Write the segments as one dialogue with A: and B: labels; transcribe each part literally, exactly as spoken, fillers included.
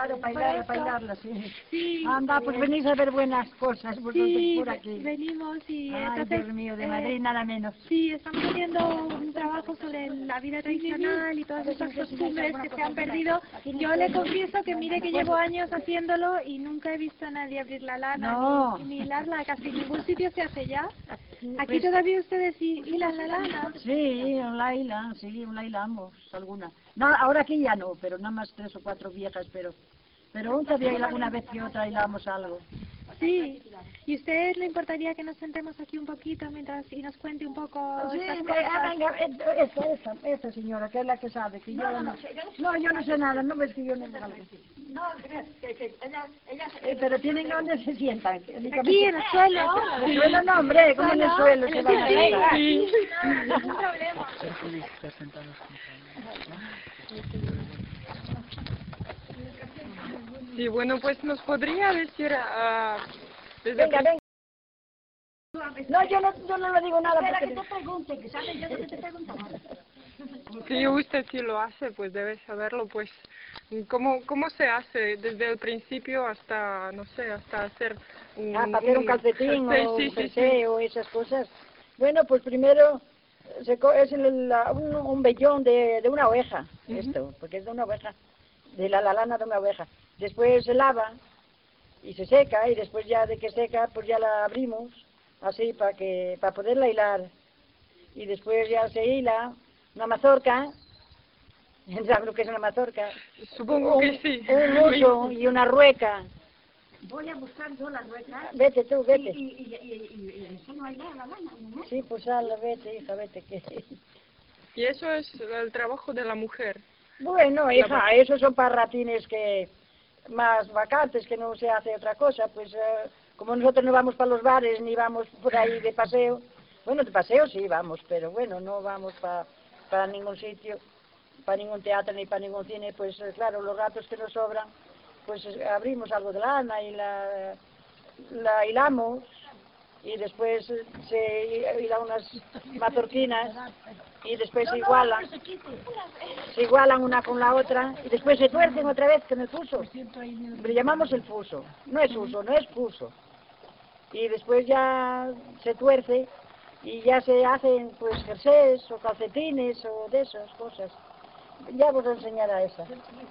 A: claro, para bailar, para bailarla, sí.
B: Sí.
A: Anda, pues venís a ver buenas cosas vosotros
B: Sí,
A: por aquí.
B: venimos y
A: Ay,
B: entonces...
A: Dios mío, de
B: eh,
A: Madrid nada menos.
B: Sí, estamos haciendo un trabajo sobre la vida tradicional y todas estas costumbres que se han perdido. Yo le confieso que mire que llevo años haciéndolo y nunca he visto a nadie abrir la lana
A: No.
B: ni, ni hilarla. Casi en ningún sitio se hace ya. Aquí
A: Pues-
B: todavía ustedes hi- hilan la lana.
A: Sí, la hilan, sí, la hilamos, alguna. No, ahora aquí ya no, pero nada más tres o cuatro viejas, pero... Pero aún todavía alguna vez que otra hilamos algo.
B: Sí. ¿Y usted le importaría que nos sentemos aquí un poquito mientras y nos cuente un poco
A: Sí,
B: estas
A: ve- ah,
B: cosas?
A: venga, eh, esta, esta, esta señora, que es la que sabe, que yo no... No, yo no sé nada, no ves que yo no sé algo.
C: No, que, que ella, ella
A: Eh, pero tienen donde se sientan.
B: Aquí, en el suelo.
A: En el suelo no, hombre, como en el suelo se van a sentar.
B: Sí, ningún problema.
D: Sí, bueno, pues nos podría decir... ah, desde
A: Venga,
D: el
A: venga. No, yo no, yo no le digo nada
C: Espera
A: porque...
C: que te pregunte, que sabes yo que te preguntaba.
D: Si usted sí lo hace, pues debe saberlo, pues, ¿cómo, cómo se hace desde el principio hasta, no sé, hasta hacer un...
A: Ah, para hacer un calcetín
D: sí,
A: o
D: sí,
A: un
D: sí,
A: jersey
D: sí.
A: o esas cosas. Bueno, pues primero se co- es el- la- un, un vellón de, de una oveja, esto, porque es de una oveja, de la, la lana de una oveja. Después se lava y se seca y después ya de que seca, pues ya la abrimos, así para que para poderla hilar. Y después ya se hila una mazorca. ¿Sabes lo que es una mazorca?
D: Supongo
A: un,
D: que sí.
A: Un uso y una rueca.
C: Voy a buscar yo la rueca
A: Vete tú,
C: y,
A: vete.
C: y, y, y, y, y le enseño a bailar la lana, ¿no?
A: Sí, pues ala, vete, hija, vete. Que...
D: Y eso es el trabajo de la mujer.
A: Bueno, hija, esos son para ratines que más vacantes, que no se hace otra cosa. Pues eh, como nosotros no vamos para los bares ni vamos por ahí de paseo, bueno, de paseo sí vamos, pero bueno, no vamos pa, para ningún sitio, para ningún teatro ni para ningún cine, pues eh, claro, los ratos que nos sobran, pues eh, abrimos algo de lana y la, la hilamos y después eh, se hilan unas mazorquinas y después se igualan, se igualan una con la otra y después se tuercen otra vez con el fuso. Le llamamos el fuso, no es uso, no es fuso. Y después ya se tuerce y ya se hacen pues jerseys o calcetines o de esas cosas. Ya os enseñaré esa.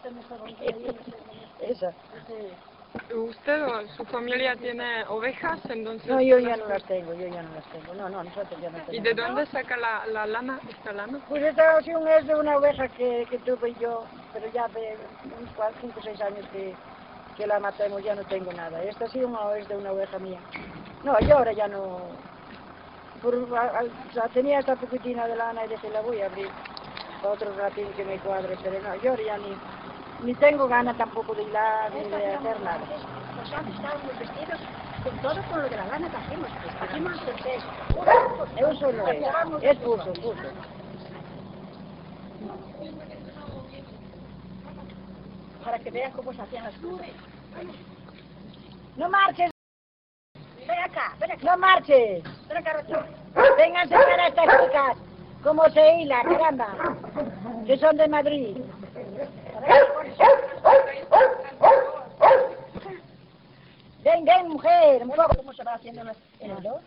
A: Esa.
D: ¿Usted o su familia tiene ovejas? Entonces,
A: No, yo ya no las tengo, yo ya no las tengo. No, no, nosotros ya no tenemos.
D: ¿Y de dónde saca la, la lana, esta lana?
A: Pues esta ocasión es de una oveja que, que tuve yo, pero ya hace unos cinco o seis años que, que la matemos, ya no tengo nada. Esta sí una, es de una oveja mía. No, yo ahora ya no... Por, a, a, o sea, tenía esta poquitina de lana y dije, la voy a abrir para otro ratín que me cuadre, pero no, yo ahora ya ni, ni tengo ganas tampoco de hilar ni de hacer nada.
C: O sea, estábamos vestidos con todo con lo de la lana que hacemos. Hacemos los jerseys.
A: Eso no es, es puso, puso.
C: Para que vean cómo se hacían las cosas.
A: No marches,
C: Ven acá, ven acá.
A: no marches.
C: Ven acá, ratón.
A: Vengan a enseñar a estas chicas cómo se hila, caramba, que son de Madrid. Ven, ven, mujer, un poco.
C: ¿Cómo se va haciendo en el dos?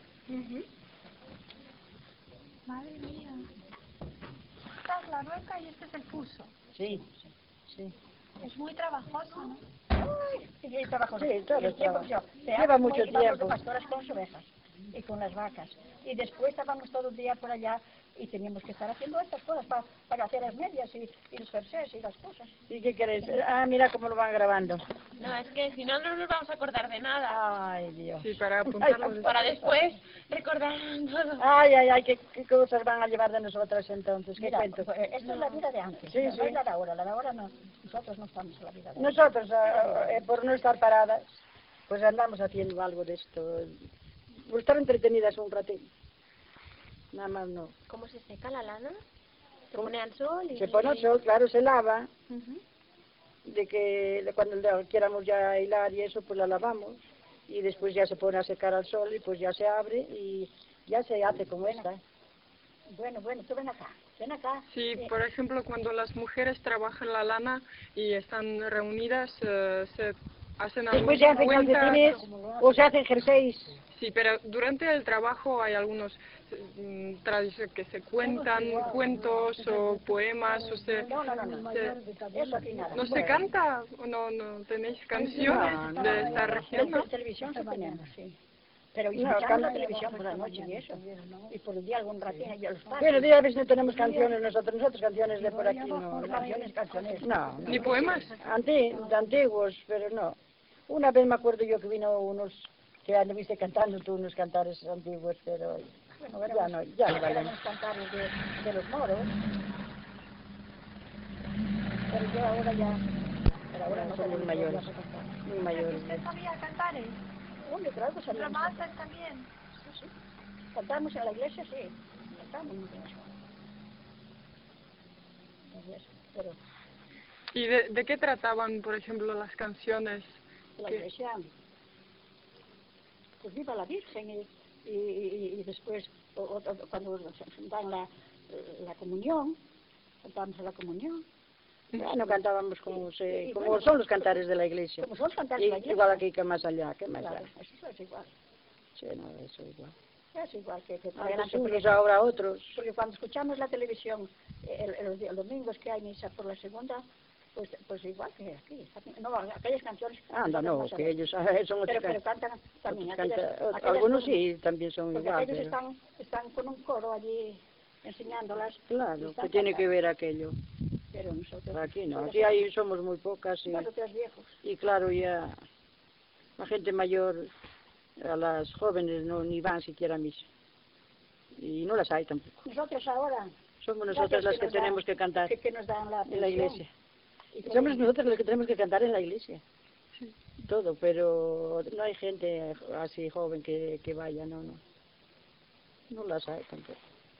B: Madre mía. Esta es la rueca y este es el fuso.
A: Sí, sí.
B: Es muy trabajoso, ¿no?
C: Ay, y trabajo.
A: Sí, todo
C: Y el
A: es
C: tiempo,
A: trabajo.
C: yo,
A: Lleva
C: íbamos
A: mucho
C: íbamos
A: tiempo.
C: de pastoras con las ovejas y con las vacas. Y después estábamos todo el día por allá y teníamos que estar haciendo estas cosas para, para hacer las medias y, y los jerseys y las cosas.
A: ¿Y qué queréis? Ah, mira cómo lo van grabando.
E: No, es que si no, no nos vamos a acordar de nada.
A: Ay, Dios.
D: Sí, para apuntarlo.
A: Ay,
E: Para después recordar todo.
A: Ay, ay, ay, qué, qué cosas van a llevar de nosotras entonces, qué
C: Mira,
A: cuento.
C: pues, esto es la vida de antes,
A: Sí,
C: no
A: sí.
C: es la de ahora, la de ahora no. Nosotros no estamos en la vida de antes.
A: Nosotros, ah, eh, por no estar paradas, pues andamos haciendo algo de esto. Por estar entretenidas un ratín. Nada más no.
E: ¿Cómo se seca la lana? Se pone al sol y...
A: Se pone al sol, claro, se lava.
E: Ujú.
A: De que de cuando la quieramos ya hilar y eso, pues la lavamos. Y después ya se pone a secar al sol y pues ya se abre y ya se hace como esta.
C: Bueno, bueno, tú ven acá, ven acá.
D: Sí,
C: Eh,
D: por ejemplo, cuando las mujeres trabajan la lana y están reunidas, eh, se hacen
A: Después se
D: algunas
A: hacen
D: cuentas.
A: calcetines o se hacen jerseys.
D: Sí, pero durante el trabajo hay algunos mm, tradiciones que se cuentan cuentos o poemas o se,
C: No, no, no, no,
D: se-
C: eso aquí nada.
D: ¿no se canta? ¿O no, no tenéis canciones de esta región?
C: En televisión sí tenemos, sí. Pero
A: No,
C: escuchamos
A: can-
C: la televisión por la noche y eso. Y por el día algún ratín y a los padres.
A: Pero día a veces no tenemos canciones nosotros, nosotros canciones de por aquí no.
C: Canciones, canciones.
A: No,
D: ¿Ni poemas?
A: Anti- antiguos, pero no. Una vez me acuerdo yo que vino unos que anduviste cantando tú unos cantares antiguos, pero
C: Bueno,
A: ya no, ya no valen.
C: éramos cantares de, de los moros. Pero yo ahora ya... Pero ahora no
A: Somos
C: tenemos
A: mayores.
C: ya para cantar.
A: Muy mayores.
B: ¿Usted sabía cantares?
C: Hombre, claro que sabíamos.
B: ¿Romances también?
C: Sí, sí. Cantamos en la iglesia, sí. Cantamos mucho. Entonces, pero
D: ¿Y de, de qué trataban, por ejemplo, las canciones?
C: en la
D: que-
C: iglesia, pues viva la Virgen y, y, y, y después o, o, cuando dan la, la comunión, cantamos en la comunión.
A: Bueno, cantábamos como, se, como son los cantares de la iglesia.
C: Como son los cantares
A: Y,
C: de la iglesia.
A: igual aquí que más allá, que más
C: Claro,
A: allá.
C: eso es igual.
A: Sí, no, eso igual.
C: Es igual que, que
A: Antes
C: porque,
A: unos, ahora otros.
C: porque cuando escuchamos la televisión, el, el, el domingo es que hay misa por la segunda, pues, pues igual que aquí. No, aquellas canciones...
A: Anda, no, que ellos ah, son otros
C: Pero, pero
A: can-
C: cantan también.
A: otros
C: Aquellas,
A: canta- ot-
C: aquellas
A: algunos
C: con-
A: sí, también son
C: Porque
A: igual.
C: aquellos
A: Pero,
C: están, están con un coro allí enseñándolas. y
A: claro,
C: están
A: que tiene que
C: cantando.
A: ver aquello.
C: Pero nosotros...
A: Aquí no,
C: nosotros
A: aquí ahí somos muy pocas y,
C: somos otros viejos.
A: y claro, ya la gente mayor, a las jóvenes no ni van siquiera a misa. Y no las hay tampoco.
C: Nosotros ahora...
A: Somos
C: gracias
A: nosotras las que
C: nos dan-
A: tenemos que cantar
C: Que, que nos dan la
A: en la
C: pensión.
A: iglesia.
C: Y que-
A: Somos nosotros los que tenemos que cantar en la iglesia. Todo, pero no hay gente así joven que, que vaya, no, no. No las hay tampoco.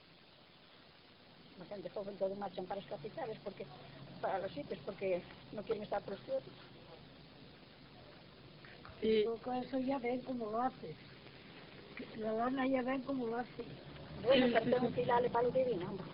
C: La gente joven todos marchan para las capitales, porque, para los sitios, porque no quieren estar prostitutos.
D: Y,
F: Con eso ya ven cómo lo hace. La lana ya ven cómo lo hace.
C: Bueno, pero tengo que ir a darle palo divino, hombre.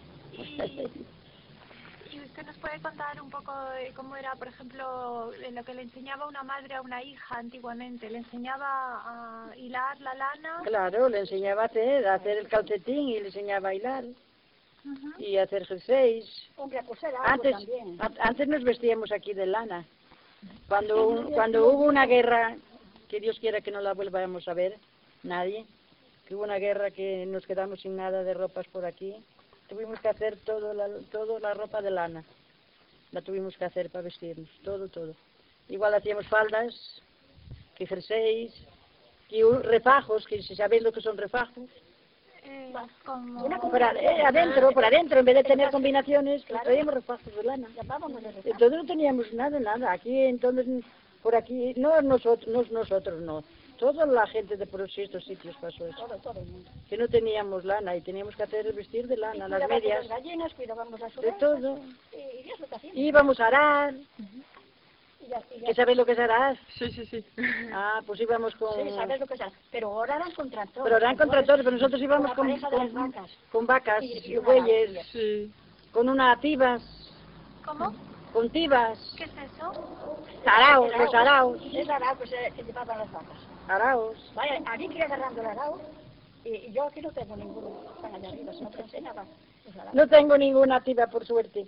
B: ¿Y, ¿Y usted nos puede contar un poco de cómo era, por ejemplo, de lo que le enseñaba una madre a una hija antiguamente? ¿Le enseñaba a hilar la lana?
A: Claro, le enseñaba a hacer, a hacer el calcetín y le enseñaba a bailar
B: Ujú.
A: y a hacer jerseys.
C: Hombre, a coser algo
A: Antes,
C: también.
A: a- antes nos vestíamos aquí de lana. Cuando, cuando hubo una guerra, que Dios quiera que no la volvamos a ver, nadie, que hubo una guerra que nos quedamos sin nada de ropas por aquí, tuvimos que hacer todo la, todo la ropa de lana. La tuvimos que hacer para vestirnos, todo, todo. Igual hacíamos faldas, que jerseys, que u- refajos, que si sabéis lo que son refajos.
B: Eh, como...
C: Una
A: Por a- eh, adentro, por adentro, en vez de tener combinaciones, pues traíamos refajos de lana.
C: Llamábamos de rezar.
A: Entonces no teníamos nada, nada. Aquí, entonces, por aquí, no nosotros, no nosotros, no. Toda la gente de por estos sitios pasó eso.
C: Todo, todo el mundo.
A: Que no teníamos lana y teníamos que hacer el vestir de
C: Y
A: lana, las
C: cuidábamos
A: medias,
C: las gallinas, cuidábamos las
A: de
C: ovejas.
A: todo.
C: Y, y es lo que hacíamos.
A: Íbamos a arar,
C: Y ya, y ya.
A: ¿que sabéis lo que es arar?
D: sí, sí, sí.
A: Ah, pues íbamos con...
C: Sí, sabes lo que es. Pero ahora van con tractores.
A: Pero eran con tractores, pero nosotros íbamos
C: la
A: con,
C: pareja de las
A: con,
C: vacas.
A: con vacas
C: Y- y
A: y
C: una
A: bueyes,
C: vaca.
D: Sí.
A: con unas tibas,
B: ¿Cómo?
A: con tibas,
B: ¿Qué es eso?
A: araos, los araos,
C: Es arao que, se, que llevaban las vacas.
A: araos.
C: Vaya, aquí que agarrando el arao. Y, y yo aquí no tengo ninguno. Están allá arriba, si no te enseñaba. Los araos.
A: No tengo ninguna tiba, por suerte.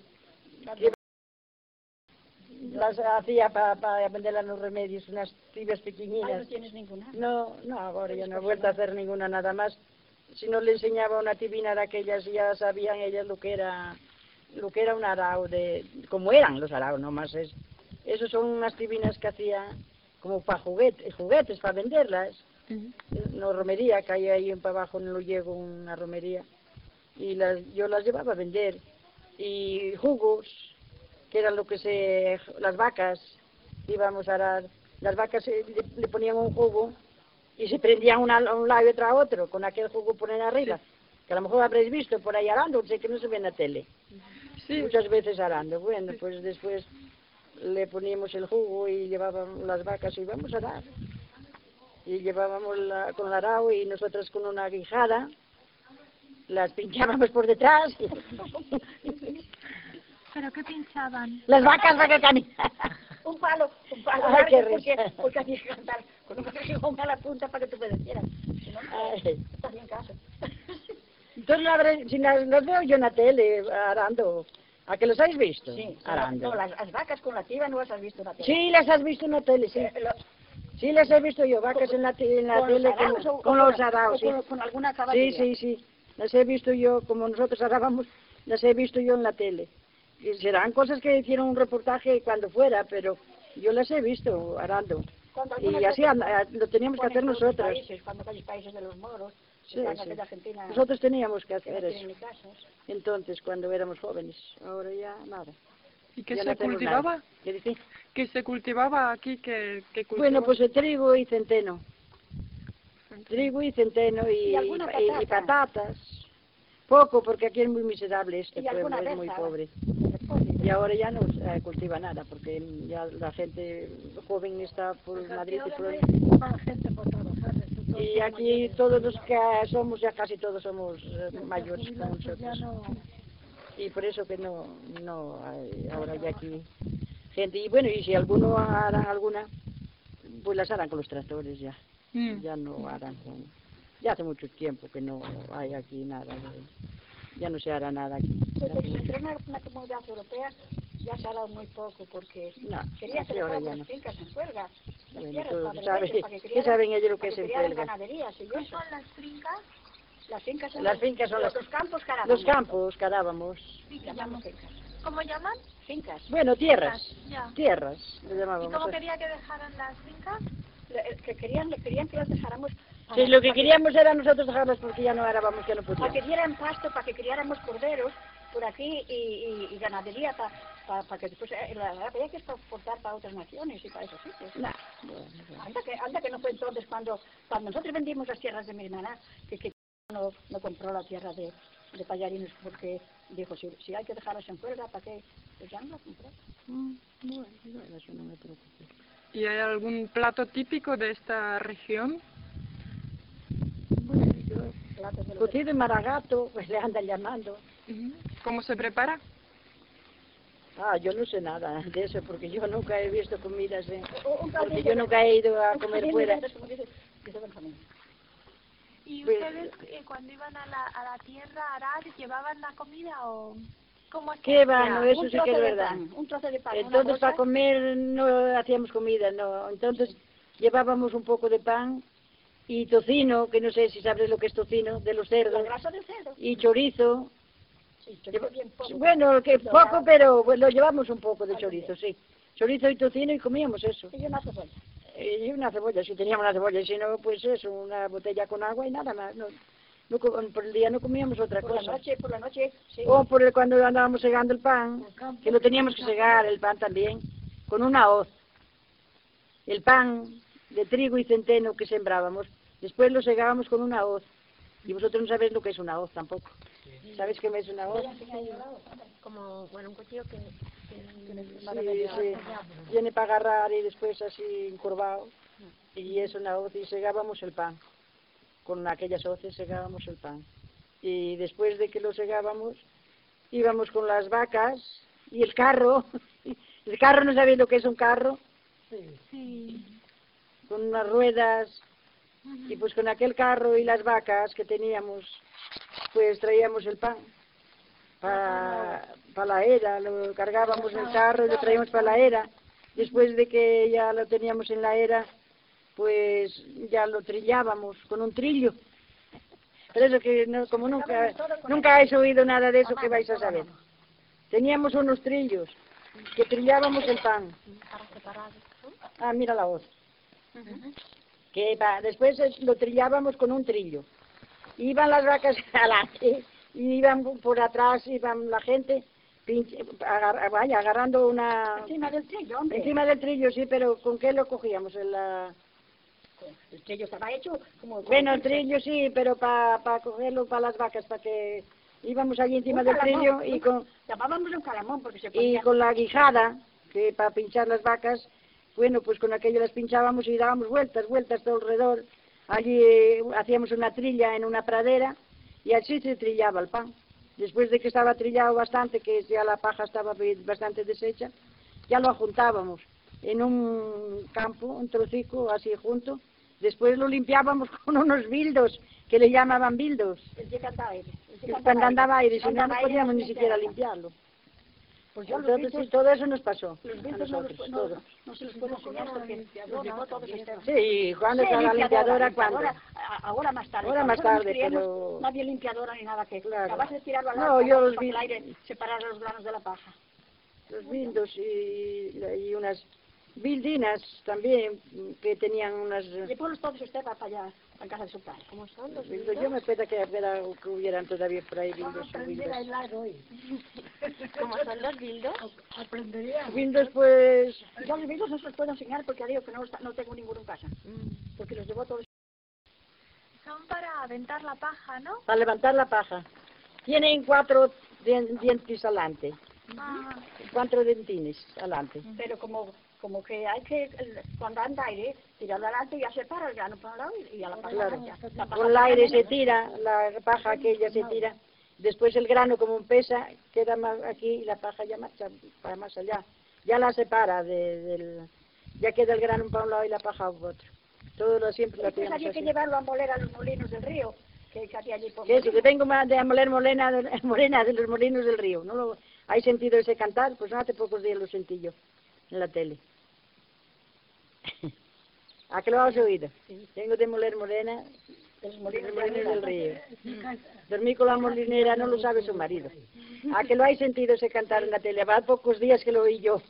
A: Las hacía para vender a los remedios, unas tibas
C: Ay, no
A: pequeñinas.
C: tienes ninguna.
A: No, no, ahora ya no he vuelto a hacer ninguna nada más. Si no le enseñaba una tibina de aquellas, ya sabían ellas lo que era, lo que era un arao, de, como eran los araos, no más es. Esos son unas tibinas que hacía como para juguetes, juguetes para venderlas. No romería, que hay ahí para abajo en lo llego una romería. Y las, yo las llevaba a vender. Y jugos, que eran lo que se, las vacas, íbamos a arar, las vacas eh, le, le ponían un jugo y se prendían una a un lado y otra a otro, con aquel jugo ponen arriba, que a lo mejor habréis visto por ahí arando, sé que no se ve en la tele,
D: Sí,
A: muchas veces arando. Bueno, pues después le poníamos el jugo y llevábamos las vacas y íbamos a arar. Y llevábamos la, con el arao y nosotros con una guijada las pinchábamos por detrás.
B: ¿Pero qué pinchaban?
A: Las vacas para que caminen.
C: Un palo, un palo
A: Ay,
C: largo,
A: qué
C: porque,
A: risa.
C: porque había que cantar con un cajón a la punta para que tú obedecieras. Si no,
A: Ay.
C: no estás en casa.
A: Entonces, la verdad, si las, las veo yo en la tele arando, ¿a que los habéis visto?
C: Sí,
A: Arando.
C: no, las, las vacas con la tiba no las has visto en la tele.
A: Sí, las has visto en la tele, sí.
C: Eh, lo-
A: Sí, las he visto yo, vacas en la, te- en la
C: ¿Con los
A: tele
C: araos
A: con,
C: o-
A: con
C: o
A: los
C: con-
A: araos,
C: o
A: sí.
C: con, con alguna
A: Sí,
C: caballería?
A: sí, sí. Las he visto yo, como nosotros arábamos, las he visto yo en la tele. Y serán cosas que hicieron un reportaje cuando fuera, pero yo las he visto arando.
C: Cuando
A: Y
C: algunas
A: así
C: veces
A: anda- lo teníamos que
C: ponen
A: hacer
C: por otros
A: nosotros.
C: Países, cuando hay países de los moros,
A: Sí,
C: España,
A: sí.
C: que de Argentina,
A: Nosotros teníamos que
C: que no
A: hacer
C: tienen ni
A: eso.
C: casas.
A: Entonces, cuando éramos jóvenes, ahora ya nada.
D: ¿Y qué
A: Ya
D: se
A: no hacemos
D: cultivaba?
A: nada. ¿Qué dice?
D: ¿Qué se cultivaba aquí? ¿Qué, qué
A: Bueno, pues el trigo y centeno. Trigo y centeno y,
C: Y alguna
A: y- y
C: patata.
A: patatas. Poco, porque aquí es muy miserable este
C: Y
A: pueblo,
C: alguna
A: es muy
C: berza.
A: pobre. Y ahora ya no se cultiva nada, porque ya la gente joven está por Madrid y por...
F: Más gente por trabajar. eso todo
A: Y
F: son
A: aquí
F: mayores.
A: todos los que somos, ya casi todos somos eh,
F: Los
A: mayores como
F: jubilados ya
A: nosotros.
F: no...
A: Y por eso que no, no hay ahora ya aquí gente. Y bueno, y si alguno hará alguna, pues las harán con los tractores ya.
D: Mm.
A: Ya no harán con... Ya hace mucho tiempo que no hay aquí nada. de- Ya no se hará nada aquí.
C: Desde que se entró en una, una comunidad europea ya se ha dado muy poco porque
A: No,
C: quería
A: aquí
C: que
A: ahora
C: dejaran
A: ya
C: las
A: no.
C: fincas en huelga, las
A: Bueno,
C: tierras
A: tú
C: para
A: sabes-
C: beneficios, para que
A: ¿qué
C: criaran,
A: saben ellos lo que
C: para
A: es en
C: criaran
A: huelga?
C: ganaderías y
B: ¿Qué
C: eso.
B: son las fincas?
C: Las fincas son
A: Las
C: los-
A: fincas son
C: los,
A: las-
C: los campos caravana.
A: Los campos que arábamos.
C: Llamamos fincas.
B: ¿Cómo llaman?
C: Fincas.
A: Bueno, tierras.
B: Ya.
A: Tierras, le
B: ¿Y
A: llamábamos.
B: cómo quería que dejaran las fincas?
C: Le- Que querían, le querían que las dejáramos para,
A: Sí, lo que
C: para
A: queríamos era nosotros dejarlas porque ya no arábamos, ya no
C: para que
A: podíamos.
C: dieran pasto, para que criáramos corderos por aquí y, y, y ganadería para, para, para que después eh, la la había que exportar para otras naciones y para esos sitios.
A: Nah, bueno, bueno.
C: Anda que, anda que no fue entonces cuando, cuando nosotros vendimos las tierras de mi hermana, que, que no, no compró la tierra de, de Pallarinos porque dijo, si, si hay que dejarlas en huelga, ¿para qué? Pues ya no la compró.
A: Mm, Bueno, bueno, eso no me preocupa.
D: ¿Y hay algún plato típico de esta región?
C: Platos de los
A: Cocido en maragato, pues le andan llamando.
D: Ujú. ¿Cómo se prepara?
A: Ah, yo no sé nada de eso porque yo nunca he visto comidas, eh,
C: Un- un
A: porque
C: caldillo
A: yo
C: de-
A: nunca he ido a
C: un
A: comer
C: caldillo de
A: fuera.
C: verdes, como dice- dice Benjamín.
B: ¿Y
A: Pues-
B: ustedes eh, cuando iban a la, a la tierra a arar llevaban la comida o cómo es que
A: ¿Qué va?
B: hacían?
A: No, eso
C: Un
A: sí que
C: trozo
A: es
C: de
A: verdad.
C: pan, un trozo de pan, una
A: Entonces
C: bolsa.
A: para comer no hacíamos comida, no. Entonces llevábamos un poco de pan y tocino, que no sé si sabes lo que es tocino, de los
C: La
A: cerdos,
C: grasa del cerdo.
A: y chorizo.
C: Sí, chorizo bien poco.
A: Bueno, que
C: Dorado.
A: poco, pero pues, lo llevamos un poco de chorizo, sí. Chorizo y tocino y comíamos eso.
C: Y una cebolla.
A: Y una cebolla, si teníamos una cebolla, y si no, pues eso, una botella con agua y nada más. No, no co- por el día no comíamos otra
C: Por la
A: cosa.
C: noche, por la noche, sí.
A: O por el, cuando andábamos segando el pan, que lo teníamos que segar, el pan también, con una hoz. El pan de trigo y centeno que sembrábamos, después lo segábamos con una hoz. Y vosotros no sabéis lo que es una hoz tampoco. ¿Sabéis qué es una hoz?
E: Como, bueno, un cuchillo que... que-
A: Sí, sí. Viene para agarrar y después así encurvado. Y es una hoz y segábamos el pan. Con aquellas hoces segábamos el pan. Y después de que lo segábamos, íbamos con las vacas y el carro. El carro, ¿no sabéis lo que es un carro?
B: Sí.
A: Con unas ruedas. Y pues con aquel carro y las vacas que teníamos, pues traíamos el pan para la era, lo cargábamos en el carro y lo traíamos para la era. Después de que ya lo teníamos en la era, pues ya lo trillábamos con un trillo. Pero eso que no, como nunca, nunca habéis oído nada de eso, que vais a saber. Teníamos unos trillos que trillábamos el pan. Ah, mira la voz. Que va, después es- lo trillábamos con un trillo. Iban las vacas adelante y iban por atrás, iban la gente pinche- agar- vaya, agarrando una...
C: Encima del trillo, hombre.
A: Encima del trillo, sí, pero ¿con qué lo cogíamos? En la...
C: El trillo estaba hecho como... como
A: Bueno, el
C: pinza.
A: trillo sí, pero para pa cogerlo para las vacas, para que íbamos allí encima
C: Un
A: del
C: calamón,
A: trillo y
C: un-
A: con,
C: Llamábamos un calamón porque se
A: y
C: ponía...
A: con la guijada, que para pinchar las vacas, bueno, pues con aquello las pinchábamos y dábamos vueltas, vueltas todo alrededor. Allí eh, hacíamos una trilla en una pradera y así se trillaba el pan. Después de que estaba trillado bastante, que ya la paja estaba bastante deshecha, ya lo juntábamos en un campo, un trocico así junto. Después lo limpiábamos con unos bildos, que le llamaban bildos.
C: El día que andaba aire. El día que
A: Cuando andaba aire, si no,
C: andaba
A: no
C: aire,
A: podíamos
C: no
A: ni
C: se
A: siquiera
C: limpiaba.
A: limpiarlo.
C: Pues yo los
A: Entonces,
C: bildos-
A: sí, todo eso nos pasó
C: Los
A: a
C: bildos no,
A: nosotros,
C: los, no,
A: todo.
C: no se los puedo enseñar porque los llevó todos Esteban.
A: Sí, ¿y cuándo
C: Sí,
A: está la limpiadora? ¿Cuándo?
C: limpiadora, a- ahora más tarde.
A: Ahora
C: Cuando
A: más
C: nosotros nos
A: tarde,
C: criamos,
A: pero-
C: no había limpiadora ni nada que
A: Claro.
C: acabas de tirarlo al
A: No,
C: aire
A: yo los
C: para que
A: vi-
C: el aire separara los granos de la paja.
A: Los bildos y, y unas bildinas también, que tenían unas...
C: Llevólos todos Esteban para allá, para casa de su padre. ¿Cómo son los
A: bildos. Yo me peda que, hubiera- que hubieran todavía por ahí bildos y
F: Aprender a
A: bildos.
F: hilar hoy.
E: ¿Cómo son los bildos?
F: Aprendería.
A: Bildos, pues...
C: Yo los bildos no se los puedo enseñar porque digo que no, está- no tengo ninguno en casa. Porque los llevó todos.
B: Son para aventar la paja, ¿no?
A: Para levantar la paja. Tienen cuatro dien- dientes adelante,
B: Ah,
A: cuatro dentines adelante.
C: Pero como como que hay que, el- cuando anda aire, tirarlo adelante y ya se para el grano por un lado y, y a la paja.
A: Claro.
C: ya. La paja
A: Con el aire
C: para
A: se tira, la paja aquella se tira. Después el grano, como pesa, queda más aquí y la paja ya marcha para más allá. Ya la separa de- del... Ya queda el grano para un lado y la paja para otro. Todo lo siempre lo
C: Después
A: hacíamos
C: había que
A: así.
C: llevarlo a moler a los molinos del río, que, que había allí por
A: Que eso, que vengo más de a moler molena, de, morena de los molinos del río. ¿No lo, ¿hay sentido ese cantar? Pues hace pocos días lo sentí yo en la tele. ¿A qué lo has oído? Vengo de moler morena
C: de los
A: de
C: molinos
A: los molinos del río.
F: Mm.
A: Dormí con la molinera, no lo sabe su marido. ¿A que lo hay sentido ese cantar en la tele? Va pocos días que lo oí yo.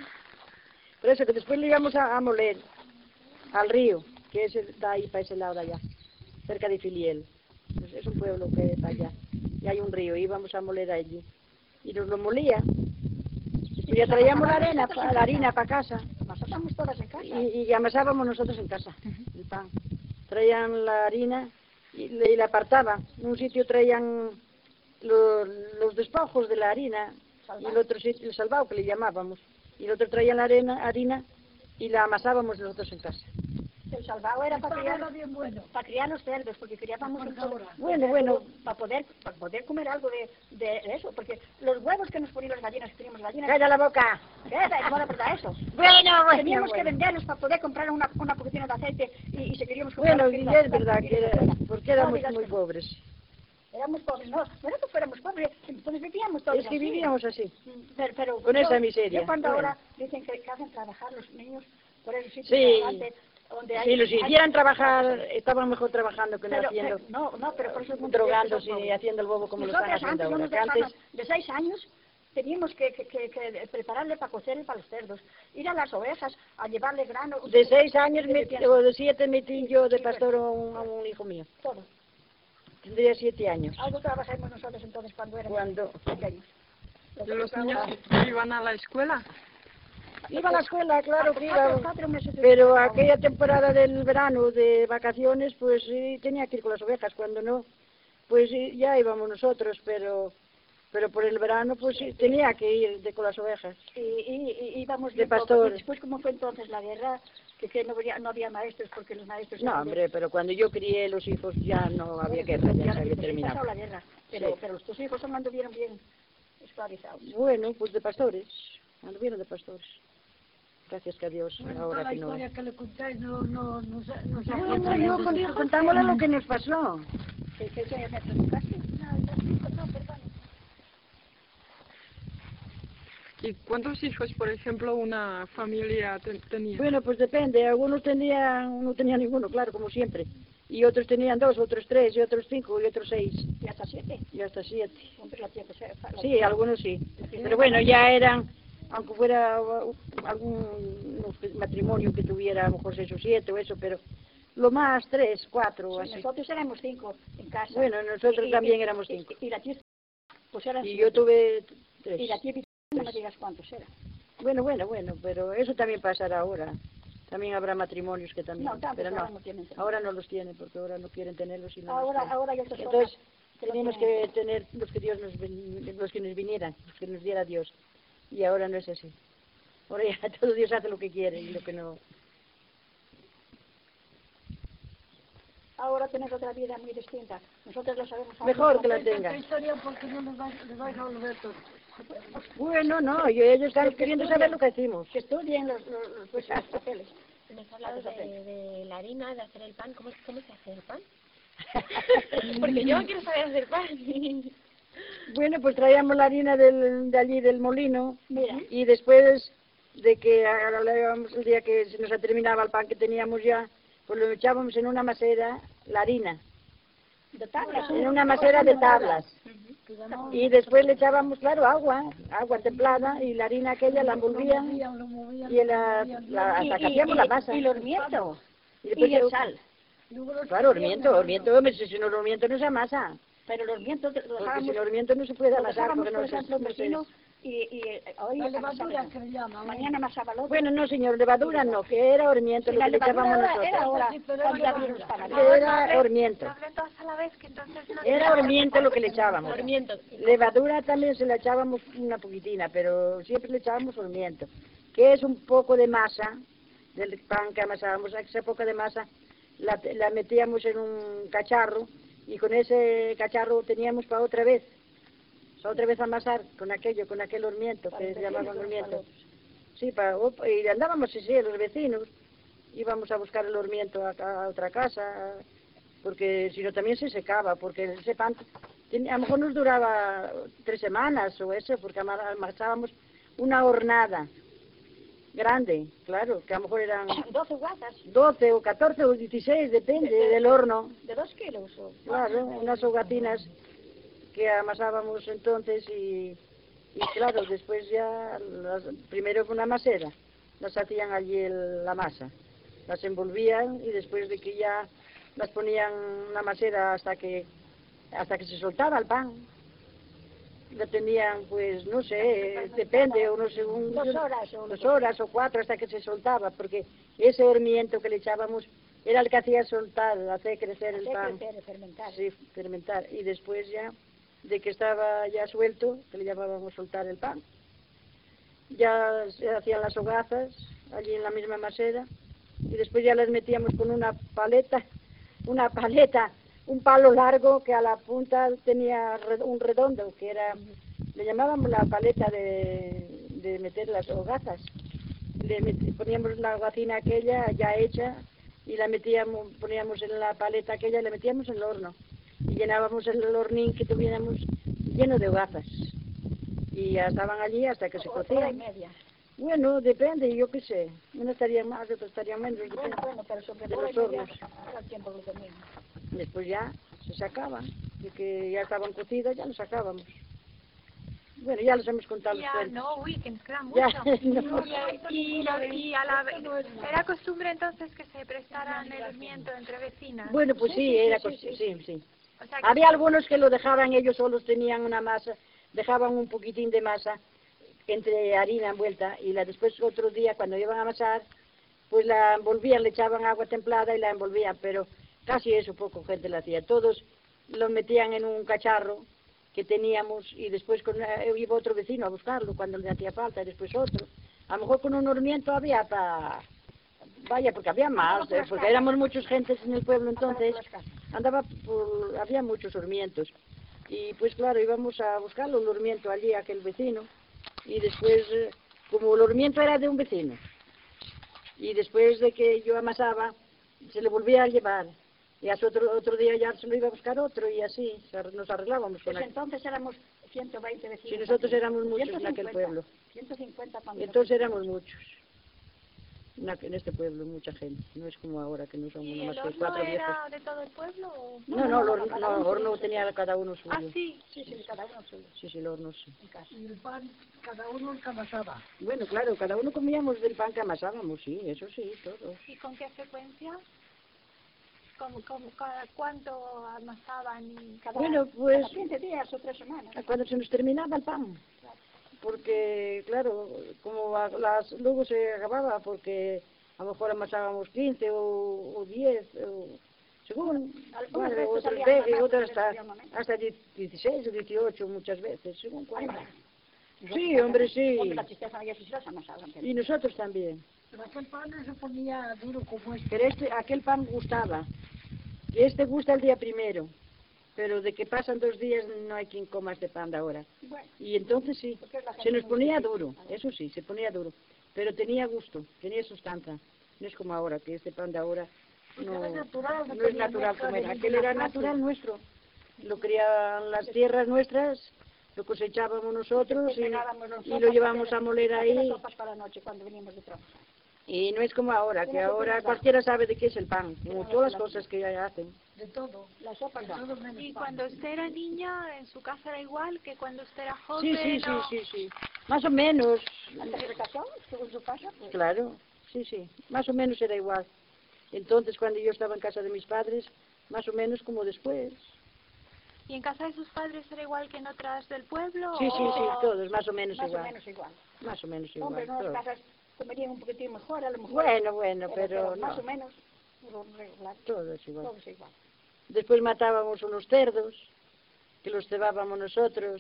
A: Por eso que después le íbamos a, a moler al río, que es, está ahí para ese lado de allá, cerca de Filiel. Pues es un pueblo que está allá. Y hay un río, íbamos a moler allí. Y nos lo molía. Y ya traíamos la arena, pa- la harina para casa.
C: Pasamos todas en casa.
A: Y, y amasábamos nosotros en casa el pan. Traían la harina y, le- y la apartaban. En un sitio traían los, los despojos de la harina y el otro sitio el salvado que le llamábamos. Y el otro traían la arena, harina y la amasábamos nosotros en casa.
C: El salvado era para criar,
F: Era bien bueno.
C: para criar los cerdos, porque criábamos un todo.
A: Bueno, bueno.
C: Para poder, para poder comer algo de, de eso, porque los huevos que nos ponían las gallinas, que teníamos gallinas...
A: ¡Calla la boca!
C: ¿Qué? ¿Cómo la verdad eso?
A: Bueno, bueno,
C: Teníamos que
A: bueno.
C: venderlos para poder comprar una, una poquitina de aceite y, y se queríamos
A: Bueno,
C: comprar...
A: y
C: una-
A: es verdad que era, porque éramos
C: No digas
A: muy
C: que no.
A: pobres.
C: Éramos pobres, no, no era que fuéramos pobres, entonces vivíamos todos
A: Es que
C: así.
A: vivíamos así.
C: Pero, pero
A: Con
C: yo-
A: esa miseria.
C: Yo cuando
A: Bueno.
C: ahora dicen que, que hacen trabajar los niños por esos sitios
A: Sí.
C: de adelante, donde hay...
A: Si los
C: hay-
A: hicieran trabajar, estaban mejor trabajando que no
C: pero,
A: haciendo,
C: pero- no, no, pero por eso...
A: drogándose y haciendo el bobo como lo están
C: Nosotros
A: haciendo
C: antes,
A: ahora.
C: unos
A: Que
C: de,
A: antes,
C: de seis años, teníamos que, que, que, que prepararle para cocer para los cerdos, ir a las ovejas a llevarle grano...
A: de seis años
C: de-
A: metí-
C: de-
A: o de siete metí yo de pastor a un, a un hijo mío.
C: Todo.
A: Tendría siete años.
C: Algo trabajamos nosotros entonces cuando éramos
A: Cuando
C: pequeños.
D: ¿Y los niños iban a la escuela?
A: iba a la escuela, claro que
C: Cuatro-
A: iba.
C: cuatro meses de-
A: Pero aquella temporada del verano, de vacaciones, pues sí, tenía que ir con las ovejas. Cuando no, pues sí, ya íbamos nosotros, pero pero por el verano, pues sí, tenía que ir de, con las ovejas.
C: Y, y, y íbamos
A: De
C: bien poco.
A: pastor.
C: Y después, como fue entonces la guerra, que, que no, había, no había maestros porque los maestros...
A: No,
C: eran de-
A: hombre, pero cuando yo crié los hijos ya no había guerra, ya se había terminado.
C: pasado la guerra, pero,
A: Sí.
C: pero los tus hijos no anduvieron bien esclavizados.
A: Bueno, pues de pastores, anduvieron de pastores. Gracias que a Dios,
F: Bueno, toda
A: ahora
F: la
A: que no...
F: historia que le contáis no, no, no, sa- no sabía.
A: No, no, no, con- contámosle lo que nos pasó.
C: ¿Qué, qué, qué me preguntaste? No, no, no, perdón.
D: ¿Y cuántos hijos, por ejemplo, una familia te- tenía?
A: Bueno, pues depende, algunos tenían, no tenían ninguno, claro, como siempre. Y otros tenían dos, otros tres, y otros cinco, y otros seis,
C: Y hasta siete.
A: y hasta siete.
C: Hombre, la tía que se- la-
A: Sí, algunos sí. Pero bueno, ya eran, aunque fuera uh, algún matrimonio que tuviera a lo mejor seis o siete o eso, pero lo más tres, cuatro o
C: Sí,
A: así.
C: nosotros éramos cinco en casa.
A: Bueno, nosotros
C: Y- y-
A: también
C: y-
A: éramos
C: y-
A: cinco.
C: Y, la tía, pues eran
A: Y
C: siete.
A: yo tuve tres.
C: Y la tía no me digas cuántos eran.
A: Bueno, bueno, bueno, pero eso también pasará ahora. También habrá matrimonios que también,
C: No, tantos
A: pero no,
C: ahora no tienen.
A: ahora no los tienen porque ahora no quieren tenerlos y no los
C: Ahora,
A: tienen.
C: ahora ya se
A: Entonces,
C: que lo
A: teníamos
C: tienen.
A: que tener los que Dios nos, ven- los que nos vinieran, los que nos diera Dios. Y ahora no es así. Ahora ya todo Dios hace lo que quiere y lo que no.
C: ahora tener otra vida muy distinta. Nosotros lo sabemos ahora.
A: Mejor que la tenga.
F: Esta historia porque no les vais, les vais a volver todo.
A: Bueno, no, yo, ellos están queriendo saber lo que hicimos.
C: Que estudien los, los, los, pues, los papeles.
E: Me has hablado de, de la harina, de hacer el pan. ¿Cómo, cómo se hace el pan? Porque yo quiero saber hacer pan.
A: Bueno, pues traíamos la harina del, de allí del molino.
C: Mira.
A: Y después de que hablábamos el día que se nos terminaba el pan que teníamos ya, pues lo echábamos en una masera, la harina,
C: De tablas.
A: en una masera de tablas. Y después le echábamos, claro, agua, agua templada, y la harina aquella la envolvían, y la, la, hasta que hacíamos la masa.
C: Y el hormiento.
A: Y después
C: Y el
A: yo-
C: sal.
A: Claro, hormiento, hormiento, hombre, si si no el hormiento no se amasa.
C: Pero el hormiento lo
A: Porque
C: dejábamos,
A: sin hormiento no se puede
C: lo
A: amasar,
C: dejábamos,
A: porque
C: por
A: no se...
C: ejemplo,
A: no se-
C: vecino, y, y eh, hoy
F: La levadura
C: amasaba.
F: que le llaman.
C: Mañana amasaba el otro.
A: Bueno, no señor, levadura no, que era hormiento
C: Y
A: lo
C: la
A: que le echábamos
C: levadura era, era
A: nosotros.
C: ahora,
F: Sí, pero
C: cuando
F: era
C: abrimos
F: levadura.
C: para
B: No,
A: Era
B: no,
A: hormiento.
B: no hablen todas a la vez, que entonces no
A: Era hormiento lo que le echábamos.
E: Hormiento.
A: Levadura también se la echábamos una poquitina, pero siempre le echábamos hormiento, que es un poco de masa del pan que amasábamos. Esa poca de masa la, la metíamos en un cacharro y con ese cacharro teníamos para otra vez, para otra vez amasar con aquello, con aquel hormiento que llamaban hormiento. Sí, para, y andábamos así, los vecinos, íbamos a buscar el hormiento a, a otra casa, porque si no también se secaba, porque ese pan tenía- a lo mejor nos duraba tres semanas o eso, porque ama- amasábamos una hornada grande, claro, que a lo mejor eran
C: doce guatas
A: doce o catorce o dieciséis, depende del horno,
C: de dos kilos. O,
A: claro, unas hogatinas que amasábamos entonces y, y claro, después ya, las, primero con una masera, las hacían allí el- la masa, las envolvían y después de que ya las ponían en la masera hasta que hasta que se soltaba el pan, la tenían pues no sé, depende, unos segundos,
C: Dos horas o
A: dos horas o cuatro hasta que se soltaba, porque ese hormiento que le echábamos era el que hacía soltar, hacer crecer el
C: hacer
A: pan.
C: crecer, fermentar.
A: Sí, fermentar. Y después ya, de que estaba ya suelto, que le llamábamos soltar el pan, ya se hacían las hogazas, allí en la misma masera, y después ya las metíamos con una paleta, una paleta, un palo largo que a la punta tenía re- un redondo, que era, le llamábamos la paleta de, de meter las hogazas. Le met- poníamos la hogacina aquella ya hecha, y la metíamos, poníamos en la paleta aquella, la metíamos en el horno y llenábamos el hornín que tuviéramos lleno de hogazas y ya estaban allí hasta que se
C: O- hora y
A: cocían.
C: media.
A: Bueno, depende, yo qué sé, uno estaría más, otro estaría menos,
C: Bueno,
A: depende
C: bueno, pero sobre
A: de
C: hora
A: los
C: y media
A: hornos.
C: era el tiempo que teníamos.
A: Después ya se sacaban, de que ya estaban cocidos ya los sacábamos. Bueno, ya los hemos contado los
B: Ya,
A: cuentos.
B: no, uy, que nos queda mucho.
A: Ya, no.
B: Y, lo- y a la vez, ¿era costumbre entonces que se prestaran el hormiento entre vecinas?
A: Bueno, pues sí, era cos- sí, sí.
B: O sea, que
A: Había algunos que lo dejaban, ellos solos tenían una masa, dejaban un poquitín de masa entre harina envuelta y la después otro día cuando iban a amasar, pues la envolvían, le echaban agua templada y la envolvían, pero casi eso poco gente lo hacía. Todos lo metían en un cacharro que teníamos y después con, eh, iba otro vecino a buscarlo cuando le hacía falta y después otro. A lo mejor con un hormiento había para... Vaya, porque había más, eh, porque éramos muchos gentes en el pueblo entonces, andaba por, había muchos hormientos. Y pues claro, íbamos a buscarlo, el hormiento allí, a aquel vecino. Y después, eh, como el hormiento era de un vecino, y después de que yo amasaba, se le volvía a llevar. Y hasta otro, otro día ya se lo iba a buscar otro y así se ar- nos arreglábamos con
C: Pues
A: aquel.
C: entonces éramos ciento veinte vecinos.
A: Si nosotros
C: aquí.
A: éramos muchos en aquel
C: ciento cincuenta,
A: pueblo.
C: ciento cincuenta cuando
A: Y entonces éramos muchos. En aqu- en este pueblo, mucha gente. No es como ahora que no somos
B: ¿y
A: nada
B: el
A: más que
B: horno
A: cuatro viejos.
B: era de todo el pueblo? O...
A: No, no, el horno, no, el horno tenía cada uno suyo.
B: Ah, sí.
C: Sí, sí, cada uno suyo,
A: Sí, sí, el horno sí.
C: en casa.
F: Y el pan, cada uno el que amasaba.
A: Bueno, claro, cada uno comíamos del pan que amasábamos, sí, eso sí, todos.
B: ¿Y con qué frecuencia? ¿Cómo, cómo, cada, ¿Cuánto amasaban? Y...
C: Cada,
A: Bueno, pues-
C: cada quince días o tres semanas.
A: Cuando se nos terminaba el pan, porque, claro, como a las, luego se acababa, porque a lo mejor amasábamos quince o, o diez, o, según,
C: Algunas
A: bueno,
C: veces
A: otras
C: salían
A: veces,
C: más,
A: otras
C: otras
A: hasta,
C: salían menos.
A: hasta dieciséis o dieciocho muchas veces, según cuándo.
C: Ay,
A: Sí, hombre, sí.
C: Hombre, la tristeza y así las amasaban.
A: Y nosotros también.
F: Pero aquel pan no se ponía duro como este.
A: Pero este, aquel pan gustaba, que este gusta el día primero, pero de que pasan dos días no hay quien coma este pan de ahora.
C: Bueno,
A: Y entonces sí,
C: porque es la gente
A: se nos
C: muy
A: ponía
C: difícil,
A: duro,
C: a ver.
A: eso sí, se ponía duro, pero tenía gusto, tenía sustancia. No es como ahora, que este pan de ahora no,
F: era natural, no
A: no es
F: tenía
A: natural
F: mezcla
A: como
F: de
A: era. Aquel
F: ninguna
A: era
F: clase.
A: natural nuestro, lo criaban las tierras nuestras, lo cosechábamos nosotros
C: Después
A: y,
C: pegábamos las
A: y
C: sopas
A: lo llevamos
C: para
A: a
C: hacer-
A: moler
C: para hacer las
A: ahí.
C: sopas para la noche cuando venimos de trabajar.
A: Y no es como ahora, que
C: Una sopa
A: ahora
C: de pan.
A: cualquiera sabe de qué es el pan, como
C: Una
A: todas las
C: sola
A: cosas que ya hacen.
F: De todo.
C: Las sopas
F: De
C: no.
F: todo menos
B: Y
F: pan.
B: cuando usted era niña, en su casa era igual que cuando usted era
A: Sí,
B: joven.
A: sí, sí,
B: o-
A: sí, sí. Más o menos,
C: Antes de casar, estuvo en su casa, pues,
A: claro, sí, sí. Más o menos era igual. Entonces, cuando yo estaba en casa de mis padres, más o menos como después.
B: ¿Y en casa de sus padres era igual que en otras del pueblo?
A: Sí, sí, sí,
B: o-
A: todos, más o menos
C: más o
A: igual.
C: menos igual.
A: Más o menos igual.
C: Hombre, en unas
A: todos.
C: casas comerían un poquitín mejor, a lo mejor.
A: Bueno, bueno, pero
C: más
A: no,
C: o menos, lo regular,
A: todo es igual.
C: todo es igual.
A: Después matábamos unos cerdos, que los cebábamos nosotros,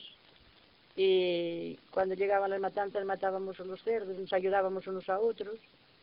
A: y cuando llegaban las matanzas matábamos a los cerdos, nos ayudábamos unos a otros,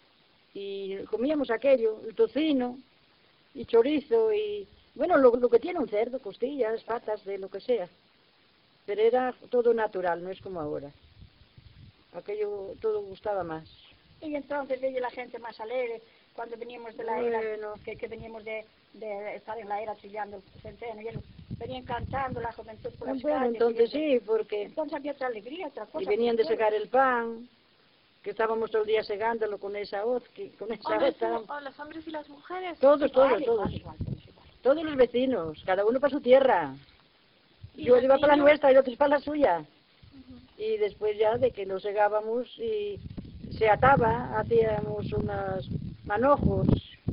A: y comíamos aquello, el tocino, y chorizo, y bueno, lo, lo que tiene un cerdo, costillas, patas, de lo que sea. Pero era todo natural, no es como ahora. Aquello todo gustaba más.
C: Y entonces veía la gente más alegre cuando veníamos de la
A: Bueno.
C: era, que, que veníamos de, de estar en la era trillando el centeno y eso, venían cantando la juventud por las
A: Bueno,
C: calles.
A: entonces
C: y eso.
A: sí, porque
C: Entonces había otra alegría, otra cosa.
A: y venían de
C: pues,
A: segar el pan, que estábamos todo el día segándolo con esa hoz, que con esa
B: o,
A: hoz
B: los,
A: estábamos-
B: o los hombres y las mujeres.
A: todos, todos,
C: igual, igual,
A: todos,
C: igual, todos igual.
A: todos los vecinos, cada uno para su tierra.
B: ¿Y
A: Yo
B: los
A: iba para la
B: niños?
A: nuestra y otros para la suya. Y después ya de que nos segábamos y se ataba, hacíamos unos manojos.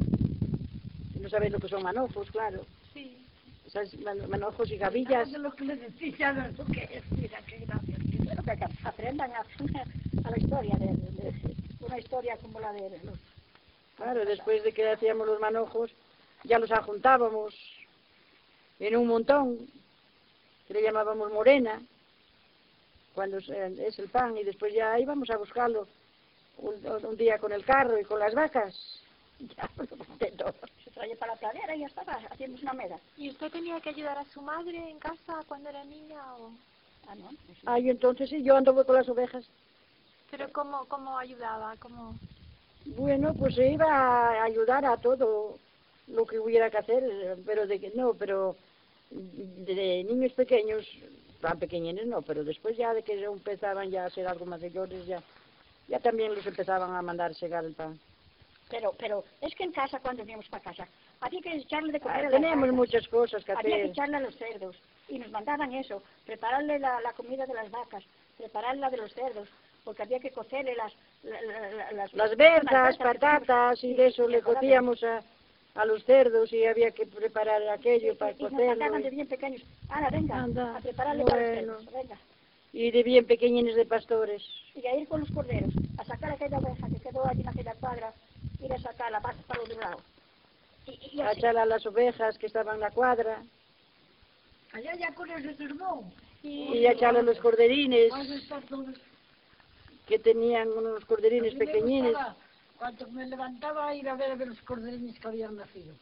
A: No sabéis lo que son manojos, claro.
B: Sí.
A: ¿Sabes? Man- Manojos y gavillas.
F: De lo que les decía, no sé qué es. Mira, qué gracia.
C: Pero que que aprendan a, a la historia, de, de- de- una historia como la de los...
A: Claro, después de que hacíamos los manojos, ya los ajuntábamos en un montón, que le llamábamos morena, cuando es, eh, es el pan, y después ya íbamos a buscarlo un, un día con el carro y con las vacas. Ya, de todo.
C: Se traía para la pradera y ya estaba, hacíamos una meda.
B: ¿Y usted tenía que ayudar a su madre en casa cuando era niña? O...
C: Ah, no, pues,
A: Ah, y entonces sí, yo anduve con las ovejas.
B: ¿Pero cómo, cómo ayudaba? ¿Cómo...
A: Bueno, pues se iba a ayudar a todo lo que hubiera que hacer, eh, pero de que no, pero de, de niños pequeños, tan pequeñines no, pero después ya de que ya empezaban ya a ser algo más mayores, ya, ya también los empezaban a mandar segar el pan.
C: pero, pero es que en casa, cuando veníamos para casa, había que echarle de comer
A: Ah,
C: a las
A: tenemos
C: vacas.
A: muchas cosas que
C: Había que
A: hacer.
C: echarle a los cerdos y nos mandaban eso, prepararle la, la comida de las vacas, prepararle la de los cerdos, porque había que cocerle las... la- la- la- las,
A: Las
C: unas
A: berzas,
C: que teníamos-
A: patatas y de eso le
C: chocolate.
A: cocíamos a, a los cerdos y había que preparar aquello para
C: Y nos
A: cocerlo.
C: mandaban de
A: Y,
C: bien pequeños, Ana, venga,
A: Anda,
C: a prepararle para los
A: bueno.
C: cerdos, venga.
A: y de bien pequeñines de pastores.
C: Y a ir con los corderos, a sacar aquella oveja que quedó allí en aquella cuadra, ir a sacarla para, para otro lado. Y, y
A: A
C: así.
A: echar a las ovejas que estaban en la cuadra,
F: Allá ya con ese sermón.
A: y a echar a los corderines,
F: Vas a estar todos.
A: que tenían unos corderines
F: A mí me
A: pequeñines.
F: gustaba, cuando me levantaba, a ir a ver a ver los corderines que habían nacido.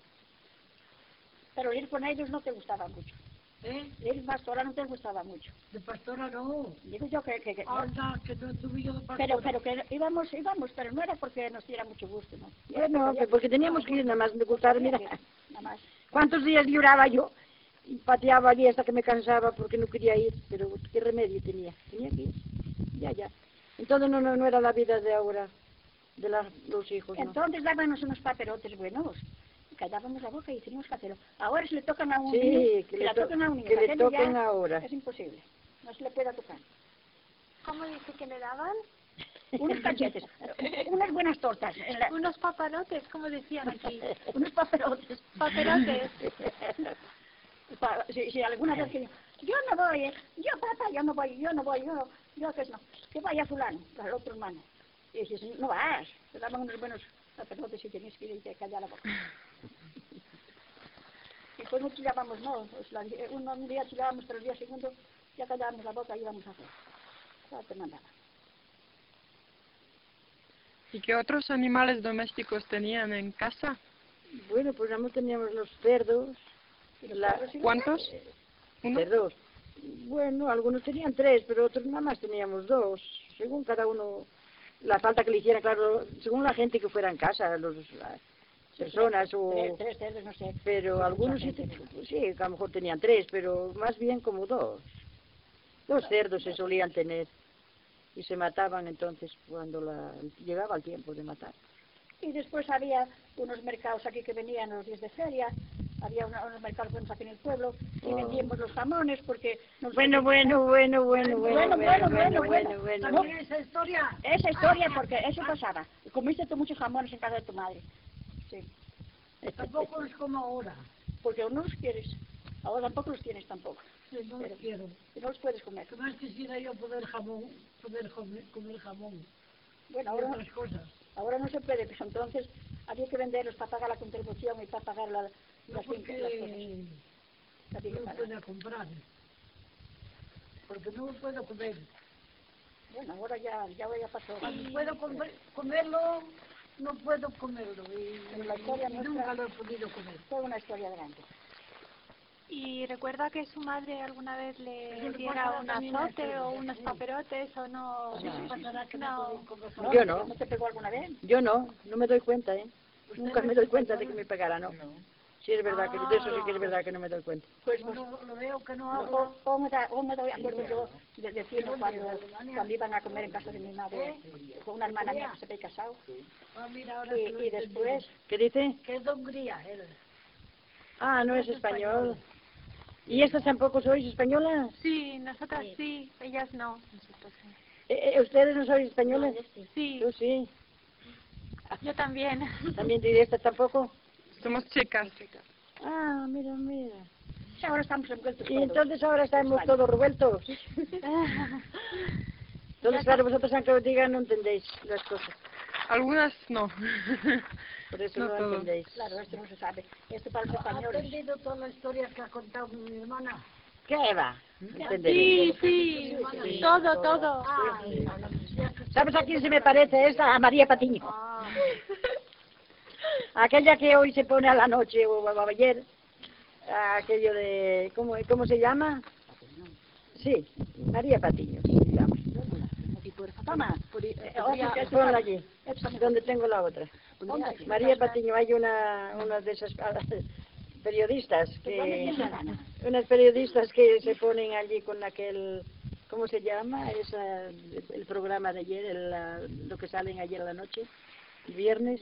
C: Pero ir con ellos no te gustaba mucho.
F: ¿Eh?
C: Ir pastora no te gustaba mucho.
F: De pastora no.
C: Digo yo que... que, que no.
F: Anda, que no tuve yo de pastora.
C: Pero, pero que íbamos, íbamos, pero no era porque nos diera mucho gusto, ¿no? Era
A: Bueno,
C: había-
A: porque teníamos que ir, nada más me gustaba,
C: había
A: mira,
C: que- nada más.
A: cuántos días lloraba yo, y pateaba allí hasta que me cansaba porque no quería ir, pero qué remedio tenía, tenía que ir, ya, ya. Entonces no, no, no era la vida de ahora, de la- los hijos, ¿no?
C: Entonces dábamos unos paperotes buenos, y callábamos la boca y teníamos que hacerlo. Ahora si le tocan a un
A: Sí,
C: niño,
A: que
C: si
A: le
C: le
A: to-
C: tocan a un niño,
A: que le
C: hacerlo ya
A: toquen ahora.
C: es imposible, no se le puede tocar.
B: ¿Cómo dice que le daban?
C: Unos cachetes, unas buenas tortas, en la-
B: Unos paparotes, como decían aquí.
C: unos paperotes.
B: Paperotes.
C: Pa- Si, si alguna vez que yo no voy, eh, yo papá, yo no voy, yo no voy, yo, yo que no, que vaya fulano, al otro hermano. Y dices, no vas, te daban unos buenos sacerdotes y tenías que ir y te callar la boca. Y pues no chillábamos, no, pues la- un, un día chillábamos, pero el día segundo ya callábamos la boca y íbamos a hacer. Ya te mandaba.
D: ¿Y qué otros animales domésticos tenían en casa?
A: Bueno, pues nada más teníamos los cerdos. La,
D: ¿Cuántos? ¿Uno?
A: cerdos. Bueno, algunos tenían tres, pero otros nada más teníamos dos. Según cada uno, la falta que le hiciera, claro, según la gente que fuera en casa, los, las personas o...
C: Tres, tres cerdos, no sé.
A: Pero algunos sí, te- sí, que a lo mejor tenían tres, pero más bien como dos. Dos cerdos se solían tener. Y se mataban entonces cuando la, llegaba el tiempo de matar.
C: Y después había unos mercados aquí que venían los días de feria, había una- unos mercados buenos aquí en el pueblo, y
A: Oh.
C: vendíamos los jamones porque... nos-
A: Bueno, bueno, bueno, bueno, bueno,
C: Bueno,
A: bueno,
C: bueno,
A: bueno,
C: bueno,
A: bueno,
C: No,
A: bueno.
F: esa historia.
C: esa historia, porque eso pasaba. Comiste tú muchos jamones en casa de tu madre. Sí,
F: Tampoco es como ahora.
C: porque no los quieres. Ahora tampoco los tienes tampoco.
F: Sí, no
C: Pero-
F: lo quiero.
C: Y no los puedes comer.
F: ¿Qué más quisiera yo poder jamón, poder comer, comer jamón
C: Bueno,
F: y
C: ahora,
F: otras cosas?
C: ahora no se puede, pues entonces había que venderlos para pagar la contribución y para pagar la,
F: No
C: las,
F: porque
C: las cosas. Había que
F: no lo
C: pagar.
F: puedo comprar. Porque no lo puedo comer.
C: Bueno, ahora ya, ya, ya pasó.
F: Cuando puedo comer, comerlo, no puedo comerlo. Y,
C: Pero la historia
F: y
C: nuestra-
F: nunca lo he podido comer.
C: Toda una historia grande.
B: ¿Y recuerda que su madre alguna vez le
F: Eso le
B: diera
F: pasará
B: un
F: también a
B: azote
F: ustedes,
B: o unos
F: sí.
B: paperotes o no?
F: Sí, sí, pasará que no
B: No.
F: pueden comer
C: ¿No?
F: jamón.
A: Yo no.
C: ¿No te pegó alguna vez?
A: Yo no, no me doy cuenta, ¿eh?
F: ¿Usted
A: Nunca
F: no
A: me doy
F: se
A: cuenta de
F: pegó?
A: que me pegara, no. Sí es verdad, que de eso sí que es verdad que no me doy cuenta.
C: Pues,
F: Yo
C: pues
F: lo, lo veo que no
C: o,
F: habla.
C: o me da, o me doy acuerdo yo de decirlo cuando, cuando iban a comer en casa de mi madre con una hermana mía que se había casado.
F: Ah, mira, ahora que lo
C: Y, y
F: he entendido.
C: después,
A: ¿Qué dice?
F: Que es de Hungría, él.
A: Ah, no es español. ¿Y estas tampoco sois españolas?
B: Sí, nosotras sí, ellas no. Nosotros sí.
A: Eh, eh, ¿Ustedes no sois españolas?
B: Sí,
A: Tú sí.
B: yo también.
A: ¿También de estas tampoco?
D: Somos chicas.
A: Ah, mira, mira.
C: sí, ahora estamos envueltos
A: Y
C: todos.
A: entonces ahora estamos
C: España.
A: todos revueltos. Entonces, claro, vosotros aunque os digan no entendéis las cosas.
D: Algunas no.
A: Por eso
D: No
A: no,
D: todo.
A: entendéis.
C: Claro, esto no se sabe. Esto para los
F: ¿Ha
C: españoles.
F: entendido toda la historia que ha contado mi hermana?
A: ¿Qué va? ¿Entendéis?
B: Sí, sí, todo, todo.
F: Ah,
A: ¿Sabes a quién se me parece esta? A María Patiño.
F: ah,
A: Aquella que hoy se pone a la noche o a- ayer. Aquello de... ¿Cómo, cómo se llama? Sí, María Patiño. Se llama.
C: Toma, eh, otra que esto
A: Ponla
C: para-
A: allí,
C: esto también-
A: donde tengo la otra.
C: Ponla aquí.
A: María Patiño, hay una, una de esas ah, periodistas que... Unas periodistas que se ponen allí con aquel... ¿Cómo se llama? Esa, el programa de ayer, el, la- lo que salen ayer a la noche, el viernes.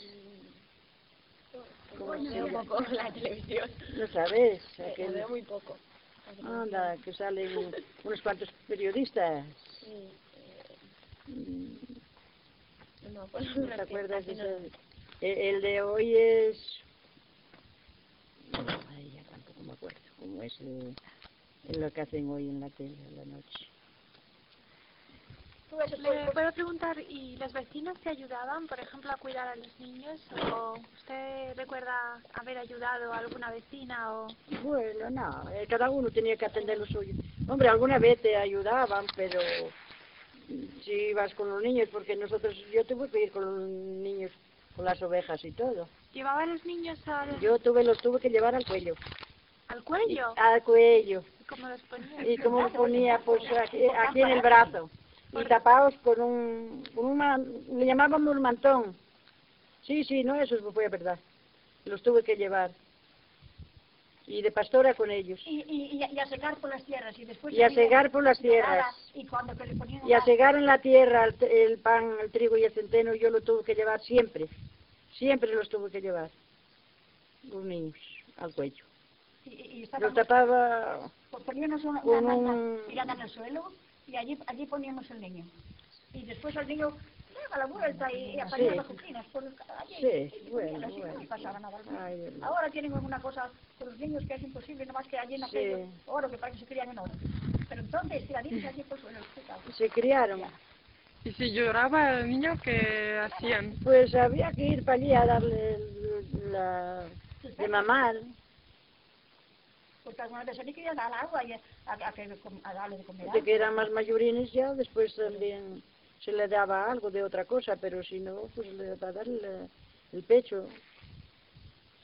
A: ¿Cómo se
E: Veo
A: llama?
E: poco la televisión.
A: No sabes,
E: Eh, Lo
A: aquel...
E: veo muy poco.
A: Anda, que salen unos cuantos periodistas.
E: Sí,
A: Mm,
E: eh, no, pues,
A: ¿No te acuerdas de
E: no-
A: ese? El, el de hoy es... Ay, ya tampoco me acuerdo cómo es el, el lo que hacen hoy en la tele a la noche.
C: Tú eso,
B: Le puedo preguntar, ¿y los vecinos te ayudaban, por ejemplo, a cuidar a los niños? ¿O usted recuerda haber ayudado a alguna vecina o...?
A: Bueno, no, eh, cada uno tenía que atender lo suyo. Hombre, alguna vez te ayudaban, pero mm, si ibas con los niños, porque nosotros, yo tuve que ir con los niños, con las ovejas y todo.
B: ¿Llevaba a los niños al,
A: Yo tuve los tuve que llevar al cuello.
B: al cuello?
A: Al cuello.
B: ¿Cómo los ponía?
A: Y como lo ponía, pues aquí, aquí en el brazo. Y tapados con un, con un man- le llamábamos mantón. Sí, sí, no, eso fue verdad. Los tuve que llevar. Y de pastora con ellos.
C: y, y, y a- y a secar por las tierras y después
A: Y a
C: salía
A: segar por las
C: pelada,
A: tierras.
C: y cuando que le ponían
A: Y a
C: la-
A: segar en la tierra el, el pan, el trigo y el centeno, yo lo tuve que llevar siempre. Siempre los tuve que llevar. Los niños, al cuello.
C: y, y
A: Los
C: estábamos-
A: tapaba
C: pues poníamos una,
A: con
C: una
A: un-
C: manta tirada en el suelo y allí allí poníamos el niño y después el niño daba la vuelta y, y aparecía
A: Sí.
C: las oficinas por el- allí,
A: Sí,
C: y
A: bueno,
C: ponían así,
A: bueno.
C: no pasaba nada.
A: Ay, Dios mío.
C: Ahora tienen alguna cosa con los niños que es imposible, nomás que allí en
A: Sí.
C: aquello oro que parece que se crían en oro, pero entonces tiraditos allí por el suelo, explica.
A: Se criaron.
D: Y si lloraba el niño, ¿qué hacían?
A: Pues había que ir para allí a darle el- la, de mamar.
C: Porque algunas veces ni querían dar agua y a, a, a, que com- a darle de comer
A: De que eran más mayorines ya, después también se le daba algo de otra cosa, pero si no, pues le daba dar el, el pecho.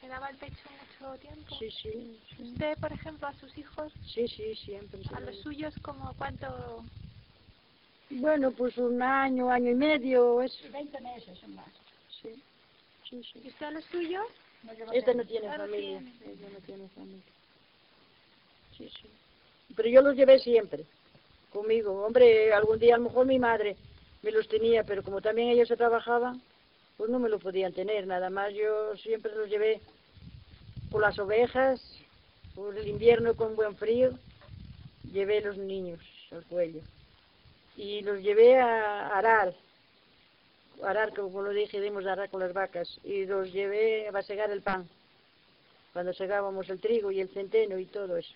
B: se daba el pecho mucho tiempo.
A: Sí, sí, sí,
B: ¿Usted, por ejemplo, a sus hijos,
A: sí, sí, siempre.
B: a los suyos, como cuánto?
A: Bueno, pues un año, año y medio, eso.
C: veinte meses o más.
A: Sí, sí,
B: ¿Y
A: sí.
B: usted a los suyos?
C: No llevo
A: Este no
C: veinte.
A: tiene
B: Ya no
A: familia,
B: tiene.
A: ella no tiene familia. Sí, sí. Pero yo los llevé siempre conmigo. Hombre, algún día a lo mejor mi madre me los tenía, pero como también ellos se trabajaban, pues no me lo podían tener. Nada más yo siempre los llevé por las ovejas, por el invierno con buen frío, llevé los niños al cuello. Y los llevé a arar, arar, como lo dije, dimos de arar con las vacas, y los llevé a segar el pan, cuando segábamos el trigo y el centeno y todo eso.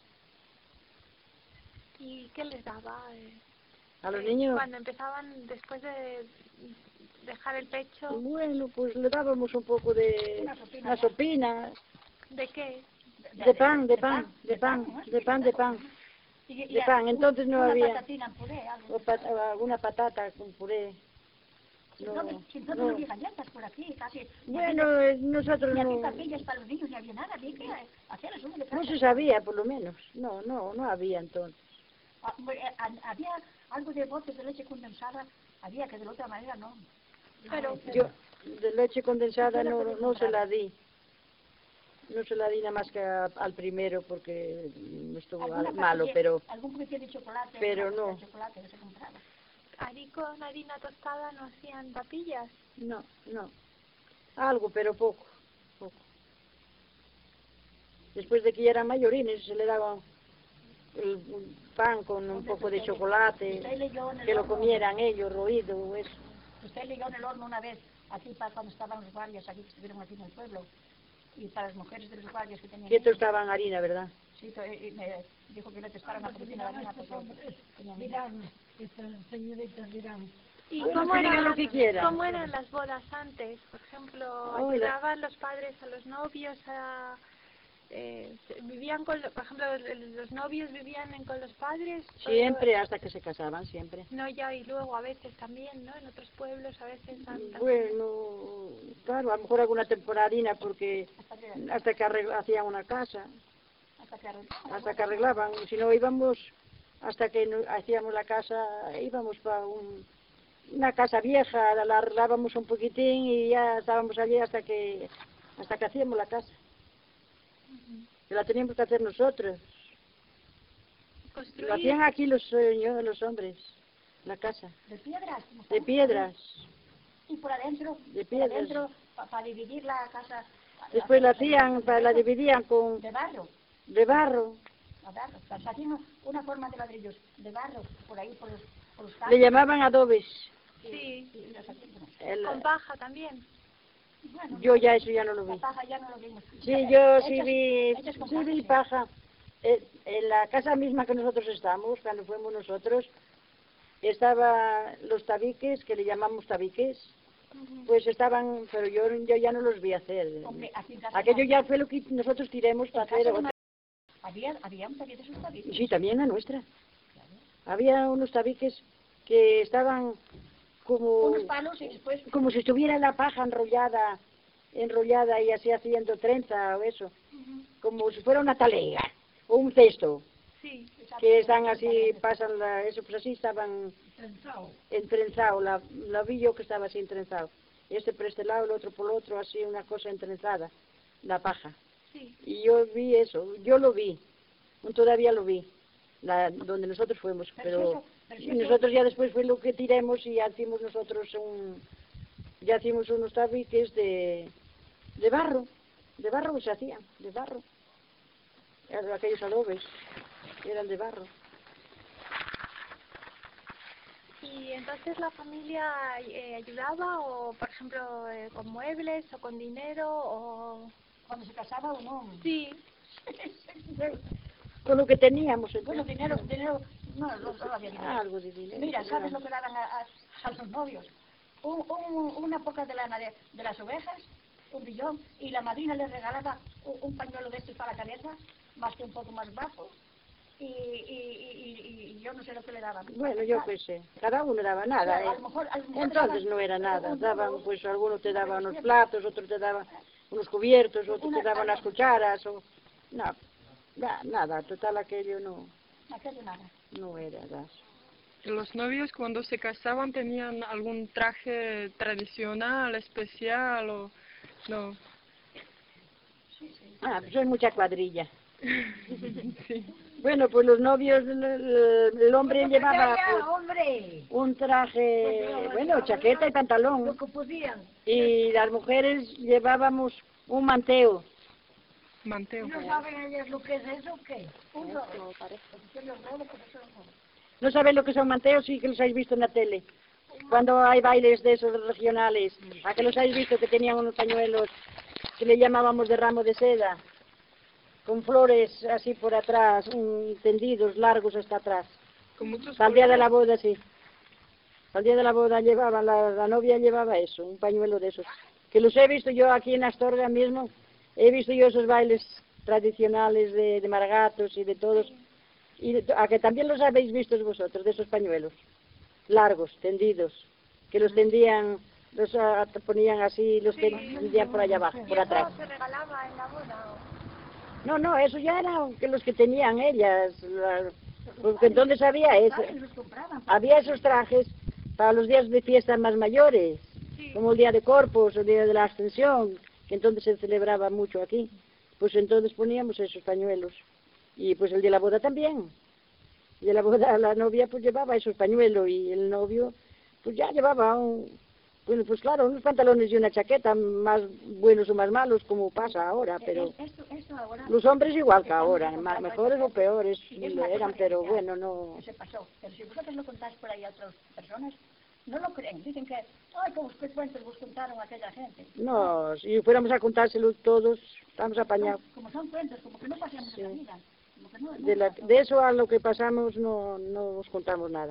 B: ¿Y qué les daba? eh?
A: A los
B: Eh,
A: niños,
B: Cuando empezaban, después de dejar el pecho,
A: bueno, pues le dábamos un poco de
C: Una sopina,
A: una
C: ya.
A: sopina,
B: ¿de qué?
A: de pan, de pan, de pan, de pan, de pan,
C: Y- y
A: de
C: a-
A: pan. Entonces no
C: una
A: había,
C: patatina en puré, algo.
A: o pat- o alguna patata con puré.
C: Si
A: No,
C: no, si no,
A: no.
C: no había galletas por aquí, casi. Ni
A: Bueno,
C: había-
A: eh, nosotros
C: ni había
A: no,
C: papillas para los niños, ni había nada. Había que hacer el zumo de
A: no
C: casa.
A: se sabía, por lo menos. No, no, no había entonces.
C: Ah, bueno, eh, a- Había algo de botes de leche condensada, había que de la otra manera no.
B: Pero,
A: Yo de leche condensada no, no se la di. No se la di nada más que a- al primero porque no estuvo
C: Alguna
A: al- malo,
C: pastilla-
A: pero
C: Algún poquitín de chocolate.
A: pero
C: una
A: no.
C: de chocolate que se compraba.
B: ¿Ahí con harina tostada no hacían papillas?
A: no, no. Algo, pero poco, poco. Después de que ya eran mayorines se le daba el pan con un poco de chocolate,
C: Usted leyó en el
A: que lo
C: horno-
A: comieran ellos, roído o eso.
C: Usted leyó en el horno una vez, aquí para cuando estaban los guardias, aquí que estuvieron aquí en el pueblo, y para las mujeres de los guardias que tenían.
A: Que esto estaba en harina, ¿verdad?
C: Sí, to- y me dijo que le testaran una poquitina de harina porque tenían.
F: Dirán, estas señoritas dirán.
B: ¿Y
A: Bueno,
B: cómo
A: que digan
B: eran,
A: lo que quieran.
B: cómo eran las bodas antes? Por ejemplo,
A: Ay, la-
B: ¿ayudaban los padres a los novios a... Eh, se- vivían con, lo- por ejemplo, el- los novios vivían en- con los padres? o-
A: Siempre hasta que se casaban, siempre.
B: No, ya, y luego a veces también, ¿no? En otros pueblos a veces han también-
A: Bueno, claro, a lo mejor alguna temporadina porque
C: Hasta que,
A: hasta que arregla- hacían una casa,
C: hasta que arreglaban.
A: hasta que arreglaban. Si no íbamos, hasta que no- hacíamos la casa, íbamos para un, una casa vieja, la, la arreglábamos un poquitín y ya estábamos allí hasta que hasta que hacíamos la casa. Que la teníamos que hacer nosotros.
B: construir.
A: Lo hacían aquí los, eh, yo, los hombres, la casa,
C: De piedras. como
A: de
C: estamos
A: piedras.
C: aquí. Y por adentro,
A: De
C: por
A: piedras.
C: adentro, para dividir la casa.
A: Después la hacían, pa- la dividían con
C: De barro.
A: de barro.
C: A barro. O sea, hacían una forma de ladrillos de barro, por ahí, por los, por los
A: Le
C: campos.
A: llamaban adobes.
B: Sí,
C: Y los hacían con eso.
A: El-
B: con paja también.
C: Bueno,
A: yo ya eso ya no lo
C: la
A: vi.
C: paja ya no lo vimos.
A: Sí,
C: Ya,
A: yo sí
C: hechas-
A: vi,
C: hechas con
A: sí vi
C: paja,
A: paja. Eh, en la casa misma que nosotros estamos, cuando fuimos nosotros, estaban los tabiques, que le llamamos tabiques, pues estaban, pero yo, yo ya no los vi hacer.
C: Hombre, aquí en casa
A: Aquello
C: no.
A: ya fue lo que nosotros tiremos para
C: En casa
A: hacer
C: no
A: otro.
C: Había, había un tabique de esos tabiques.
A: Sí, también la nuestra. Había unos tabiques que estaban como,
C: Unos palos y después
A: como si estuviera la paja enrollada, enrollada y así haciendo trenza o eso, como si fuera una talega o un cesto,
B: Sí,
A: que están así, pasan la, eso, pues así estaban
F: Pensado.
A: entrenzado, la, la vi yo que estaba así entrenzado, este por este lado, el otro por el otro, así una cosa entrenzada, la paja.
B: sí.
A: Y yo vi eso, yo lo vi, todavía lo vi, la, donde nosotros fuimos,
C: Pero
A: pero
C: eso- pero
A: y
C: eso-
A: nosotros ya después fue lo que tiremos y ya hicimos nosotros un, ya hicimos unos tabiques de, de barro, de barro se hacían, de barro, eran aquellos adobes, eran de barro.
B: ¿Y entonces la familia eh, ayudaba o, por ejemplo, eh, con muebles o con dinero o...?
C: cuando se casaba uno.
B: Sí,
A: Con lo que teníamos,
C: Bueno,
A: entonces,
C: dinero, dinero, no, no, no había dinero.
A: algo de dinero.
C: Mira, ¿sabes
A: era-
C: lo que daban a, a, a los novios? Un, un, una poca de lana de, de las ovejas, un billón, y la madrina les regalaba un, un pañuelo de estos para la cabeza, más que un poco más bajo, y, y, y, y, y yo no sé lo que le daban.
A: Bueno, yo qué sé, cada uno daba nada,
C: Claro, a
A: ¿eh?
C: lo mejor- a lo mejor
A: Entonces
C: daban
A: no era nada,
C: un-
A: daban, pues algunos te daban unos platos, otros te daban, unos cubiertos, otros
C: Una
A: te daban las
C: tabla.
A: cucharas, o... No, na- nada, total aquello no,
C: Aquello nada.
A: no era gas.
D: ¿Los novios cuando se casaban tenían algún traje tradicional, especial o no?
A: Ah, pues hay mucha cuadrilla.
D: Sí.
A: Bueno, pues los novios, el, el- el hombre llevaba pues,
F: hombre.
A: un traje, bueno, chaqueta y pantalón.
F: Lo que podían.
A: Y las mujeres llevábamos un manteo.
D: Manteo.
F: ¿No saben ellas lo que es eso o qué?
C: Un rolo.
A: ¿No saben lo que son manteos? Sí que los habéis visto en la tele. Cuando hay bailes de esos regionales, ¿a que los habéis visto que tenían unos pañuelos que le llamábamos de ramo de seda? Con flores así por atrás, un, tendidos, largos hasta atrás.
D: Con muchos
A: Al día de
D: colores.
A: la boda, sí. Al día de la boda llevaba, la, la novia llevaba eso, un pañuelo de esos. Que los he visto yo aquí en Astorga mismo, he visto yo esos bailes tradicionales de, de maragatos y de todos. Y de- a que también los habéis visto vosotros, de esos pañuelos. Largos, tendidos, que los tendían, los ah, ponían así, los tendían por allá abajo, por atrás.
B: ¿Se regalaba en la boda o...?
A: No, no, eso ya eran que los que tenían ellas, la- porque entonces había eso,
C: Los compraban.
A: había esos trajes para los días de fiestas más mayores, como el día de Corpus o el día de la Ascensión, que entonces se celebraba mucho aquí, pues entonces poníamos esos pañuelos, y pues el de la boda también, y de la boda la novia pues llevaba esos pañuelos, y el novio pues ya llevaba un, bueno pues claro, unos pantalones y una chaqueta, más buenos o más malos como pasa ahora, pero...
C: Esto, esto ahora...
A: Los hombres igual que
C: Estamos
A: ahora, ma-
C: comprando
A: mejores o peores
C: Y es una
A: eran,
C: cosa
A: pero
C: que-
A: bueno, no...
C: que se pasó. Pero si vosotros lo contáis por ahí a otras personas, no lo creen. Dicen que, ay, como qué cuentos vos contaron a aquella gente.
A: No, si fuéramos a contárselo todos, estamos apañados.
C: Como son cuentos, como que no pasamos en la vida. Como que no, no
A: De, la-
C: pasó.
A: de eso a lo que pasamos no, no os contamos nada.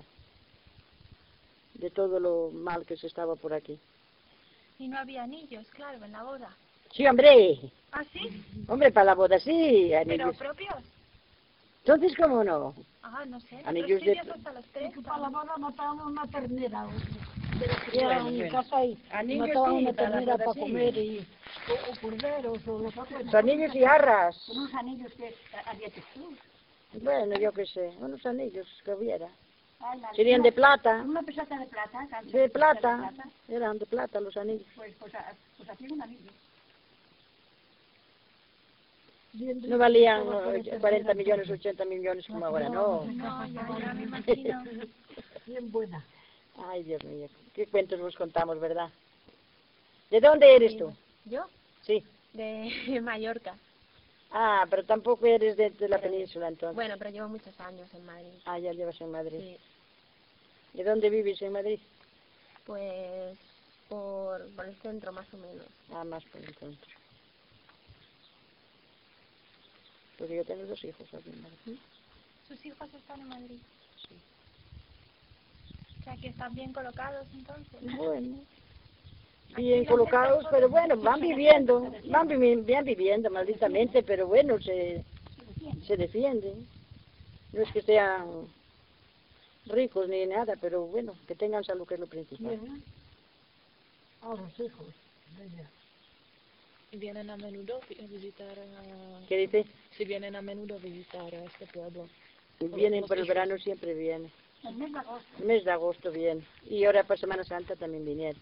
A: De todo lo mal que se estaba por aquí.
B: Y no había anillos, claro, en la boda.
A: Sí, hombre,
B: ¿Ah, sí?
A: hombre, para la boda sí,
B: ¿Pero
A: anillos.
B: propios?
A: Entonces, ¿cómo no?
B: Ah, no sé. En
A: Anillos
B: otros
A: de-
B: sitios hasta los tres.
F: Que para la boda mataban una ternera.
A: Bueno,
F: Era en
A: bueno.
F: casa ahí.
A: Anillos
F: Mataban
A: sí,
F: una
A: para la
F: ternera
A: boda
F: para
A: sí.
F: comer y o, o corderos o lo que fuera.
A: Anillos y arras.
C: Con unos anillos que había textura.
A: Bueno, yo qué sé, unos anillos que hubiera.
C: Ay, la-
A: Serían de plata,
C: Una peseta de plata. casi,
A: de
C: una peseta
A: plata, eran de plata los anillos.
C: Pues, pues, a- pues hacían un anillo.
A: No valían eh, cuarenta millones, ochenta millones como ahora, no.
B: No, ya, ya me imagino.
F: Bien buena.
A: Ay, Dios mío, qué cuentos nos contamos, ¿verdad? ¿De dónde eres tú?
B: ¿Yo?
A: Sí.
B: De Mallorca.
A: Ah, pero tampoco eres de, de la península, entonces.
B: Bueno, pero llevo muchos años en Madrid.
A: Ah, ya llevas en Madrid.
B: Sí.
A: ¿De dónde vives en Madrid?
B: Pues por, por el centro más o menos.
A: Ah, más por el centro. Porque yo tengo dos hijos aquí en Madrid.
B: ¿Sus hijos están en Madrid? O sea, que están bien colocados entonces.
A: Bueno, bien colocados, pero bueno, van viviendo, van, vivi- van viviendo malditamente, pero bueno, se, se defienden. No es que sean ricos ni nada, pero bueno, que tengan salud, que es lo principal.
F: Bien. A los hijos de ella.
G: Y vienen a menudo a visitar, a-
A: ¿Qué dice?
G: si vienen a menudo a visitar a este pueblo.
A: Vienen por el verano, siempre vienen.
C: El mes de agosto.
A: El mes de agosto vienen. Y ahora para Semana Santa también vinieron.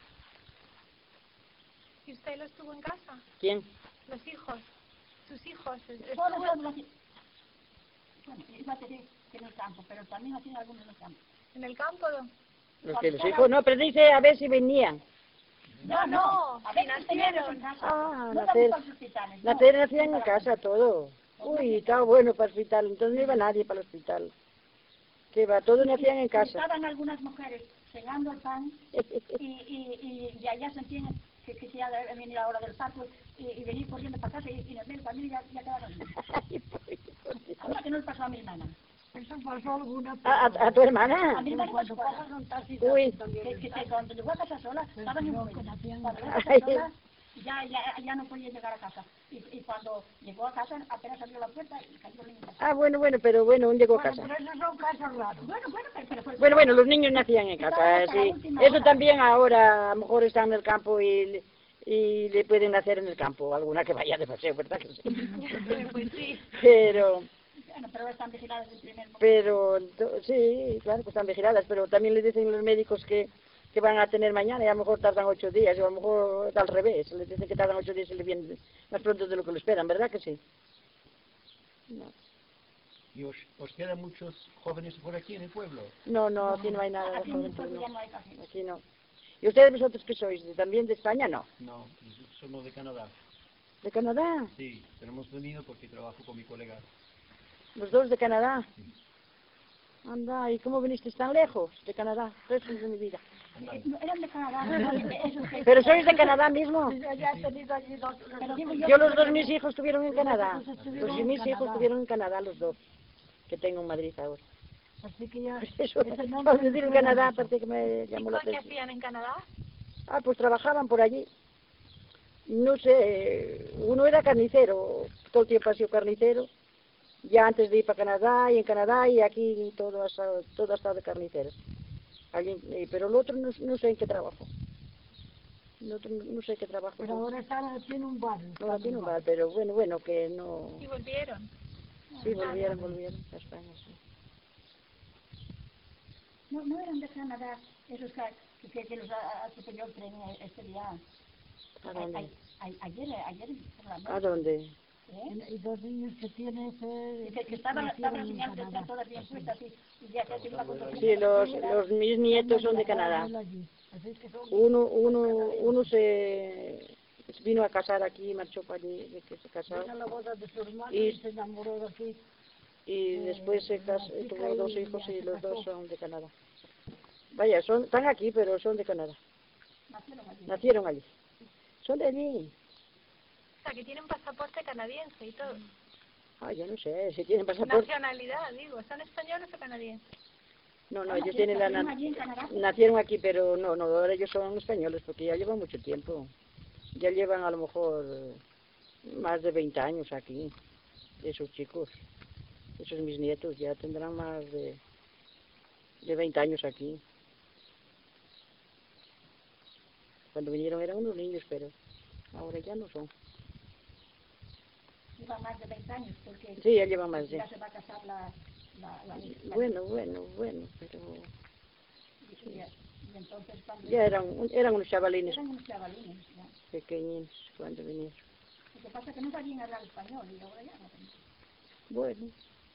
B: ¿Y usted los tuvo en casa?
A: ¿Quién?
B: Los hijos. Sus hijos. es-
C: Todos
B: estuvo-
C: son los- Bueno, iba a decir que en el campo, pero también hacían algunos en el campo.
B: ¿En el campo?
A: Los que los hijos, no, pero dice a ver si venían.
B: No, no,
C: A
B: si
C: veces teníamos
B: nacieron.
C: en casa.
A: Ah,
C: no
A: nacer.
C: vamos para los hospitales. no.
A: Nacer nacían en casa todo. Uy, estaba bueno para el hospital, entonces no iba nadie para el hospital. Que va, todos nacían en casa.
C: Estaban algunas mujeres segando el pan y, y, y, y allá sentían que, que ya venía la hora del parto y, y venir corriendo para casa y, y en el medio camino ya, ya quedaron. Ahora que no les pasó a mi hermana.
F: Eso pasó alguna
A: ¿A, a, a tu
C: A
A: hermana?
C: mi hermana
F: cuando
C: pasó
F: pasan taxis
A: Uy.
F: también.
C: que, que se- cuando llegó a casa sola, estaban en
F: no,
C: un
F: que nacían en
C: Cuando llegó a
A: Ay.
C: casa sola, ya, ya, ya no podía llegar a casa. Y, y cuando llegó a casa, apenas abrió la puerta y cayó el niño. en casa.
A: Ah, bueno, bueno, pero bueno, un llegó a
F: Bueno,
A: casa.
F: pero esos son casos raros.
C: Bueno, bueno, pero, pero fue...
A: Bueno, bueno, los niños nacían en casa, sí. Eso también ahora, a lo mejor están en el campo y y le pueden hacer en el campo, alguna que vaya de paseo, ¿verdad que sí?
B: Pues sí.
A: Pero,
C: Bueno, pero están vigiladas en primer momento.
A: pero, to- sí, claro que están vigiladas, pero también le dicen los médicos que, que van a tener mañana y a lo mejor tardan ocho días, o a lo mejor al revés, les dicen que tardan ocho días y le vienen más pronto de lo que lo esperan, ¿verdad que sí? No,
H: ¿Y os, os quedan muchos jóvenes por aquí en el pueblo?
A: no, no, aquí no hay nada de
C: Aquí en el
A: juventud,
C: pueblo
A: no.
C: ya no hay casi.
A: Aquí no. ¿Y ustedes vosotros qué sois? ¿También de España? No.
H: No, somos de Canadá.
A: ¿De Canadá?
H: Sí, pero hemos venido porque trabajo con mi colega.
A: ¿Los dos de Canadá? Anda, ¿y cómo viniste tan lejos de Canadá? Resto de mi vida.
C: Eh, no, eran de Canadá, no, esos que...
A: ¿Pero sois de Canadá mismo?
F: Yo ya he tenido allí dos...
C: Pero digo yo,
A: Yo los dos mis hijos estuvieron en Canadá.
F: Pues
A: Pues
F: estuvieron
A: sí,
F: en
A: mis hijos
F: Canadá.
A: estuvieron en Canadá los dos, que tengo en Madrid ahora.
F: Así que ya...
A: Eso,
F: ese nombre
A: al decir en
F: me
A: Canadá,
F: suena
A: aparte que me
B: ¿Y
A: llamó la
B: qué
A: atención.
B: hacían en Canadá?
A: Ah, pues trabajaban por allí. No sé, uno era carnicero, todo el tiempo ha sido carnicero. Ya antes de ir para Canadá, y en Canadá, y aquí todo ha estado, todo ha estado de carnicero. Alguien, eh, pero el otro no, no sé en qué trabajo. El otro no, no sé qué trabajo.
F: Pero ahora está, tiene un bar.
A: No, tiene un bar, pero bueno, bueno, que no...
B: Y volvieron.
A: Sí, volvieron, volvieron a España, sí.
C: no, no eran de Canadá, esos que, que, que los a- atropelló el tren este día.
A: ¿A dónde?
C: Ay, ay, ayer, ayer por la
A: ¿A
C: noche.
A: dónde?
C: ¿Eh?
F: Y dos niños que tiene ese...
C: Y que, que estaban, estaban las señales del tren todas bien puestas y, y ya que tiene una foto.
A: Sí, los, los mis nietos son de Canadá.
F: Así que son...
A: Uno, uno, uno se vino a casar aquí, marchó para allí, de que se casó.
F: Vino a la boda de su hermano
A: Y-
F: y se enamoró de aquí.
A: Y después se casó,
F: la chica
A: tuvo dos
F: y
A: hijos
F: ya
A: y
F: se
A: los dos
F: casó.
A: son de Canadá. Vaya, son, están aquí, pero son de Canadá.
C: Nacieron allí.
A: Nacieron allí. Son de allí.
B: O sea, que tienen pasaporte canadiense y todo.
A: Ah, yo no sé, si tienen pasaporte.
B: Nacionalidad, digo. ¿Son españoles o canadienses?
A: No, no, ellos tienen la...
C: Nacieron
A: na-
C: allí en Canadá.
A: Nacieron aquí, pero no, no, ahora ellos son españoles, porque ya llevan mucho tiempo. Ya llevan a lo mejor más de veinte años aquí, esos chicos. Esos mis nietos ya tendrán más de, de veinte años aquí. Cuando vinieron eran unos niños, pero ahora ya no son.
C: Lleva más de veinte años porque
A: Sí, ya llevan más de...
C: ya se va a casar la... la, la, la-
A: Bueno, bueno, bueno, pero
C: y, ya- y entonces cuando...
A: ya eran, eran unos chavalines
C: Eran unos chavalines, ya.
A: pequeñinos cuando vinieron.
C: Lo que pasa es que no sabían hablar español y ahora ya no.
A: Bueno.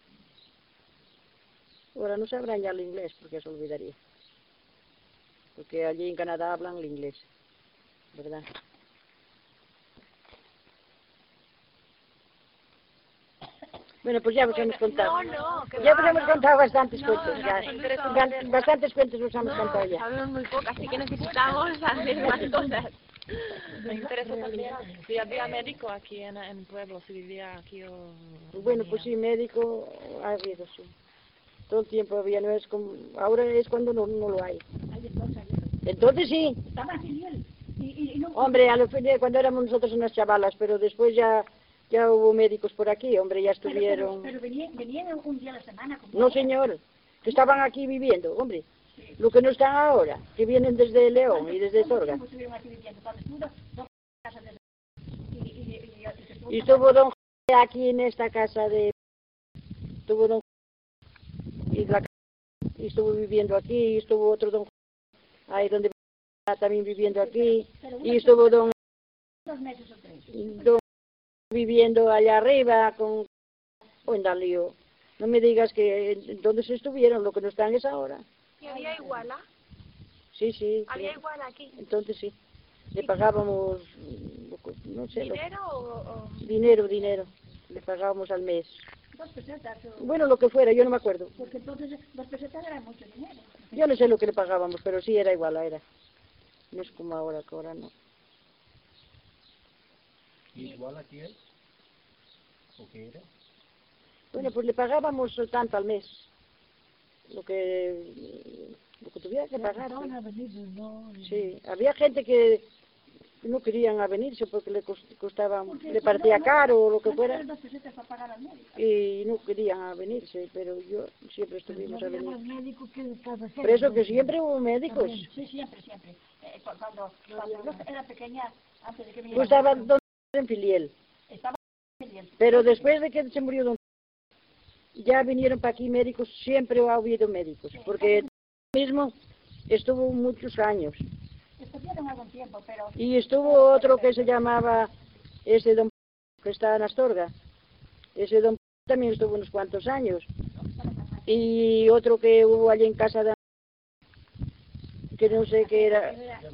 A: Ahora no sabrán ya el inglés porque se olvidaría. Porque allí en Canadá hablan el inglés, ¿verdad? Bueno, pues ya os hemos contado.
B: No, no, que
A: Ya
B: va,
A: os hemos
B: no.
A: contado bastantes
B: No,
A: cuentos.
B: en
A: Ya.
B: absoluto.
A: Ba- Bastantes cuentos os hemos
G: No,
A: contado ya.
G: sabemos muy poco, así que necesitamos saber más cosas. Me interesa también si había médico aquí en en el pueblo, si vivía aquí o...
A: Bueno, pues sí, médico ha habido, sí. Todo el tiempo había, no es como... Ahora es cuando no, no lo hay.
C: Ahí entonces, ahí.
A: Entonces sí.
C: Estaba así él. Y, y, y no...
A: Hombre, a lo, cuando éramos nosotros unas chavalas, pero después ya ya hubo médicos por aquí, hombre, ya
C: Pero, pero,
A: estuvieron...
C: pero venían, venían un día a la semana. como
A: No,
C: ahora.
A: señor, que estaban aquí viviendo, hombre. Lo que no están ahora, que vienen desde León y desde
C: ¿Cuánto
A: Zorga.
C: tiempo estuvieron aquí viviendo? Cuando estuvo dos casas de... Y, y, y, y, y se estuvo
A: Y estuvo don José aquí en esta casa de... Estuvo don y, la... y estuvo viviendo aquí, y estuvo otro don ahí donde también viviendo aquí,
C: pero
A: y
C: una-
A: estuvo don,
C: dos meses o tres.
A: don viviendo allá arriba con... Oh, en Dalío. No me digas que dónde se estuvieron, lo que no están es ahora.
B: ¿Y había iguala?
A: Sí, sí.
B: ¿Había
A: sí.
B: iguala aquí?
A: Entonces sí. Le pagábamos, mm, no sé, lo-
B: ¿Dinero o...? o-
A: dinero, dinero. Le pagábamos al mes.
C: Dos pesetas. O...
A: Bueno, lo que fuera, yo no me acuerdo.
C: Porque entonces dos pesetas era mucho dinero.
A: Yo no sé lo que le pagábamos, pero sí era igual, era. No es como ahora, que ahora no.
H: ¿Y igual aquí es? ¿O qué era?
A: Bueno, pues le pagábamos tanto al mes. Lo que, lo que tuviera que pagar.
F: Estaban a venir, no...
A: Sí, había gente que no querían a venirse porque le cos- costaba,
C: Porque
A: le parecía
C: no, no,
A: caro o lo que
C: no
A: fuera.
C: tener dos pesetas para pagar al médico.
A: Y no querían a venirse, pero yo siempre estuvimos a
F: Había más
A: venir.
F: médicos que de cabecera.
A: Por eso que siempre hubo médicos.
C: Sí, siempre, siempre. Eh, cu- cuando cuando yo era pequeña, Antes de que
A: Pues
C: viniera.
A: estaba don en Filiel.
C: Estaba bien.
A: Pero después de que se murió don ya vinieron para aquí médicos, siempre ha habido médicos, porque mismo estuvo muchos años.
C: Estuvieron algún tiempo, pero...
A: Y estuvo otro que se llamaba, ese don que está en Astorga, ese don también estuvo unos cuantos años. Y otro que hubo allí en casa de... que no sé qué era,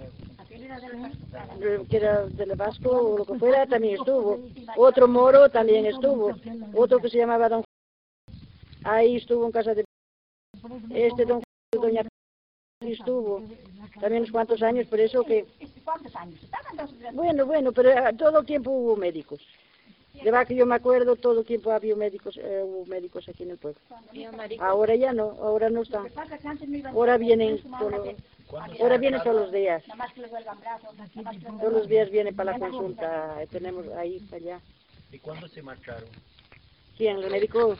A: que era del Vasco o lo que fuera, también estuvo. Otro moro también estuvo, otro que se llamaba don... ahí estuvo en casa de... este don doña estuvo también unos cuantos años, por eso que...
C: ¿Cuántos años? Estaban dos o tres.
A: Bueno, bueno, pero eh, todo el tiempo hubo médicos. De verdad que yo me acuerdo, todo el tiempo había médicos, eh, hubo médicos aquí en el pueblo. Ahora ya no, ahora no están. Ahora vienen, todos- ahora vienen todos los días.
C: Nada más que le vuelvan brazos, nada más que le
A: Todos los días vienen para la consulta, eh, tenemos ahí, para allá.
H: ¿Y cuándo se marcharon?
A: ¿Quién? ¿El médico?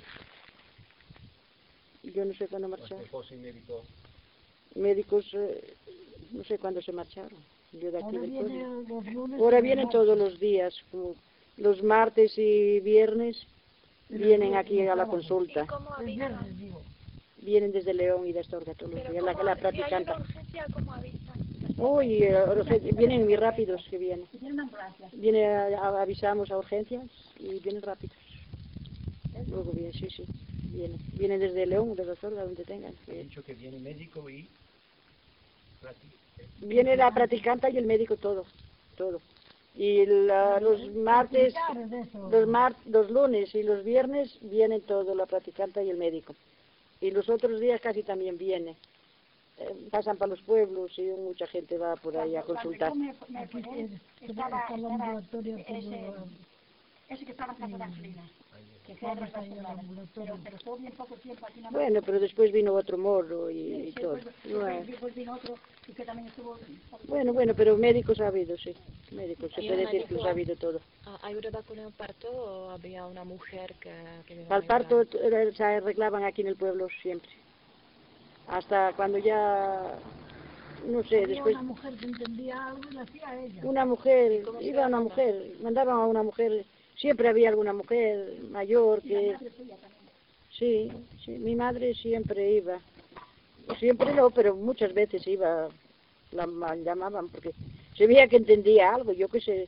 A: Yo no sé cuándo
H: ¿Los
A: marcharon.
H: dejó sin médico?
A: Médicos, eh, no sé cuándo se marcharon. Yo de aquí
F: Ahora
A: del
F: viene
A: pueblo.
F: los lunes.
A: Ahora
F: y
A: vienen
F: los
A: todos los días, como los martes y viernes, vienen aquí a la consulta.
E: ¿Cómo
F: martes. Es
E: avisan?
F: viernes, digo.
A: Vienen desde León y de Astorga todos los
E: Pero
A: días, la,
E: ¿cómo,
A: la
E: si hay una
A: practicante.
E: urgencia, ¿cómo avisan?
A: Uy, eh, urgen- vienen muy rápidos que vienen.
C: hicieron ambulancias.
A: Viene a- a- avisamos a urgencias y vienen rápidos. Luego vienen, sí, sí, vienen. Vienen desde León, desde Astorga, donde tengan.
H: He
A: que-
H: dicho que viene médico y... practi-
A: Viene la practicante y el médico todo, todo. Y la- los martes,
F: Claro, de eso.
A: los, mar, los lunes y los viernes vienen todo, la practicante y el médico. Y los otros días casi también viene. Eh, pasan para los pueblos y mucha gente va por ahí a consultar.
C: Cuando yo me, me
F: Aquí
C: operé,
F: es-
C: estaba,
F: está el
C: estaba
F: ambulatorio
C: ese,
F: todo.
C: ese que estaba en casa de Angelina, que fue
F: Vamos ahí al
C: arreglado,
F: ambulatorio.
C: pero, pero estuvo bien poco tiempo aquí nada más.
A: Bueno, pero después vino otro morro y,
C: Sí,
A: y
C: sí,
A: todo.
C: pues,
A: Bueno.
C: después, después vino otro y que también estuvo...
A: Bueno, bueno, pero médicos ha habido, sí. Médicos, se
G: ¿Y
A: puede
G: un
A: decir que los
G: médico
A: ha habido todo.
G: ah, ayudaba con el parto o había una mujer que, que iba
A: Para el
G: a
A: parto
G: ayudar?
A: eh, se arreglaban aquí en el pueblo siempre. Hasta cuando ya, no sé,
F: Había
A: después...
F: una mujer que entendía algo y lo hacía ella.
A: Una mujer,
G: cómo se
A: iba una
G: llamaba?
A: mujer, mandaban a una mujer, siempre había alguna mujer mayor que... Sí, sí, mi madre siempre iba. Siempre no, pero muchas veces iba, la ma- llamaban porque se veía que entendía algo, yo qué sé.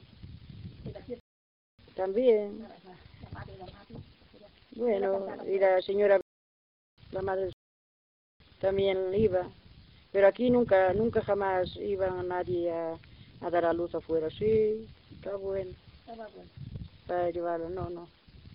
A: También, bueno, y la señora, la madre también iba. Pero aquí nunca, nunca jamás iba nadie a, a dar a luz afuera. Sí, está bueno. Para llevarlo, no, no.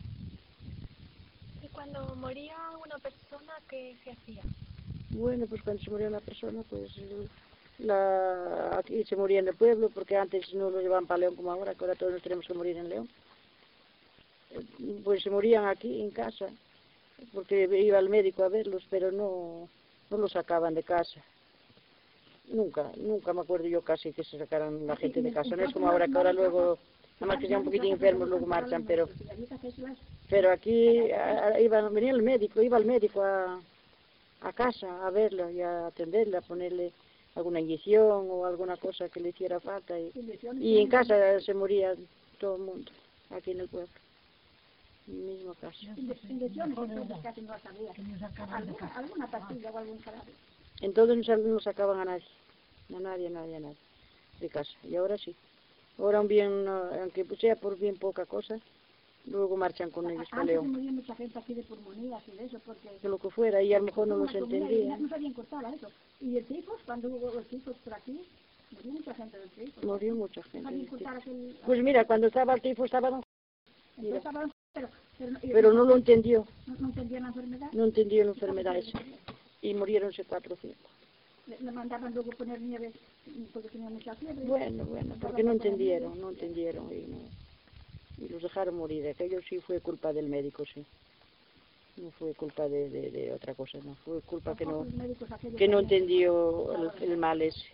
E: Y cuando moría una persona, ¿qué se hacía?
A: Bueno, pues cuando se moría una persona, pues eh, la, aquí se moría en el pueblo, porque antes no lo llevaban para León como ahora, que ahora todos nos tenemos que morir en León. Eh, Pues se morían aquí en casa, porque iba el médico a verlos, pero no, no los sacaban de casa. Nunca, nunca me acuerdo yo casi que se sacaran la gente de casa. No es como ahora, que ahora luego, nada más que sean un poquitín enfermos, luego marchan, pero pero aquí a- a- iba, venía el médico, iba el médico a, a casa a verla y a atenderla, a ponerle alguna inyección o alguna cosa que le hiciera falta. Y, y en casa se moría todo el mundo, aquí en el pueblo, en mi misma casa.
C: Inyecciones, entonces casi no sabía. Alguna, alguna pastilla o algún jarabe.
A: Entonces no, sal- no sacaban a nadie, a nadie, a nadie, a nadie, de casa. Y ahora sí. Ahora un bien, no, aunque sea por bien poca cosa, luego marchan con ellos para
C: Antes se
A: León.
C: moría mucha gente aquí de pulmonías y de eso, porque...
A: Que lo que fuera, y a lo mejor no los
C: Una comida y
A: entendían.
C: No sabían cortar eso. Y el tifus, cuando hubo los tifus por aquí, murió mucha gente del tifus.
A: Murió mucha
C: No
A: gente.
C: sabían
A: del tifo.
C: cortar aquel...
A: Pues mira, cuando estaba el tifo estaba don...
C: Entonces
A: mira.
C: estaba... Pero, pero, no-
A: Pero no lo entendió,
C: no, no entendían la enfermedad.
A: no entendió la enfermedad esa. Y muriéronse cuatro o cinco.
C: Le, le mandaban luego poner nieve porque tenía mucha fiebre.
A: Bueno, bueno, porque no entendieron, no entendieron y, no, y los dejaron morir. Aquello sí fue culpa del médico, sí. No fue culpa de, de, de otra cosa, no. Fue culpa que no,
C: Los médicos aquellos
A: que no
C: también.
A: entendió el, el mal ese.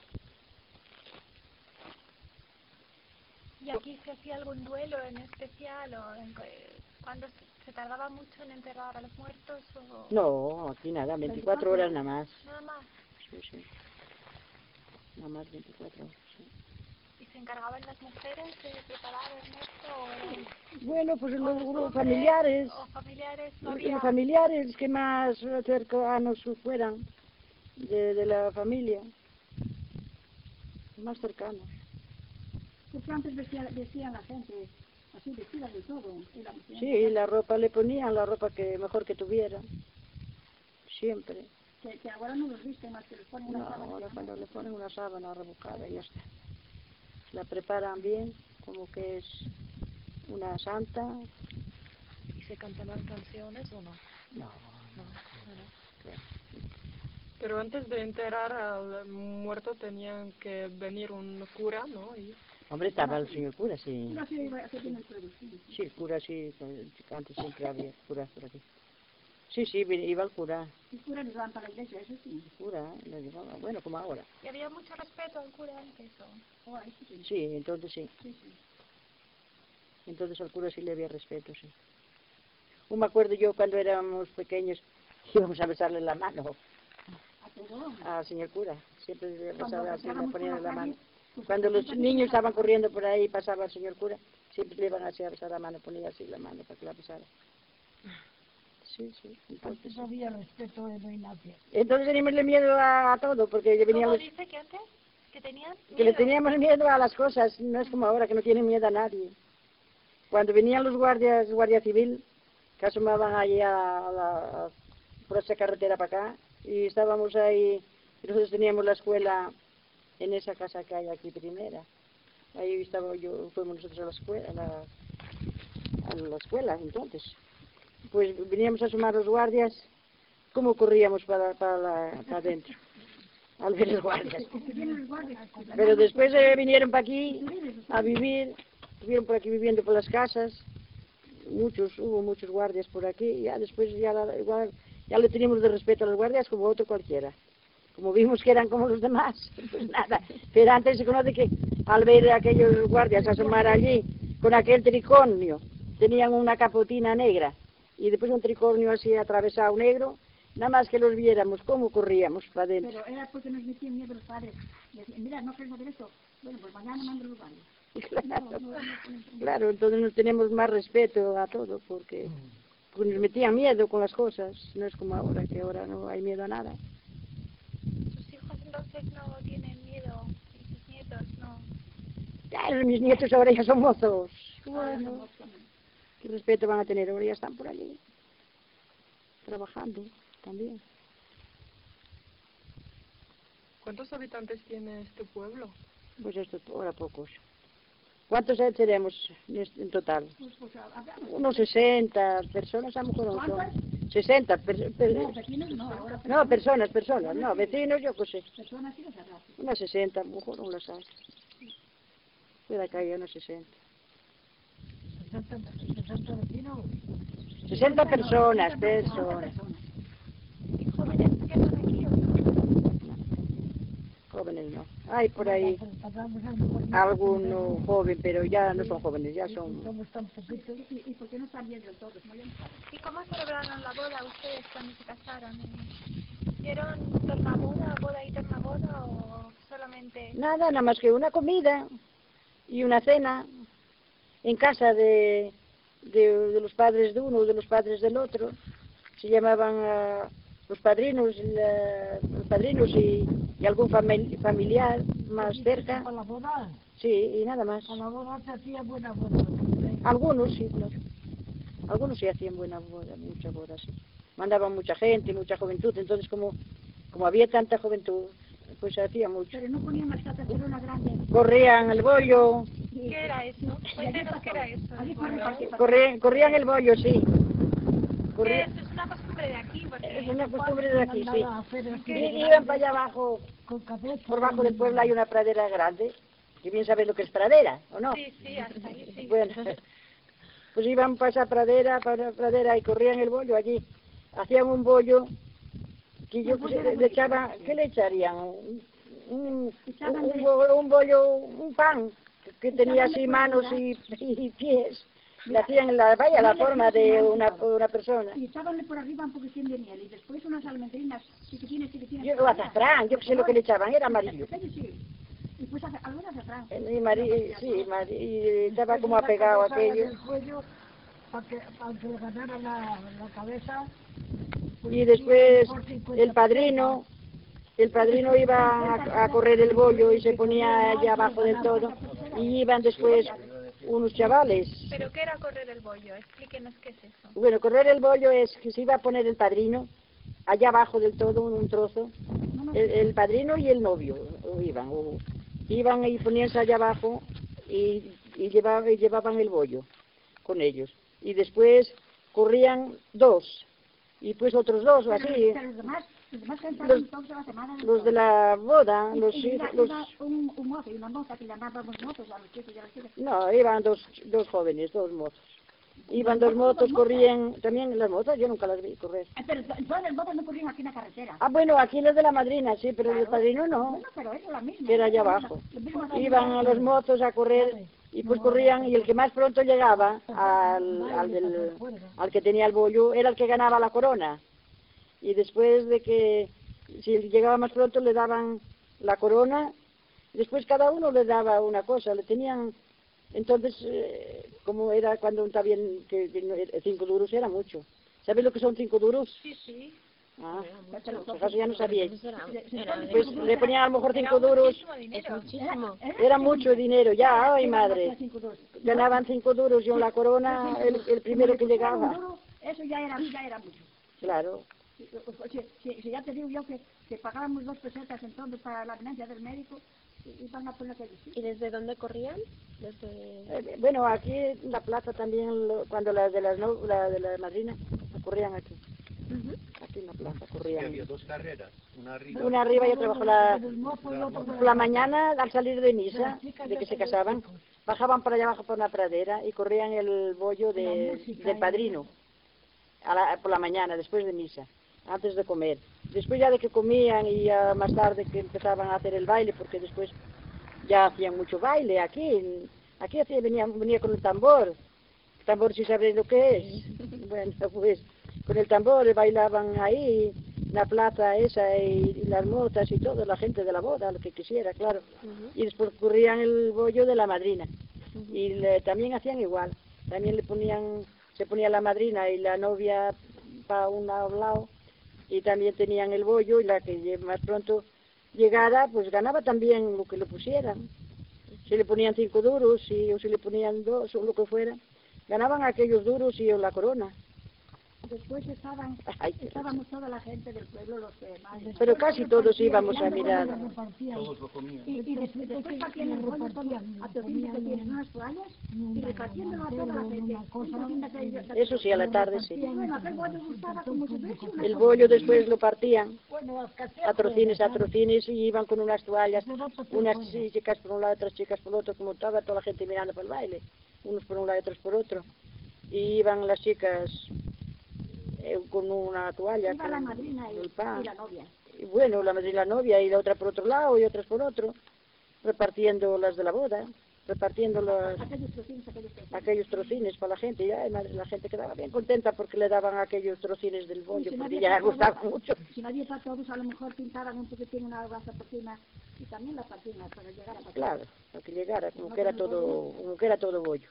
E: ¿Y aquí se hacía algún duelo en especial o en, cuando se, se tardaba mucho en enterrar a los muertos o
A: No, aquí nada, veinticuatro horas nada más.
E: nada más?
A: Sí, sí. Nada más veinticuatro horas, sí.
E: ¿Y
B: ¿Se encargaban las mujeres de preparar el muerto o eran
A: Bueno, pues los, los
B: hombres
A: familiares,
B: o familiares? No
A: los
B: había...
A: familiares que más cercanos fueran de, de la familia, más cercanos.
C: Porque antes vestían, vestían la gente así vestida de todo. Y la,
A: Sí, la ropa le ponían, la ropa que mejor que tuviera, siempre.
C: Que, que ahora no los visten más, que les ponen una
A: No,
C: sábana.
A: ahora cuando le ponen una sábana rebujada y ya está. La preparan bien, como que es una santa.
G: ¿Y se cantaban canciones o no?
A: No,
G: No, no.
D: Pero antes de enterrar al muerto tenían que venir un cura, ¿no? Y...
A: Hombre, estaba el señor cura, sí.
C: No se iba a hacer en el pueblo, sí.
A: Sí, el cura, sí, antes siempre había curas por aquí. Sí, sí, iba el cura.
C: El cura les daban para la iglesia, eso sí.
A: El cura, le llevaba, bueno, como ahora.
B: ¿Y había mucho respeto al cura antes o...?
C: Oh, eso sí.
A: Sí, entonces sí.
C: Sí, sí.
A: Entonces al cura sí le había respeto, sí. No me acuerdo yo cuando éramos pequeños, íbamos a besarle la mano
C: A todo.
A: al señor cura. Siempre le
C: Cuando
A: besaba así, le
C: pasábamos por
A: ponían
C: la
A: en la
C: calle,
A: mano.
C: pues,
A: Cuando los
C: pues,
A: niños estaban corriendo por ahí y pasaba el señor cura, siempre le iban así a besar la mano, ponía así la mano para que la besara. Sí, sí. Entonces,
F: Antes había respeto de no hay nadie.
A: entonces teníamosle miedo a, a todo, porque venían
B: ¿Cómo
A: los,
B: dice que antes? ¿Que tenían
A: que le
B: miedo?
A: teníamos miedo a las cosas, no es como ahora que no tienen miedo a nadie. Cuando venían los guardias, guardia civil, que asomaban allí a la, a- por esa carretera para acá, y estábamos ahí, y nosotros teníamos la escuela en esa casa que hay aquí primera. Ahí estaba yo, fuimos nosotros a la escuela, a la, a la escuela entonces. Pues veníamos a asomar los guardias, ¿cómo corríamos para, para, la- para adentro? Al ver los guardias. Pero después eh, vinieron para aquí a vivir, estuvieron por aquí viviendo por las casas, muchos, hubo muchos guardias por aquí, y ya después ya, la- igual, ya le teníamos de respeto a los guardias como otro cualquiera. Como vimos que eran como los demás, pues nada. Pero antes se conoce que al ver a aquellos guardias asomar allí con aquel tricornio, tenían una capotina negra y después un tricornio así atravesado negro, nada más que los viéramos cómo corríamos para adentro.
C: Pero era porque nos metían miedo los padres. Decían, mira, no queremos hacer esto. Bueno, pues mañana mando los baños.
A: Claro, claro, entonces nos tenemos más respeto a todo porque, porque nos metían miedo con las cosas, no es como ahora, que ahora no hay miedo a nada.
B: Sus hijos entonces no tienen miedo y sus nietos no.
A: Claro, mis nietos ahora ya son mozos. Bueno, qué respeto van a tener, ahora ya están por allí, trabajando también.
D: ¿Cuántos habitantes tiene este pueblo?
A: Pues esto, ahora pocos. ¿Cuántos seremos en total? Unos sesenta personas, a lo mejor no son. sesenta, per, per, no, personas, personas, no, vecinos, yo qué sé. Unas sesenta, a lo mejor no las hay. Puede que haya unos sesenta.
F: sesenta vecinos.
A: sesenta personas, personas.
B: ¿Y jóvenes que son aquí o no?
A: Jóvenes no. Hay por ahí alguno joven, pero ya no son jóvenes, ya son...
F: Somos tan poquitos.
C: ¿Y, y por qué no están bien del todo? ¿No?
B: ¿Y cómo celebraron la boda ustedes cuando se casaron? ¿Hicieron tornaboda, boda y tornaboda o solamente...?
A: Nada, nada más que una comida y una cena en casa de, de, de los padres de uno o de los padres del otro. Se llamaban uh, los padrinos, la, los padrinos y, y algún famili familiar más cerca.
F: ¿Para la boda?
A: Sí, y nada más.
F: A la boda se hacía buena boda.
A: Algunos sí, claro. Algunos sí hacían buena boda, mucha boda, sí. Mandaban mucha gente, mucha juventud, entonces como, como había tanta juventud, pues se hacía mucho.
C: Pero no ponían las cacerolas grandes.
A: Corrían el bollo,
B: ¿Qué era eso? Cuéntenos qué era eso.
A: corrían, corrían el bollo, sí.
B: ¿Qué
A: Corrían,
B: es? Es una costumbre de aquí. Porque
A: es una costumbre de aquí, sí.
F: Nada, hacer es
A: Y
F: que
A: iban para allá abajo,
F: con cabeza.
A: por bajo del pueblo hay una pradera grande, que bien sabes lo que es pradera, ¿o no?
B: Sí, sí, hasta ahí sí.
A: Bueno, pues iban para esa pradera, para la pradera y corrían el bollo allí. Hacían un bollo que yo pues, le, le echaba, ¿qué le echarían? Un, un, un, bo- un bollo, un pan que tenía así manos y, y pies. Le hacían la, vaya, la forma de una, una persona.
C: Y echábanle por arriba un poquitín de miel y después unas almendrinas chiquitines, chiquitines.
A: Yo, o azafrán, yo que sé lo que le echaban, era amarillo.
C: Sí, sí. Y pues hace- algunas de Francia.
A: Y María, sí, María, y estaba como apegado a aquello.
F: El cuello para que, para que le ganara la, la cabeza. pues,
A: Y después
F: por cincuenta
A: el padrino, el padrino iba a, a correr el bollo y se ponía allá abajo del todo. Y iban después unos chavales.
B: ¿Pero qué era correr el bollo? Explíquenos qué es eso.
A: Bueno, correr el bollo es que se iba a poner el padrino allá abajo del todo, un trozo. El, el padrino y el novio o iban, o, iban y poníanse allá abajo y, y, llevaban, y llevaban el bollo con ellos. Y después corrían dos, y pues otros dos o así.
C: Pero los demás, los demás cantaban
A: Los,
C: entonces la semana del
A: los de
C: sol.
A: la boda,
C: Y-
A: los
C: y iba-
A: hijos, los...
C: iba un, un mozo y una moza que llamábamos mozos a los chicos y a las chicas.
A: No, iban dos, dos jóvenes, dos mozos. Iban dos motos, corrían, también las motos, yo nunca las vi correr.
C: Ah, pero todas las motos no corrían aquí en la carretera.
A: Ah, bueno, aquí los de la madrina, sí, pero el del padrino no,
C: Bueno, pero eso es la misma.
A: que era allá abajo.
C: Lo mismo-
A: Iban a los motos a correr y pues corrían y el que más pronto llegaba al, al, del, al que tenía el bollo era el que ganaba la corona. Y después de que, si llegaba más pronto le daban la corona, después cada uno le daba una cosa, le tenían... Entonces, eh, como era cuando está bien, que, que cinco duros era mucho. ¿Sabes lo que son cinco duros?
B: Sí, sí.
A: Ah, pues eso ya no sabía.
E: Era,
A: Pues le ponían a lo mejor cinco
B: Era
A: duros,
B: muchísimo dinero.
E: es muchísimo.
A: era mucho dinero, ya, ay madre.
C: Cinco duros.
A: Ganaban cinco duros, yo en la corona, el, el primero que
C: Como le pusieran un
A: llegaba.
C: duro, eso ya era, ya era mucho.
A: Claro,
C: Si, si, si- si ya te digo yo que, que pagábamos dos pesetas entonces para la venencia del médico, y, y van a poner que decir.
E: ¿Y desde dónde corrían? Desde...
A: Eh, bueno, aquí en la plaza también, lo- cuando las de las no, la de la madrina, corrían aquí. Aquí en la plaza
H: Sí,
A: corrían.
H: había dos carreras, una arriba.
A: Una arriba y otra abajo. La,
H: la-
A: por la mañana, al salir de misa, de que se casaban, bajaban para allá abajo por una pradera y corrían el bollo de, del padrino a la, por la mañana, después de misa, antes de comer. Después ya de que comían y ya más tarde que empezaban a hacer el baile, porque después ya hacían mucho baile aquí. Aquí hacía, venía, venía con el tambor. El tambor, si sabéis lo que es. Bueno, pues con el tambor bailaban ahí, la plaza esa y, y las motas y todo, la gente de la boda, lo que quisiera, claro. Y después corrían el bollo de la madrina. Y le, también hacían igual. También le ponían, se ponía la madrina y la novia para un lado, y también tenían el bollo, y la que más pronto llegara, pues ganaba también lo que le pusieran. Si le ponían cinco duros, y, o si le ponían dos, o lo que fuera, ganaban aquellos duros y la corona.
C: Después estaban,
A: Ay,
C: estábamos toda la gente del pueblo, los que más.
A: pero casi todos íbamos a mirar.
H: Todos lo comían.
C: Y, y después, después partían el pollo todo a trocitos que tienen unas toallas y repartiéndolo a toda la gente.
A: Eso sí, a la tarde sí.
C: Bueno, aquel bollo gustaba como si fuese una
A: El bollo después lo partían
F: Bueno, las
A: a trocines, a trocines, y iban con unas toallas, unas chicas por un lado, otras chicas por otro, como estaba toda la gente mirando para el baile, unos por un lado y otros por otro. Y iban las chicas eh, con una toalla,
C: Iba la
A: con
C: madrina y,
A: el pan.
C: y la novia.
A: Y bueno, la madrina y la novia, y la otra por otro lado y otras por otro, repartiendo las de la boda, repartiendo los,
C: Aquellos trocines, aquellos trocines.
A: aquellos trocines para la gente. Y ay, madre, la gente quedaba bien contenta porque le daban aquellos trocines del bollo,
C: si
A: porque
C: nadie
A: ya
C: para
A: gustaba
C: todos-
A: mucho.
C: Si nadie para todos, a lo mejor pintaban un poquitín una gasa por encima y también la patina para llegar a pasar.
A: Claro, para que llegara, como que era todo, como que era todo bollo.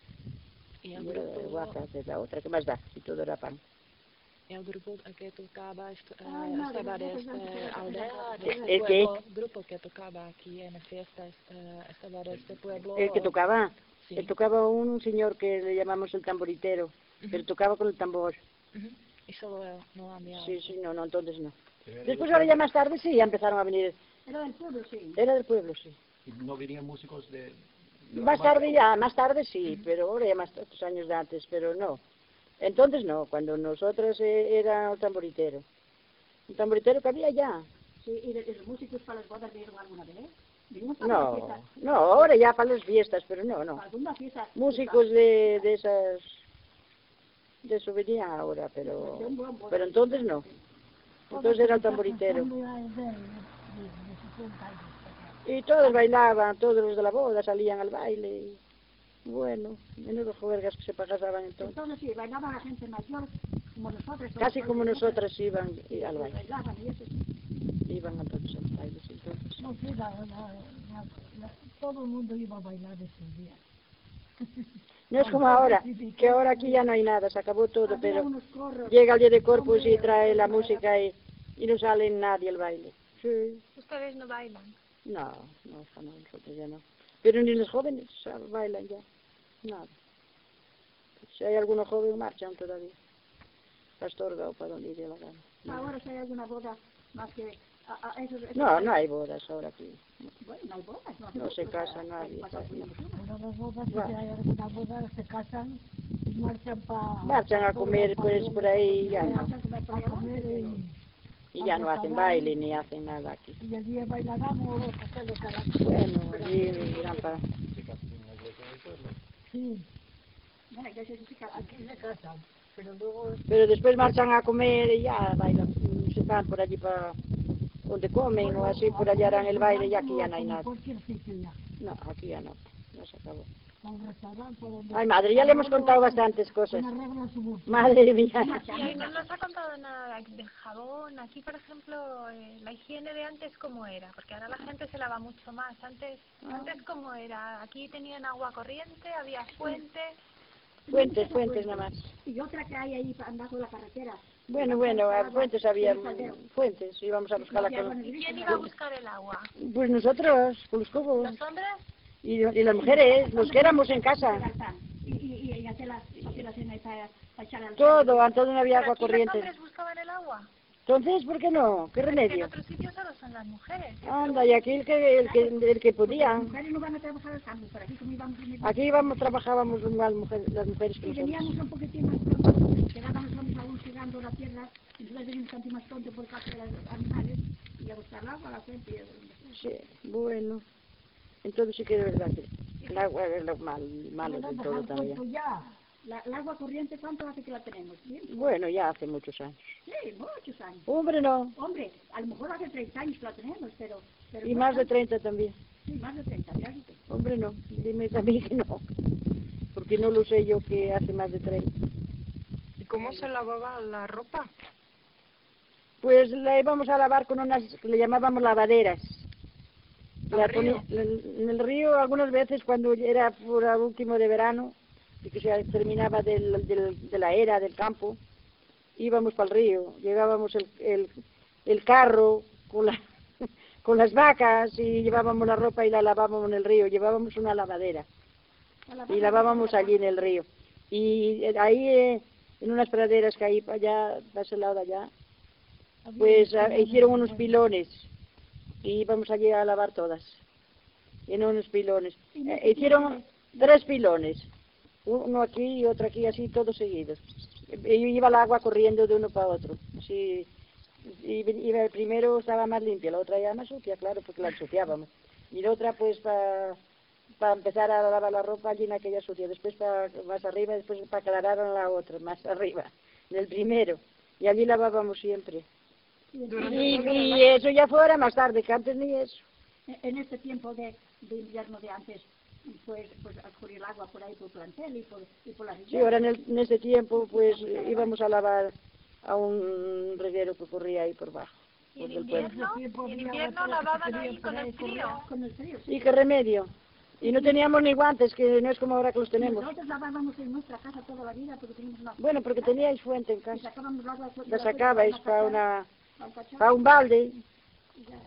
G: Y el
A: Y era
G: grupo,
A: guapa de la otra, ¿qué más da? Si todo era pan.
G: el grupo que tocaba est- eh,
C: Ay, madre,
G: estaba de
C: no,
G: esta
C: no, no, no,
G: aldea,
C: no,
G: de
A: no.
G: este
A: ¿El qué?
G: pueblo, grupo que tocaba aquí en la fiesta, eh, estaba de este pueblo.
A: El que tocaba,
G: Sí.
A: él tocaba un señor que le llamamos el tamboritero, pero tocaba con el tambor.
G: Ujú. Y solo él, no había.
A: Sí, sí, no, no, entonces no.
H: Pero era
A: Después
H: del
A: ahora ya
H: pueblo.
A: más tarde sí, ya empezaron a venir,
C: Era del pueblo, sí.
A: era del pueblo, sí.
H: Y no venían músicos de... de
A: Más
H: la
A: tarde ya, más tarde sí, pero ahora ya más otros años de antes, pero no. Entonces no, cuando nosotros eh, era el tamboritero. El tamboritero que había ya.
C: Sí, y de, de los músicos para las bodas vinieron alguna vez. Vinieron para la
A: No,
C: fiesta.
A: no, ahora ya para las fiestas, pero no, no.
C: Para alguna fiesta.
A: Músicos de, de esas, de eso venían ahora, pero, pero entonces no. Entonces era el tamboritero. Y todos bailaban, todos los de la boda salían al baile. Y, bueno, menudos juergas que se pasaban entonces.
C: Entonces sí, bailaba la gente mayor, como nosotros.
A: Casi como nosotras iban y al baile.
C: Bailaban y eso sí.
A: iban a todos a los bailes entonces.
F: No sé, la, la, la, la, todo el mundo iba a bailar esos días.
A: No es como ahora, que ahora aquí ya no hay nada, se acabó todo, pero llega el día de Corpus y trae la música y, y no sale nadie el baile. Sí.
B: ¿Ustedes no bailan?
A: No, no, hija, no, nosotros ya no. Pero ni los jóvenes bailan ya, nada. Si hay algunos jóvenes marchan todavía. Pastorga o para donde dé la gana.
C: Ahora si hay alguna boda más que... A, a, eso, eso
A: No, no hay bodas ahora aquí.
C: Bueno, no hay bodas. No,
A: No se casa nadie.
F: Bueno, las bodas, si hay alguna boda, se casan y marchan para...
A: Marchan a comer pues por ahí ya no.
F: A comer y...
A: Y ya no hacen baile ni hacen nada aquí.
F: Y el día bailarán o hacerlo cada...
A: Bueno, allí irán para...
F: Sí,
C: Bueno, ya se dice
F: aquí se casan, pero luego...
A: Pero después marchan a comer y ya bailan. Se van por allí para donde comen o así, por allá harán el baile y aquí ya no hay nada.
F: Cualquier sitio ya.
A: No, aquí ya no, ya se acabó.
F: A un restaurante, por donde...
A: Ay, madre, ya le hemos contado bastantes cosas.
F: Una regla su...
A: Madre mía.
B: Y no nos ha contado nada del jabón. Aquí, por ejemplo, eh, la higiene de antes, ¿cómo era? Porque ahora la gente se lava mucho más. Antes, antes ¿cómo era? Aquí tenían agua corriente, había fuente.
A: Fuentes, fuentes nada más.
C: Y otra que hay ahí abajo de la carretera.
A: Bueno, bueno, a fuentes había fuentes, íbamos a buscarla con...
B: ¿Y quién iba a buscar el agua?
A: Pues nosotros, con los cubos.
B: ¿Los hombres?
A: Y, y las mujeres, los que éramos en casa.
C: Y, y, y hacer la, hacer la cena y para, para echar al...
A: Todo, antes no había agua
B: ¿Pero aquí
A: corriente.
B: los hombres buscaban el agua?
A: Entonces, ¿por qué no? ¿Qué
B: En
A: remedio?
B: otros sitios solo son las mujeres.
A: Anda, y aquí el que, el que, el que podía.
C: Las mujeres no van a trabajar al campo, por aquí como íbamos...
A: Aquí íbamos, trabajábamos las mujeres, las mujeres que
C: Y
A: nosotros.
C: veníamos un poquitín más pronto, quedábamos aún llegando a la tierra, y entonces veníamos un más pronto por casa de los animales, y a buscar el agua, la fuente y el...
A: Sí, bueno. Entonces sí que es verdad que el agua es lo mal, malo de todo también.
C: Ya. La, el agua corriente, ¿cuánto hace que la tenemos? ¿Bien?
A: Bueno, ya hace muchos años.
C: Sí, muchos años.
A: Hombre, no.
C: Hombre, a lo mejor hace treinta años que la tenemos, pero... pero
A: Y
C: no
A: más de
C: tanto.
A: treinta también.
C: Sí, más de treinta, ya dice.
A: Hombre, no. Dime también que no. Porque no lo sé yo que hace más de treinta.
D: ¿Y cómo se lavaba la ropa?
A: Pues la íbamos a lavar con unas que le llamábamos lavaderas. La
D: ¿Al río?
A: ponía- en el río algunas veces cuando era por el último de verano y que se terminaba del, del- de la era del campo, íbamos para el río, llevábamos el, el, el carro con, la, con las vacas y llevábamos la ropa y la lavábamos en el río, llevábamos una lavadera y lavábamos allí en el río. Y ahí eh, en unas praderas que hay para allá, para ese lado de allá, pues ah, hicieron unos pilones y íbamos allí a lavar todas, en unos pilones. Eh, hicieron tres pilones, uno aquí y otro aquí, así todos seguidos. Y iba el agua corriendo de uno para otro. Así, y, iba el primero estaba más limpia, la otra ya más sucia, claro, porque la ensuciábamos. Y la otra pues para para empezar a lavar la ropa allí en aquella sucia, después para más arriba, después para aclarar en la otra, más arriba, en el primero. Y allí lavábamos siempre. Y, y eso ya fuera más tarde, que antes ni eso.
C: En este tiempo de, de invierno de antes, pues, pues a correr el agua por ahí por plantel y por, y por las
A: Sí, ahora en, el, en ese tiempo pues íbamos a lavar a un reguero que corría ahí por abajo.
B: ¿Y en
A: por el pueblo.
B: invierno? ¿Y en invierno lavaban ahí con el frío?
C: con el frío. Sí.
A: ¿Y qué remedio? Y no teníamos ni guantes, que no es como ahora que los tenemos.
C: Nosotros lavábamos en nuestra casa toda la vida porque teníamos una...
A: Bueno, porque teníais fuente en
C: Y
A: casa.
C: sacábamos el agua...
A: La sacabais para una
C: para un cacharro,
A: para un balde.
C: y ya.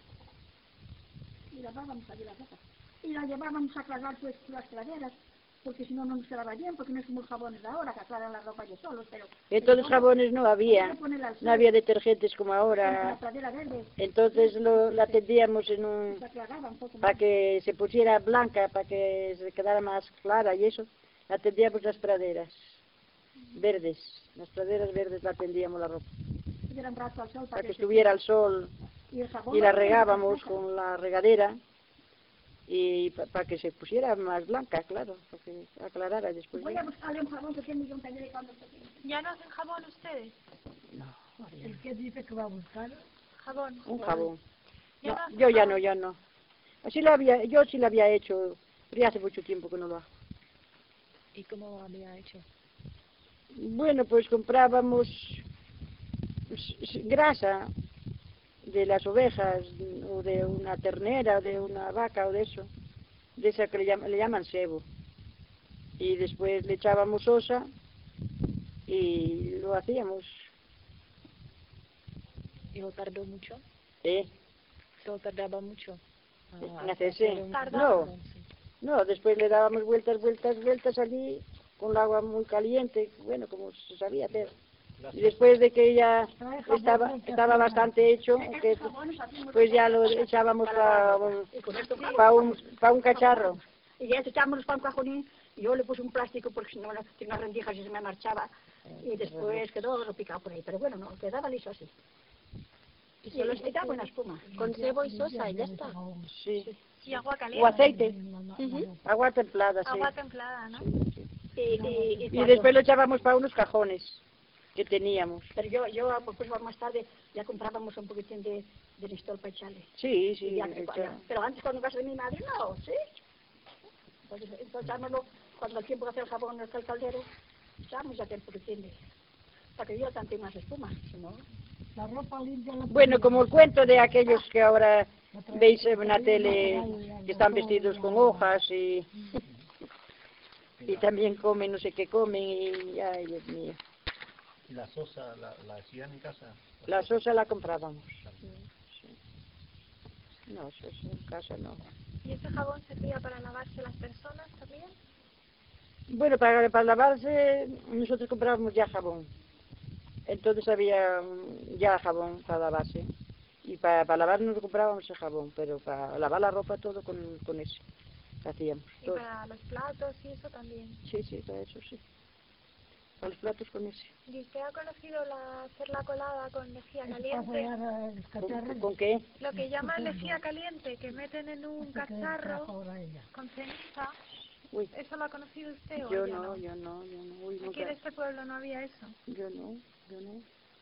C: Y lavábamos allí la ropa. Y la llevábamos a aclarar pues las praderas, porque si no, no nos quedaba bien, porque no es como los jabones de ahora, que aclaran la ropa ellos solos, pero...
A: Entonces jabones no había, no había detergentes como
C: La
A: ahora.
C: pradera verde,
A: Entonces lo, la tendíamos en un...
C: se aclaraba un poco
A: para
C: más.
A: que se pusiera blanca, para que se quedara más clara y eso, la tendíamos las praderas verdes, las praderas verdes la tendíamos la ropa,
C: Estuviera un rato al sol
A: para que
C: se-
A: estuviera al sol
C: y el jabón...
A: y la regábamos con la regadera y para que se pusiera más blanca, claro, para que aclarara después.
C: Voy a buscarle un jabón que tiene yo un taller de cuando se tiene.
B: ¿Ya no hacen jabón ustedes?
F: ¿El que dice que va a buscar?
B: Jabón.
A: Un jabón.
B: ¿Ya
A: No,
B: no hacen
A: yo ya
B: jabón?
A: no, ya no. Así lo había, yo sí lo había hecho, pero ya hace mucho tiempo que no lo hago.
G: ¿Y cómo lo había hecho?
A: Bueno, pues comprábamos s- s- grasa de las ovejas, o de una ternera, o de una vaca, o de eso, de esa que le llaman, le llaman sebo. Y después le echábamos sosa y lo hacíamos.
G: ¿Y lo tardó mucho?
A: ¿Eh?
G: ¿Se lo tardaba mucho?
A: ¿En hacerse? No, no, después le dábamos vueltas, vueltas, vueltas allí con el agua muy caliente, bueno, como se sabía hacer. Y después de que ya estaba, estaba bastante hecho, que, pues ya lo echábamos para pa un, pa un cacharro.
C: Y ya echábamos para un cajonín y yo le puse un plástico porque si no tenía unas rendijas y se me marchaba. Y después quedó lo picado por ahí, pero bueno, no, quedaba liso así. Y solo estaba buena espuma.
E: Con sebo y sosa y ya está.
A: Sí.
B: Y agua
A: O
B: caliente.
A: aceite,
E: Ujú.
A: agua templada, sí.
B: Agua templada, ¿no?
C: Y, y, y,
A: Y después lo echábamos para unos cajones que teníamos.
C: Pero yo, yo pues más tarde ya comprábamos un poquitín de, de listol para echarle.
A: Sí, sí.
C: Y ya,
A: echa-
C: pero antes cuando en casa de mi madre no, ¿sí? Entonces, entonces echámoslo, cuando el tiempo que hace el jabón en el caldero, echamos ya que el poquitín de, para que yo tante más espuma, si no.
F: La ropa limpia la
A: Bueno, como el cuento de aquellos que ahora veis en la tele que están vestidos con hojas y, y también comen no sé qué comen y ay Dios mío.
H: ¿Y la sosa la, la hacían en casa?
A: La sosa la comprábamos. Sí. No, sosa en casa no.
B: ¿Y ese jabón servía para lavarse las personas también?
A: Bueno, para, para lavarse nosotros comprábamos ya jabón. Entonces había mm, ya jabón para lavarse. Y para, para lavarnos comprábamos el jabón, pero para lavar la ropa todo con, con ese. Hacíamos
B: Y
A: todo.
B: para los platos y eso también.
A: Sí, sí, para eso sí. Para los platos con ese.
B: ¿Y usted ha conocido la, hacer la colada con lejía
F: para
B: caliente?
F: fregar el cacharro.
A: ¿Con, con qué?
B: Lo que llaman lejía caliente, que meten en un cacharro
F: Ahora ella.
B: con ceniza.
A: Uy,
B: ¿Eso lo ha conocido usted o
A: yo
B: ya
A: no, yo no, yo no. Uy,
B: Aquí
A: nunca.
B: en este pueblo no había eso.
A: Yo no, yo no.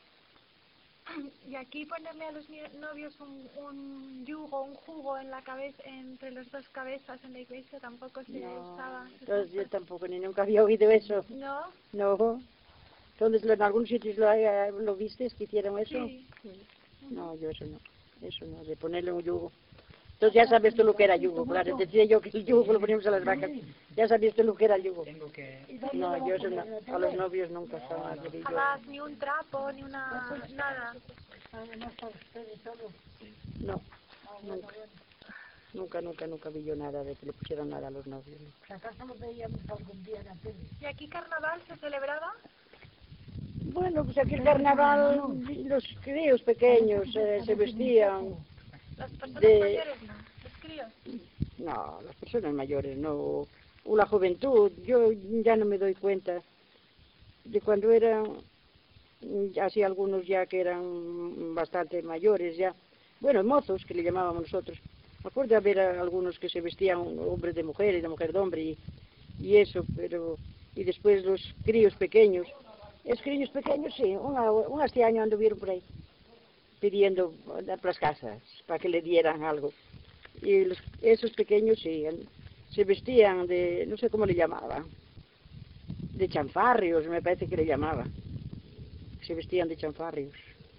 B: Y aquí ponerle a los ni- novios un, un yugo, un jugo en la cabeza, entre las dos cabezas en la iglesia tampoco se
A: No,
B: usaba.
A: entonces yo tampoco, ni nunca había oído eso.
B: ¿No?
A: No. Entonces, ¿lo- ¿en algunos sitios lo, hay- lo viste que hicieron eso?
B: Sí.
A: No, yo eso no. Eso no, de ponerle un yugo. Entonces ya sabes tú lo que era yugo, claro. Te decía yo que el yugo lo poníamos a las vacas. Ya sabías tú lo que era el yugo.
H: Tengo que...
A: No, yo eso no. A los novios nunca jamás le di yo.
B: Jamás ni un trapo, ni una... nada.
F: Además, para ustedes solo.
A: No, nunca. Nunca, nunca, nunca vi yo nada de que le pusieran nada a los novios. ¿No?
F: Si acaso lo veíamos algún día en la tele.
B: ¿Y aquí carnaval se celebraba?
A: Bueno, pues aquí el carnaval, los críos pequeños eh, se vestían.
B: Las personas
A: De-
B: mayores no, los críos.
A: No, las personas mayores no. O la juventud, yo ya no me doy cuenta de cuando eran, mm, así algunos ya que eran bastante mayores ya. Bueno, mozos que le llamábamos nosotros. Me acuerdo de haber algunos que se vestían hombres de mujer y de mujer de hombre y, y eso, pero... Y después los críos pequeños. Es críos pequeños, sí, una, un este año anduvieron por ahí pidiendo por las casas para que le dieran algo. Y los, esos pequeños sí, en- se vestían de, no sé cómo le llamaba, de chanfarrios, me parece que le llamaba. Se vestían de chanfarrios.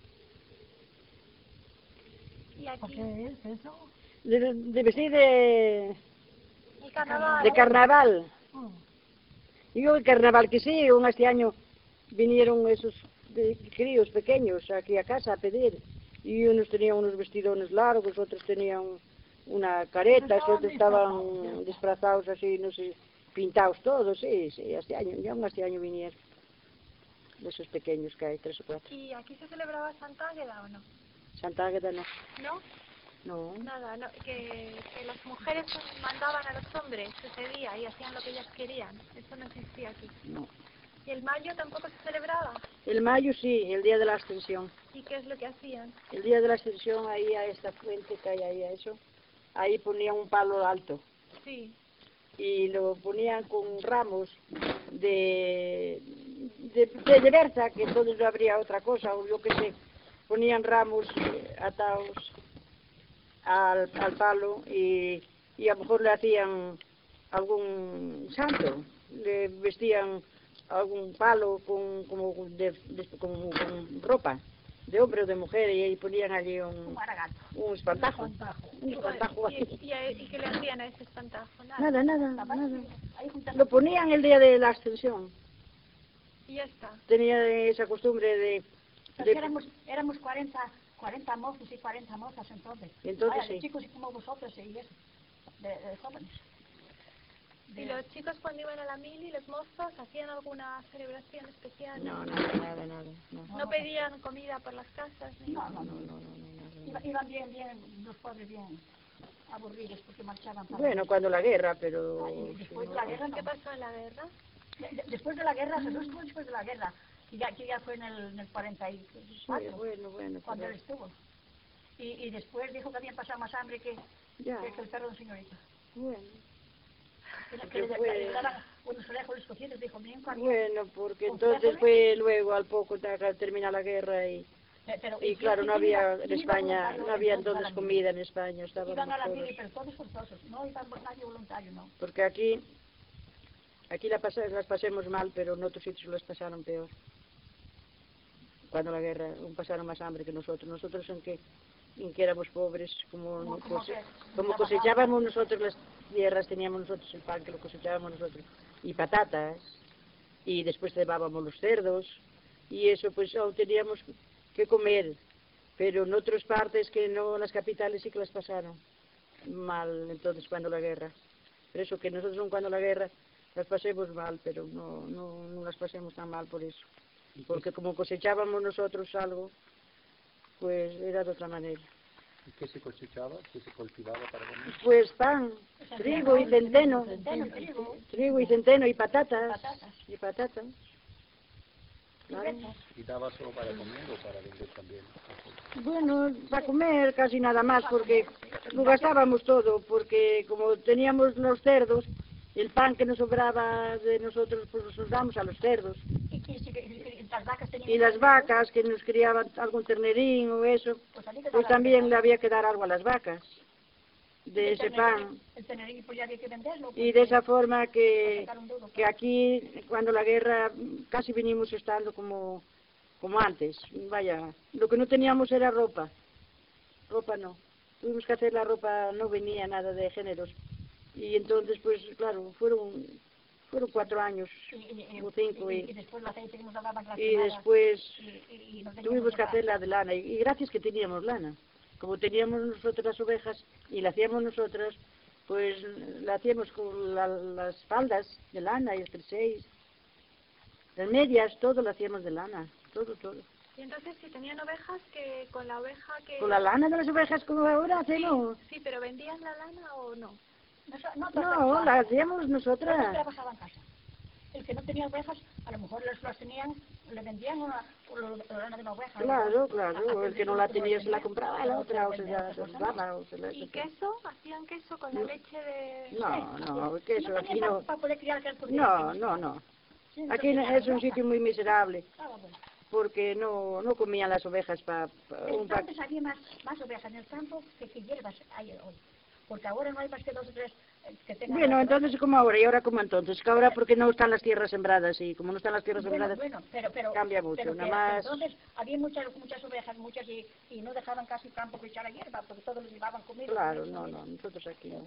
B: ¿Y
F: ¿Por
B: aquí?
F: qué es eso?
A: De, de vestir de,
B: El carnaval.
A: de carnaval.
F: Mm.
A: Y yo el carnaval que sí, un este año vinieron esos de- críos pequeños aquí a casa a pedir. Y unos tenían unos vestidones largos, otros tenían una careta, otros estaban disfrazados así, no sé, pintados todos, sí, sí, este año, ya un este año vinieron. De esos pequeños que hay, tres o cuatro.
B: ¿Y aquí se celebraba Santa Águeda o no?
A: Santa Águeda no.
B: ¿No?
A: No.
B: Nada, no, que, que las mujeres mandaban a los hombres ese día y hacían lo que ellas querían. Eso no existía aquí.
A: No.
B: ¿Y el mayo tampoco se celebraba?
A: El mayo sí, el día de la Ascensión.
B: ¿Y qué es lo que hacían?
A: El día de la Ascensión, ahí a esta fuente que hay ahí a eso, ahí ponían un palo alto
B: Sí.
A: y lo ponían con ramos de, de, de, de berza, que entonces no habría otra cosa, o yo qué sé, ponían ramos eh, atados al, al palo y, y a lo mejor le hacían algún santo, le vestían algún palo con, como de, de- con, con ropa de hombre o de mujer, y ahí ponían allí un,
C: Un aragato.
A: un espantajo. Un
B: ¿Y,
A: espantajo
B: y,
A: ahí.
B: y, y, y qué le hacían a ese espantajo? Nada.
A: Nada, nada,
C: Papá,
A: nada.
C: ahí juntando-
A: Lo ponían el día de la ascensión.
B: Y ya está.
A: Tenía esa costumbre de...
C: Porque
A: de
C: éramos, éramos cuarenta, cuarenta mozos y cuarenta mozas entonces.
A: Entonces
C: Vaya, de
A: sí.
C: chicos y como vosotros y eso, de, de jóvenes.
B: ¿Y los chicos cuando iban a la mili, los mozos, hacían alguna celebración especial?
A: No, nada, nada, nada. No,
B: ¿No pedían comida por las casas? Ni
C: No,
B: nada?
C: no,
A: no,
C: no.
A: no, no, no,
C: Iba-
A: nada.
C: Iban bien, bien, los pobres bien aburridos porque marchaban para...
A: Bueno, cuando la guerra, pero...
C: Ay, después de la guerra, no.
B: ¿Qué pasó en la guerra?
C: De- de- Después de la guerra, Jesús estuvo después de la guerra. Y ya, que ya fue en el, en el cuarenta y cuatro,
A: Sí, bueno, bueno,
C: cuando él
A: pero-
C: estuvo. Y, y después dijo que habían pasado más hambre que,
A: Ya.
C: que, que el perro de un señorito.
A: Bueno,
C: Que, le-
A: Porque
C: que le,
A: fue-
C: le daban unos frijoles cocidos, dijo, bien caliente.
A: bueno, porque
C: ¿Con
A: entonces
C: frijoles?
A: fue luego al poco de terminar la guerra y...
C: Pe- pero-
A: Y
C: quién-
A: claro, no
C: quién iba-
A: había en
C: quién iba
A: España,
C: voluntario
A: no había
C: entonces a
A: entonces
C: la mili?
A: comida en España, estábamos
C: Iban a la
A: todos.
C: mili, pero todos forzosos. No iban nadie voluntario, no.
A: Porque aquí, aquí la pasa- las pasemos mal, pero en otros sitios las pasaron peor. Cuando la guerra, aún pasaron más hambre que nosotros. Nosotros en que, en que éramos pobres, como,
C: Como-
A: no
C: como
A: cose-
C: que
A: como
C: trabajamos.
A: cosechábamos nosotros las tierras, teníamos nosotros el pan que lo cosechábamos nosotros, y patatas, y después llevábamos los cerdos, y eso pues aún teníamos que comer. Pero en otras partes que no, las capitales sí que las pasaron mal entonces cuando la guerra. Por eso que nosotros aun cuando la guerra las pasemos mal, pero no, no, no las pasemos tan mal por eso. Porque como cosechábamos nosotros algo, pues era de otra manera.
H: ¿Y qué se cosechaba? ¿Qué se cultivaba para comer?
A: Pues pan, trigo y centeno,
C: Centeno, trigo,
A: trigo y centeno y patatas,
C: patatas,
A: y patatas. Claro.
C: cervezas.
H: ¿Y daba solo para comer o para vender también?
A: Bueno, para comer casi nada más, porque lo gastábamos todo, porque como teníamos los cerdos, el pan que nos sobraba de nosotros, pues nos damos a los cerdos.
C: Y, y, y- y- y las vacas tenían...
A: Y las vacas, que nos criaban algún ternerín o eso,
C: Pues, también que
A: pues
C: daban-
A: también le había que dar algo a las vacas, de
C: el
A: ese
C: ternerín-
A: pan.
C: El ternerín pues ya había que venderlo.
A: Y de esa forma que,
C: sacar un duro,
A: que aquí, cuando la guerra, casi venimos estando como, como antes. Vaya, lo que no teníamos era ropa. Ropa no. Tuvimos que hacer la ropa, no venía nada de géneros. Y entonces, pues claro, fueron, fueron cuatro años
C: Y, y- y-
A: o cinco.
C: y- y
A: Y,
C: después el aceite que nos daban las
A: y
C: quemadas,
A: después
C: y- y- y no teníamos
A: tuvimos que
C: ropa.
A: hacer la de lana. Y, y gracias que teníamos lana. Como teníamos nosotros las ovejas y la hacíamos nosotras, pues la hacíamos con la- las faldas de lana y el jersey, las medias, todo lo hacíamos de lana, todo, todo.
B: Y entonces si tenían ovejas, que con la oveja que...
A: Con la lana de las ovejas como ahora hacemos.
B: Sí, pero ¿vendían la lana o no?
C: No, no,
A: No, la hacíamos
C: no
A: nosotras.
C: trabajaba en casa. El que no tenía ovejas, a lo mejor les las tenían, le vendían una, una, la lana de una oveja.
A: Claro,
C: ¿no?
A: claro, el que no la tenía se la compraba a la otra, o se la se la daba, o se la...
B: ¿Y queso? ¿Hacían queso con la leche de...?
A: No, no, que eso
C: no
A: aquí
C: tenía
A: no...
C: para poder criar aquel por
A: No, no, no. Aquí no- es un sitio muy miserable,
C: Ah, bueno.
A: porque no, no comían las ovejas para un pa-
C: Entonces había más, más ovejas en el campo que, que hierbas hay hoy. Porque ahora no hay más que dos o tres eh, que tengan...
A: Bueno,
C: las-
A: entonces como ahora, y ahora como entonces, que ahora porque no están las tierras sembradas, y como no están las tierras
C: Bueno,
A: sembradas,
C: bueno, pero, pero,
A: cambia mucho,
C: pero
A: nada
C: que-
A: más-
C: Entonces había muchas muchas ovejas, muchas, y, y no dejaban casi campo que echara hierba, porque todos les llevaban comida.
A: claro,
C: comida,
A: no,
C: comida.
A: no, nosotros aquí no.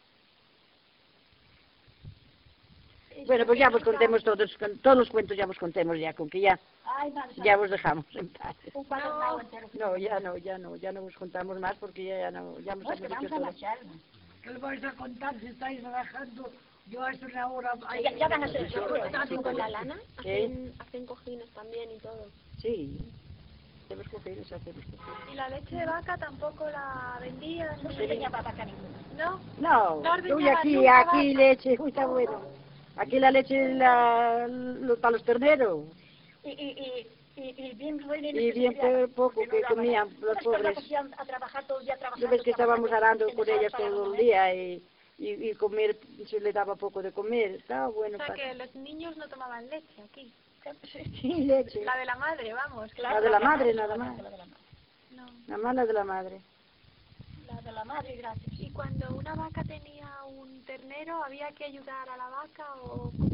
C: Y-
A: Bueno, pues
C: y-
A: ya
C: y-
A: vos contemos todos, con- todos los cuentos ya vos contemos ya, con que ya,
C: Ay, madre
A: ya
C: santa,
A: vos dejamos en paz.
C: un cuadernado entero.
A: No, ya no, ya no, ya no vos contamos más porque ya, ya no, ya nos
C: No, es que
A: hemos
C: vamos
A: dicho
C: a
A: todo.
C: marcharnos.
F: ¿Qué le vais a contar si estáis trabajando? Yo a una hora...
C: Ay, Ya, ya van a ser...
E: ¿Hacen con la lana?
A: ¿Qué?
E: ¿Hacen, hacen cojines también y todo?
A: Sí, hacemos cojines, hacemos cojines.
B: ¿Y la leche de vaca tampoco la vendían?
C: No se veía para vaca ninguna.
B: ¿No?
A: No,
B: No
A: uy,
B: ordeñaba
A: aquí,
B: nunca
A: aquí
B: vaca.
A: leche, uy, está bueno. Aquí la leche la, lo- para los terneros.
C: Y, y, y, y, y bien ruines
A: Y bien po- poco que comían los pobres.
C: A trabajar todo el día trabajando.
A: Yo ves que estábamos
C: trabajando,
A: arando con
C: que
A: ellas
C: para
A: todo el
C: comer.
A: día y, y, y comer, se le daba poco de comer. Estaba bueno
B: O sea
A: para...
B: que los niños no tomaban leche aquí.
A: Sí, leche.
B: La de la madre, vamos.
A: La de la madre, nada más.
C: La de la madre.
B: No.
A: Nada más la de la madre.
C: La de la madre, gracias.
B: ¿Y cuando una vaca tenía un ternero, había que ayudar a la vaca o cómo?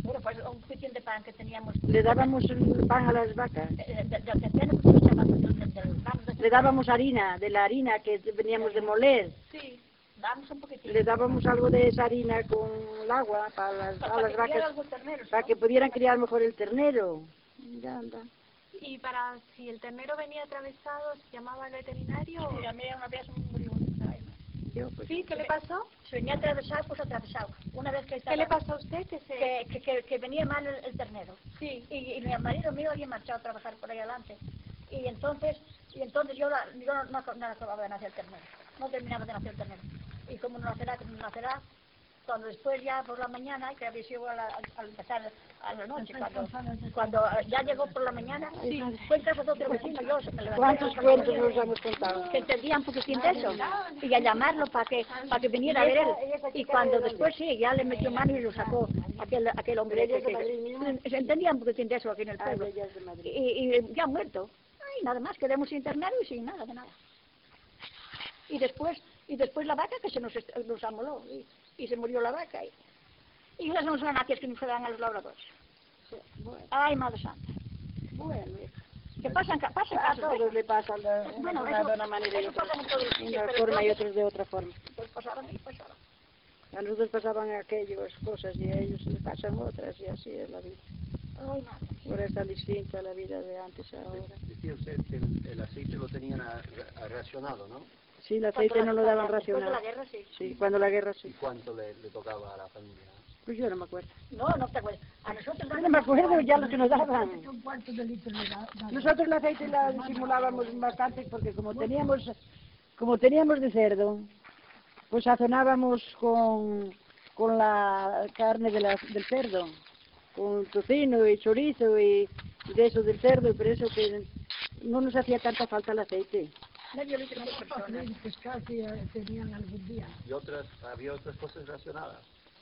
C: Bueno, pues un poquitín de pan que teníamos.
A: Le dábamos el pan a las vacas.
C: Eh, de, de, de centeno, pues nos llamamos del, del, del pan de
A: Le dábamos harina, de la harina que veníamos de moler.
C: Sí, dábamos un poquitín.
A: Le dábamos algo de esa harina con el agua para las,
C: Para
A: a las
C: que
A: vacas,
C: criaran los terneros,
A: para
C: ¿no?
A: que pudieran criar mejor el ternero. Mira, anda.
B: Y para si el ternero venía atravesado, ¿se llamaba al veterinario?
C: Sí, a mí una vez murió una vez.
A: Yo, pues,
B: Sí, ¿qué le pasó?
C: Se venía atravesado, pues atravesado. Una vez que estaba...
B: ¿Qué le pasó a usted? Que se...
C: Que, que, que, que venía mal el, el ternero.
B: Sí.
C: Y, y mi marido mío había marchado a trabajar por ahí adelante. Y entonces, y entonces yo, la, yo no, no, no acababa de nacer el ternero. No terminaba de nacer el ternero. Y como no nacerá, como no nacerá, cuando después ya por la mañana, que había sido al, al empezar a la noche, cuando, cuando ya llegó por la mañana, sí, fue en casa de otro vecino, yo me levanté.
A: ¿Cuántos cuentos nos hemos contado?
C: Que entendía un poquitín de eso, y a llamarlo para que, para que viniera a ver él. Y cuando después sí, ya le metió mano y lo sacó aquel, aquel hombre que, que se entendía un poquitín de eso aquí en el pueblo. Y, y ya muerto. Ay, nada más, quedamos sin ternero y sin nada, de nada. Y después, y después la vaca que se nos, nos amoló, y, y se murió la vaca. Y, y esas son las ganancias que nos dan a los labradores. Sí, bueno. Ay, Madre Santa. Bueno, que pasan, pasan
A: a todos le pasa de
C: bueno,
A: una,
C: eso,
A: de una manera y
C: eso
A: otra,
C: pasa en todos los
A: de
C: sitios,
A: una
C: pero
A: forma y
C: entonces,
A: otros de otra forma.
C: pues pasaban y pasaban.
A: A nosotros pasaban aquellas cosas y a ellos les pasan otras y así es la vida.
C: Ay, madre.
A: Ahora está distinta la vida de antes a ahora.
H: Decía usted que el, el aceite lo tenían a, a racionado, ¿no?
A: Sí, el aceite no lo daban racionado.
C: Después de la guerra, sí.
A: Sí, cuando la guerra
H: ¿Y
A: sí.
H: cuánto le, le tocaba a la familia?
A: Pues yo no me acuerdo.
C: No, no te acuerdas. A nosotros
A: Yo no me acuerdo ya lo que nos daban.
F: Un cuarto de litro le da- da-
A: Nosotros el aceite la disimulábamos bastante porque como teníamos como teníamos de cerdo, pues sazonábamos con, con la carne de la, del cerdo, con tocino y chorizo y, y de eso del cerdo, pero eso que no nos hacía tanta falta el aceite.
C: medio litro por persona.
F: Los pescados que eh, tenían algún día.
H: ¿Y otras, había otras cosas racionadas?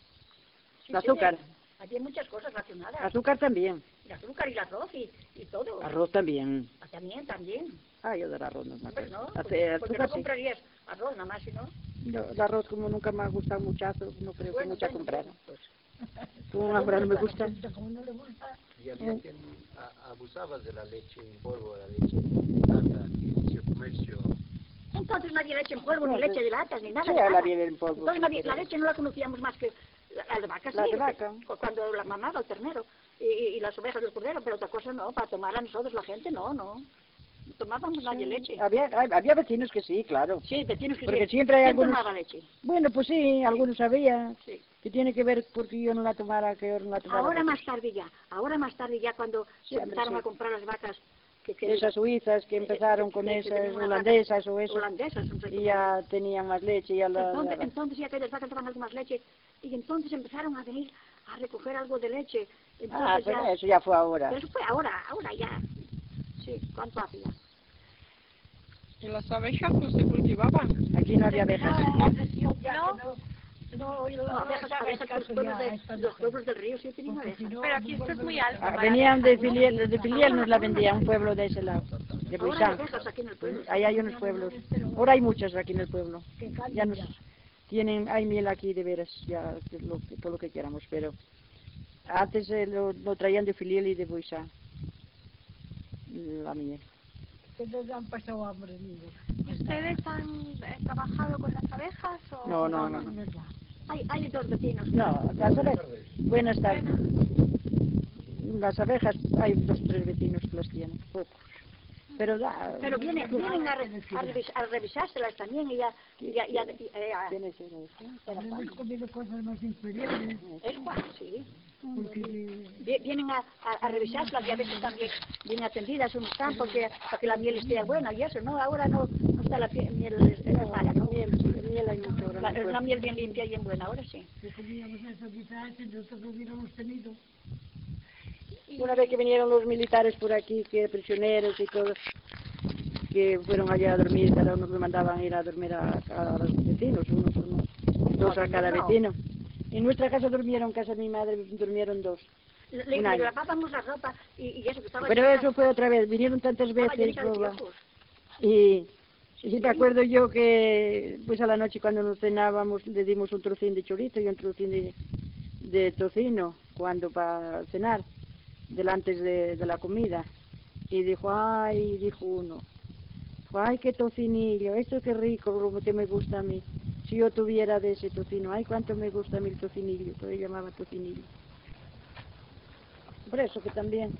C: Sí,
A: El azúcar,
C: sí, aquí hay muchas cosas racionadas.
A: azúcar también,
C: El azúcar y el arroz y, y todo.
A: arroz también.
C: Ah, También, también.
A: Ah, yo del arroz no me
C: Pues
A: acuerdo.
C: no,
A: Hace-
C: porque, porque
A: azúcar
C: no
A: sí.
C: comprarías arroz nada más, si no.
A: Yo, el arroz como nunca me ha gustado muchazo, no creo que
C: Bueno,
A: mucha
C: bueno,
A: comprar.
C: pues.
A: Como ahora no me gusta.
F: Como no le gusta,
H: Y había quien a- abusaba de la leche en polvo, la leche en lata, y el comercio.
C: Entonces no había leche en polvo, ni leche de latas, ni nada.
A: Sí,
C: de
A: la
C: nada.
A: viene en polvo.
C: Entonces no había- la leche no la conocíamos más que la, la de vaca,
A: La
C: sí,
A: de vaca.
C: cu- cuando la mamaba el ternero y, y- y las ovejas del cordero, pero otra cosa no, para tomarla nosotros la gente no, no. No tomábamos nadie leche.
A: Había, había vecinos que sí, claro.
C: Sí, vecinos que
A: Porque
C: sí.
A: siempre hay
C: ¿Quién
A: algunos-
C: tomaba leche?
A: Bueno, pues sí, algunos sabían
C: Sí.
A: que tiene que ver porque yo no la tomara, que yo no la tomara.
C: Ahora más tarde ya, ahora más tarde ya cuando
A: Sí,
C: se
A: hombre,
C: empezaron
A: sí.
C: a comprar las vacas que, que
A: Esas suizas que empezaron con
C: que- que
A: esas
C: tenían unas
A: holandesas
C: vacas
A: o eso,
C: holandesas, no sé
A: y
C: cómo.
A: ya tenían más leche, ya la...
C: Entonces,
A: la-
C: entonces ya aquellas vacas daban algo más leche y entonces empezaron a venir a recoger algo de leche. Entonces
A: Ah, pero
C: ya,
A: eso ya fue ahora.
C: pero eso fue ahora, ahora ya. Sí, ¿cuánto hacía?
D: ¿Y las abejas no se cultivaban?
A: Aquí no había abejas.
F: ya decía ya
B: No.
F: que no, no, yo
C: No,
F: no
C: abejas,
F: hagas
C: abejas, los
F: caso
C: pueblos,
F: ya a
C: de,
F: esta
C: los
F: mujer.
C: pueblos del río sí tenían
F: Porque
C: abejas.
F: si no,
B: Pero aquí esto es muy alto.
A: Ah,
B: para
A: venían de
B: abejas, ¿no?
A: Filiel, de Filiel nos la vendían, un pueblo de ese lado, de
C: Ahora hay
A: Buisán.
C: abejas aquí en el pueblo.
A: Ahí hay unos pueblos. Ahora hay muchos aquí en el pueblo.
F: que cambien
A: Ya nos
F: ya.
A: tienen, hay miel aquí de veras, ya que lo, que- todo lo que queramos, pero antes eh, lo, lo traían de Filiel y de Buisán, la miel.
F: Que no han pasado hambre, niños.
B: ¿Ustedes han eh, trabajado con las abejas o...?
A: No, no, no.
F: Es verdad.
C: Hay, hay dos vecinos.
A: No, las abejas. Buenas tardes. Las abejas, hay dos tres vecinos que las tienen, pocos. Pero da...
C: Pero vienen, vienen a, re- a, revis- a revisárselas también y ya, y ya, y ya- y, eh, a-
A: Tiene que ser eso.
F: Hemos comido cosas más inferiores.
C: es Juan, sí.
F: Porque
C: Vi- Vienen a, a, a revisárselas y a veces también bien atendidas unos están porque para que la miel esté buena y eso, ¿no? Ahora no, no está la pie- miel es, es mala, ¿no?
A: Miel, miel hay mucho ahora.
C: La,
A: no
C: es una
A: puedo.
C: miel bien limpia y bien buena, ahora sí.
F: si comíamos eso quizás si nosotros lo hubiéramos tenido.
A: Una vez que vinieron los militares por aquí, que prisioneros y todo, que fueron allá a dormir, cada uno le mandaban ir a dormir a, a los vecinos, unos, unos, dos a cada
C: no.
A: vecino. En nuestra casa durmieron, en casa de mi madre durmieron dos.
C: Le,
A: Un
C: le
A: año.
C: lavábamos la ropa y, y eso que estaba
A: Pero
C: llena-
A: eso fue otra vez, vinieron tantas
C: estaba
A: veces,
C: llenita de
A: Lola,
C: piojos.
A: y, y me acuerdo yo que pues a la noche cuando nos cenábamos le dimos un trocín de chorizo y un trocín de, de tocino cuando para cenar, delante de, de la comida. Y dijo, ay, dijo uno, ay, qué tocinillo, esto qué rico, como que me gusta a mí. Si yo tuviera de ese tocino, ay, cuánto me gusta a mí el tocinillo, que él llamaba tocinillo. Por eso que también,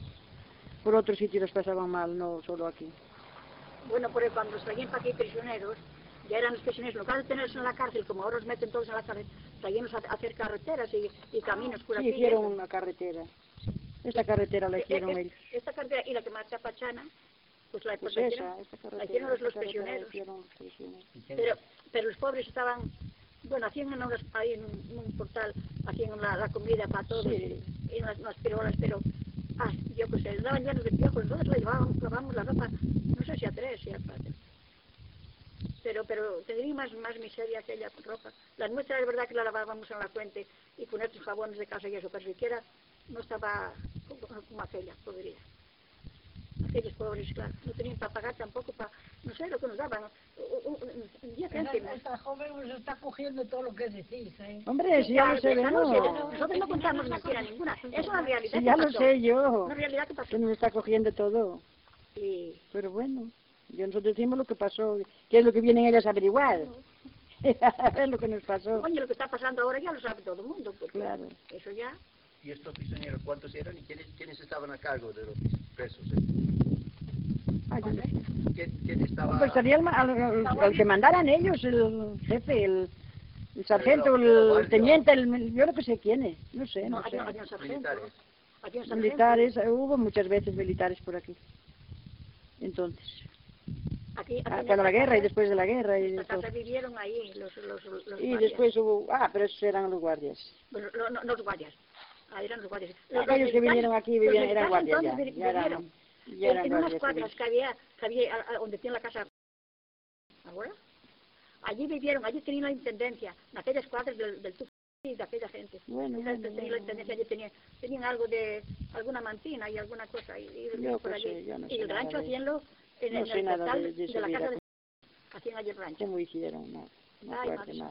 A: por otros sitios los pasaban mal, no solo aquí.
C: Bueno, porque cuando los traían para aquí prisioneros, ya eran los prisioneros, en lugar de tenerlos en la cárcel, como ahora los meten todos en la cárcel, traíanlos a hacer carreteras y, y caminos por aquí.
A: Sí, hicieron una carretera. Esta carretera la hicieron
C: esta,
A: ellos.
C: Esta carretera y la que marcha a Pachana, pues la,
A: Pues
C: la
A: esa,
C: hicieron,
A: esta carretera,
C: la hicieron los, los
A: esta carretera
C: prisioneros.
A: hicieron los prisioneros.
C: Pero, pero los pobres estaban, bueno, hacían unas, ahí en un, en un portal, hacían la, la comida para todos,
A: Sí.
C: y, y unas, unas pirolas, pero, ah, yo pues se daban llenos de piojos, entonces la llevábamos, lavábamos la ropa, no sé si a tres, si a cuatro. Pero, pero tendría más, más miseria aquella ropa. La nuestra es verdad que la lavábamos en la fuente y con estos jabones de casa y eso, pero siquiera no estaba como, como aquella, podría. Aquellos pobres, claro, no tenían para pagar tampoco, para, no sé lo que nos daban, diez céntimos.
F: Esta joven nos está cogiendo todo lo que decís, ¿eh?
A: Hombre, si ya lo sé,
C: no,
A: no.
C: nosotros no contamos mentira ninguna, es una realidad
A: Si
C: que
A: ya lo
C: pasó.
A: sé yo,
C: Una realidad que pasó.
A: que nos está cogiendo todo.
C: Y,
A: Pero bueno, yo nosotros decimos lo que pasó, que es lo que vienen ellas a averiguar. A ver lo que nos pasó.
C: coño, lo que está pasando ahora ya lo sabe todo el mundo, porque
A: Claro.
C: eso ya...
H: ¿Y estos prisioneros cuántos eran y quiénes, quiénes estaban a cargo de los presos? Eh?
A: Ay, yo no sé.
H: ¿Quién, quién estaba?
A: Pues sería el, ma- al- al- al que mandaran ellos, el jefe, el, el sargento, el, el teniente, el, yo no que sé quién es, no sé,
C: No,
A: no sé.
C: había, había un sargento.
H: Militares.
C: Había un sargento.
A: Militares, eh, hubo muchas veces militares por aquí. Entonces,
C: Aquí, aquí
A: ah,
C: en
A: cuando la
C: esta
A: guerra y
C: casa-
A: después de la guerra y
C: en
A: de
C: esta
A: todo.
C: casa vivieron ahí los, los, los
A: Y
C: guardias.
A: después hubo, ah, pero esos eran los guardias.
C: Bueno, no, no, los guardias. Ah, eran los guardias.
A: Aquellos que
C: militares-
A: vinieron aquí
C: los
A: vivían,
C: militares
A: eran guardias ya,
C: entonces vi-
A: ya eran,
C: vivieron
A: ya
C: en,
A: eran
C: en unas
A: guardias
C: cuadras
A: civiles.
C: que había, que había a- a donde tiene la casa ahora. Allí vivieron, allí tenían la intendencia, en aquellas cuadras del, del Tufo y de aquella gente.
A: Bueno,
C: Esa
A: bueno,
C: gente tenía la
A: bueno.
C: intendencia, allí tenían, tenían algo de, alguna mantina y alguna cosa. Y, y vivían
A: Yo
C: por
A: qué
C: allí.
A: sé, yo no
C: y
A: sé
C: el
A: nada
C: rancho
A: de-
C: hacíanlo en,
A: no
C: en
A: sé
C: el
A: nada
C: portal
A: de- de
C: de,
A: esa
C: la
A: vida.
C: casa de... Hacían allí el rancho.
A: ¿Cómo hicieron? No, no
C: Ay,
A: acuerdo
C: madre.
A: nada.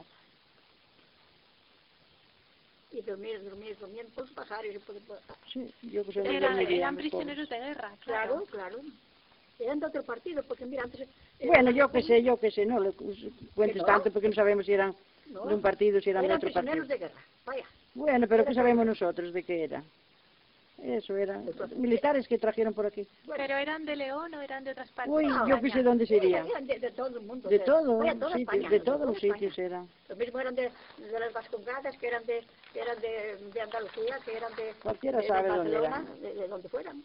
C: Y dormir, dormir, dormir por los pajares. Y por, por-
A: Sí, yo que sé dónde
B: Eran,
A: dormirían
B: eran
A: los
B: prisioneros de guerra,
C: Claro,
B: claro.
C: claro. Eran de otro partido, porque mira, antes... eh,
A: Bueno, yo qué sé, yo qué sé, no le cu- cuentes
C: no?
A: tanto porque no sabemos si eran
C: no,
A: de un partido, si eran de
C: eran
A: otro partido.
C: prisioneros de guerra, vaya.
A: Bueno, pero ¿qué
C: Era
A: sabemos nosotros de qué era? Eso eran militares que trajeron por aquí.
B: Pero eran de León o eran de otras partes.
A: Uy,
B: de
A: yo qué sé
B: España?
A: dónde serían.
C: Eran de, de todo el mundo.
A: De todo,
C: vaya, toda
A: sí,
C: España,
A: de
C: de
A: todos
C: toda
A: los
C: España.
A: sitios eran.
C: Los mismos eran de, de las Vascongadas, que eran de, que eran de, de Andalucía, que eran de,
A: Cualquiera
C: de, de
A: sabe dónde
C: Barcelona,
A: eran.
C: de, de donde fueran.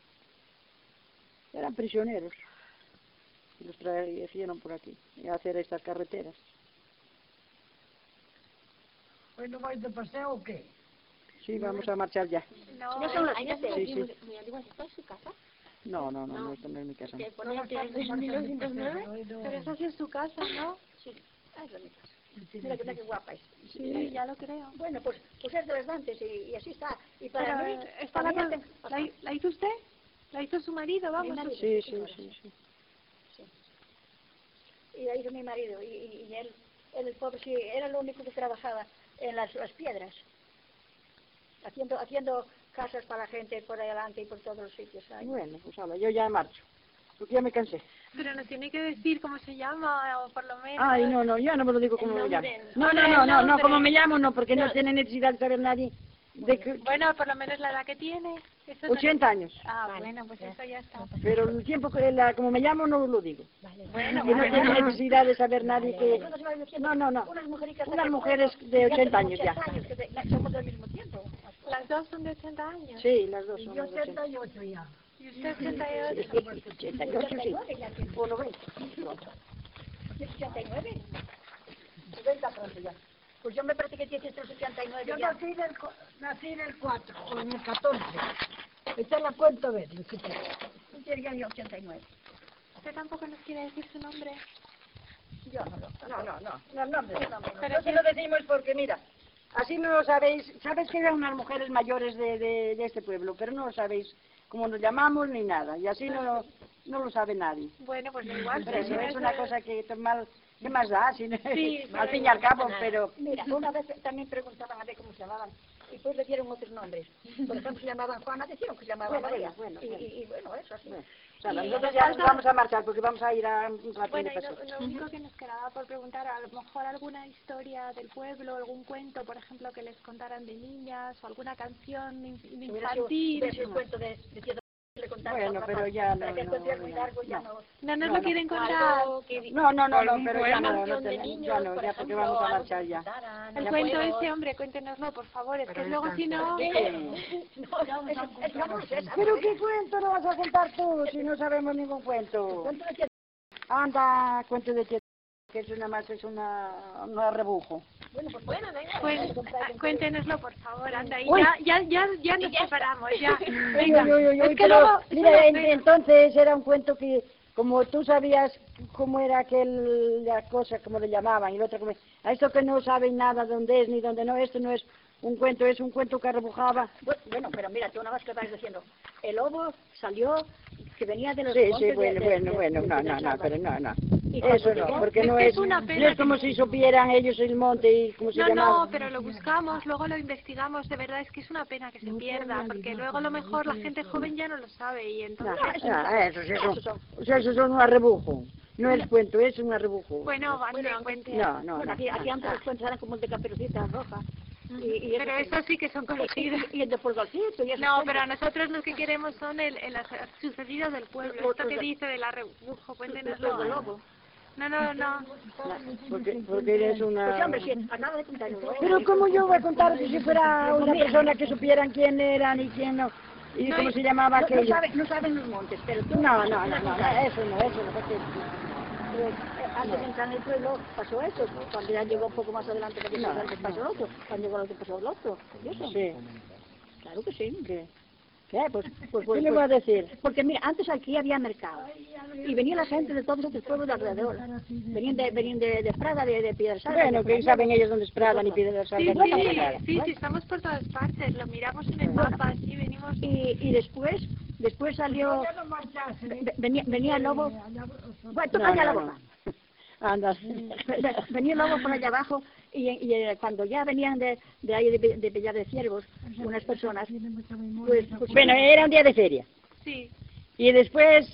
A: Eran prisioneros. Y los trajeron por aquí, a hacer estas carreteras.
F: ¿Hoy no vais de paseo o qué?
A: Sí, vamos a marchar ya.
B: No,
C: Ya son las
E: Hay
C: siete.
E: casas
A: Sí,
E: aquí
A: sí.
E: muy, muy antiguas. ¿Esto es su casa?
A: No, no, no, no, esto no es mi casa.
E: Que
A: no.
E: ponía que es de mil novecientos nueve.
B: pero esa sí es su casa, ¿no?
C: Sí, ah, es la mi casa. Mira, que- mira qué guapa es.
B: Sí, ya lo creo.
C: Bueno, pues, pues es de las dantes y, y así está. Y para
B: Pero,
C: mí,
B: eh, ¿esta
C: para
B: la,
C: mí
B: con-
C: hacen-
B: la, la hizo usted? ¿La hizo su marido? Vamos.
C: marido.
A: Sí, sí, sí, sí.
C: Y la hizo mi marido, y, y, y él, él, el pobre, sí, era lo único que trabajaba en las, las piedras, haciendo, haciendo casas para la gente por adelante y por todos los sitios. Ay.
A: Bueno, pues habla, yo ya marcho, porque ya me cansé.
B: Pero nos tiene que decir cómo se llama, o por lo menos.
A: Ay, no, no, yo no me lo digo como me llamo.
E: nombre,
A: No, no,
B: el
A: no, no, no,
B: nombre.
A: como me llamo no, porque no tiene necesidad de saber nadie de que
B: Bueno, por lo menos la edad que tiene. Eso no-
A: ochenta años.
B: Ah, bueno, pues eso ya está.
A: Pero el tiempo que la, como me llamo no lo digo.
B: Bueno,
A: Que no
B: bueno.
A: tiene necesidad de saber nadie que... No, no, no.
C: Unas mujericas
A: Unas
C: que-
A: mujeres de
C: ya
A: ochenta
C: tenemos
A: años ya.
C: ochenta años, que te- la- somos del mismo tiempo.
B: Las dos son de ochenta años.
A: Sí, las dos
F: Y
A: son
F: yo
A: de ochenta.
F: ochenta y ocho ya.
B: ¿Y usted ochenta y ocho?
A: ochenta y ocho, sí. O noventa.
C: ¿ochenta y nueve? noventa pronto ya. Pues yo me parece que tienes estos ochenta y nueve
F: Yo
C: ya.
F: nací en el, co- nací en el cuatro o en el catorce. Esta la cuento a ver, hijita.
C: Yo tenía ya ochenta y nueve.
B: ¿Usted tampoco nos quiere decir su nombre?
C: Yo no lo
A: No, no, no, no, no, hombre, no, no.
B: Pero
A: No se lo decimos porque, mira, así no lo sabéis. Sabéis que eran unas mujeres mayores de, de, de este pueblo, pero no lo sabéis cómo nos llamamos ni nada. Y así no, no lo sabe nadie.
B: Bueno, pues igual.
A: Pero eso
B: pero
A: es
B: eso
A: una cosa que es mal, ¿qué más da? Si no-
B: Sí,
A: al
B: sí,
A: fin y al cabo, pero...
C: Mira, una vez también preguntaban a ver cómo se llamaban. y después le dieron otros nombres. Por ejemplo, se llamaban Juana, decían que se llamaban
A: Bueno,
C: María.
A: bueno,
C: y,
A: bueno.
C: y, y bueno, eso así.
A: Bueno, o sea,
B: Y
A: nosotros
B: nos
A: ya nos
B: falta-
A: vamos a marchar porque vamos a ir a un rato
B: Bueno,
A: de
B: y
A: paseo.
B: lo, lo único que nos quedaba por preguntar, a lo mejor alguna historia del pueblo, algún cuento, por ejemplo, que les contaran de niñas, o alguna canción in-
C: Hubiera sido,
B: infantil.
C: hubiera sido el cuento de, de Tierra que le contaron
A: Bueno,
C: a
A: pero
C: papá.
A: ya
C: Pero
A: no,
C: que el
A: no,
C: cuento es muy
A: no,
C: largo, ya
A: no.
C: no.
B: No nos
A: No,
B: lo
A: no.
B: quieren contar.
E: Algo que
A: No, no, no, no,
D: Algún
A: pero ya no,
E: una
A: no,
E: canción de
A: tenemos-
E: niños,
A: ya no,
E: por
A: ya porque
E: ejemplo,
A: vamos a
E: algo
A: marchar
E: que
A: ya.
E: contaran,
B: El
E: de
B: cuento
E: juegos.
B: ese, hombre, cuéntenoslo, por favor, es que
D: Pero
B: luego
D: es
B: si no...
A: ¿Qué?
C: No, eso, eso no lo sé, ¿sabes?
A: ¿Pero qué cuento no vas a contar tú si no sabemos ningún cuento?
C: Cuento de Tierra.
A: Anda, cuento de que que es una más, es una, una rebujo.
C: Bueno, pues
E: Bueno, venga.
B: Pues, ah, cuéntenoslo, por favor, anda, y
A: Uy.
B: ya, ya, ya, ya nos
E: ya está.
B: separamos, ya.
A: Uy,
B: Venga,
A: uy, uy, uy,
B: es que
A: pero,
B: luego...
A: mira, en-
B: venga.
A: entonces era un cuento que, como tú sabías cómo era aquel, la cosa, como le llamaban, y el otro, como, a esto que no saben nada dónde es ni dónde no, esto no es un cuento, es un cuento que rebujaba.
C: bueno, bueno, pero mira, tú nada más que vas diciendo, el lobo salió, que venía de los
A: Sí,
C: montes
A: sí, bueno,
C: de, de,
A: bueno,
C: de-
A: bueno,
C: de-
A: no,
C: de
A: no,
C: las
A: no,
C: selvas.
A: pero no, no.
C: Y cuando
A: Eso
C: llegó-
A: no, porque
B: Es
A: no
B: que
A: es,
B: es una
A: no
B: pena
A: es como
B: que-
A: si supieran ellos el monte y cómo se
B: No,
A: llamaba.
B: no, pero lo buscamos, luego lo investigamos, de verdad es que es una pena que se pierda, porque luego a lo mejor la gente joven ya no lo sabe y
A: No,
B: entonces...
A: no, eso sí son, o sea, eso son un arrebujo. No es cuento, es un arrebujo.
B: Bueno, vale, cuente.
A: No, no,
C: Bueno,
A: no.
C: aquí, aquí antes los cuentos eran como el de Caperucita Roja. Y, y
B: Pero
C: eso,
B: esos sí que son conocidos.
C: y, y el de Pulgarcito y esos
B: No,
C: cuentos.
B: pero a nosotros lo que queremos son el, el sucedido del pueblo.
C: Los-
B: Esto
C: los
B: que
C: de-
B: dice del arrebujo,
C: Los
B: cuéntenoslo.
C: del lobo.
B: No, no, no.
A: Porque, porque eres
C: Pues
A: una...
C: hombre, si acaba de contar un lobo.
A: Pero ¿cómo yo voy a contar que si fuera una persona que supieran quién eran y quién no? ¿Y
B: No,
A: cómo
B: y-
A: se llamaba
C: No, no,
A: aquello?
C: saben, no saben los montes, pero tú...
A: No, no, no, no, no, eso no, eso no, porque...
C: Pues, eh, antes de entrar en el pueblo pasó eso, cuando ya llegó un poco más adelante que
A: No,
C: antes pasó el otro, cuando llegó el otro pasó el otro, ¿y eso?
A: Sí,
C: Claro que sí.
A: ¿qué?
C: ¿Qué? Pues, pues,
A: ¿Qué
C: pues,
A: le voy a
C: pues,
A: decir?
C: porque mira, antes aquí había mercado, y venía la gente de todos estos pueblos de alrededor, venían de, venían de, de Prada, de, de Piedrasala.
A: Bueno, que saben ellos dónde es Prada ni piden
B: Sí,
A: salga
B: sí,
A: ni nada.
B: sí, sí, estamos por todas partes. Lo miramos en el mapa, sí, venimos...
C: Y, y después, después salió, ve- venía, venía el lobo, bueno, tú
A: No,
C: calla
A: no,
C: la
A: no.
C: boca.
A: Anda.
C: Ve- ve- Venía el lobo por allá abajo y, y eh, cuando ya venían de, de ahí de, de Villar de Ciervos, unas personas, pues, pues
A: Bueno, era un día de feria.
B: Sí,
A: Y después,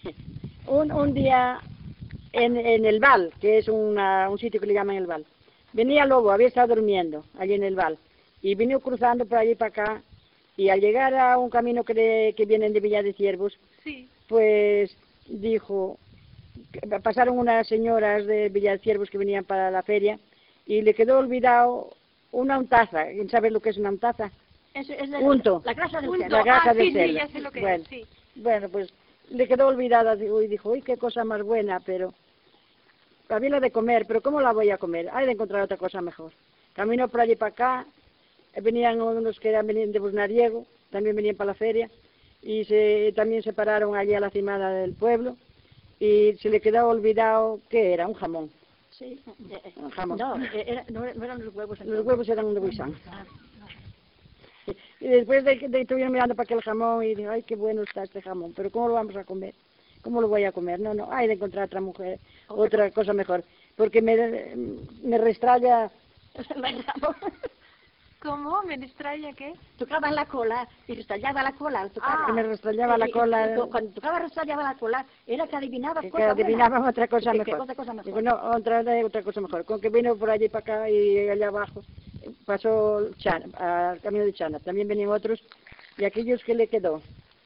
A: un, un día en, en el Val, que es una, un sitio que le llaman el Val, venía el lobo, había estado durmiendo allí en el Val, y vino cruzando por allí para acá, y al llegar a un camino que, le- que vienen de Villar de Ciervos,
B: sí.
A: pues dijo, que pasaron unas señoras de Villar de Ciervos que venían para la feria, y le quedó olvidado una untaza. ¿Quién sabe lo que es una untaza?
C: es, es de-
A: Unto.
C: la grasa del
B: Unto.
C: cerdo.
A: La grasa
B: Ah,
A: del
B: sí, sí,
A: cerdo.
B: ya sé lo que
A: Bueno.
B: es, sí.
A: Bueno, pues le quedó olvidada digo, y dijo, uy, qué cosa más buena, pero había la de comer, pero ¿cómo la voy a comer? Hay de encontrar otra cosa mejor. Caminó por allí para acá, eh, venían unos que eran venían de Busnariego, también venían para la feria, y se, también se pararon allí a la cimada del pueblo, y se le quedó olvidado, ¿qué era? Un jamón.
C: Sí, eh, eh,
A: Un jamón.
C: no, eh, era- no, no eran los huevos.
A: Los
C: entonces.
A: huevos eran de buisán. Y después de que de, estuvieron mirando para aquel jamón y digo, ay, qué bueno está este jamón, pero ¿cómo lo vamos a comer? ¿Cómo lo voy a comer? No, no, hay de encontrar otra mujer, otra cosa mejor, porque me, me restralla,
B: ¿Cómo? ¿Me extraña qué?
C: Tocaban la cola y restallaba la cola. Tocaba.
A: que me restrallaba la
C: Y- y-
A: cola,
C: y to- cuando tocaba restallaba la cola, era que adivinaba
A: que
C: cosas
A: adivinaban
C: buenas.
A: otra cosa
C: Que- que
A: mejor.
C: otra cosa mejor.
A: Digo, no, otra, otra cosa mejor. Con que vino por allí para acá y allá abajo, pasó Chana, al camino de Chana, también venían otros, y aquellos que le quedó,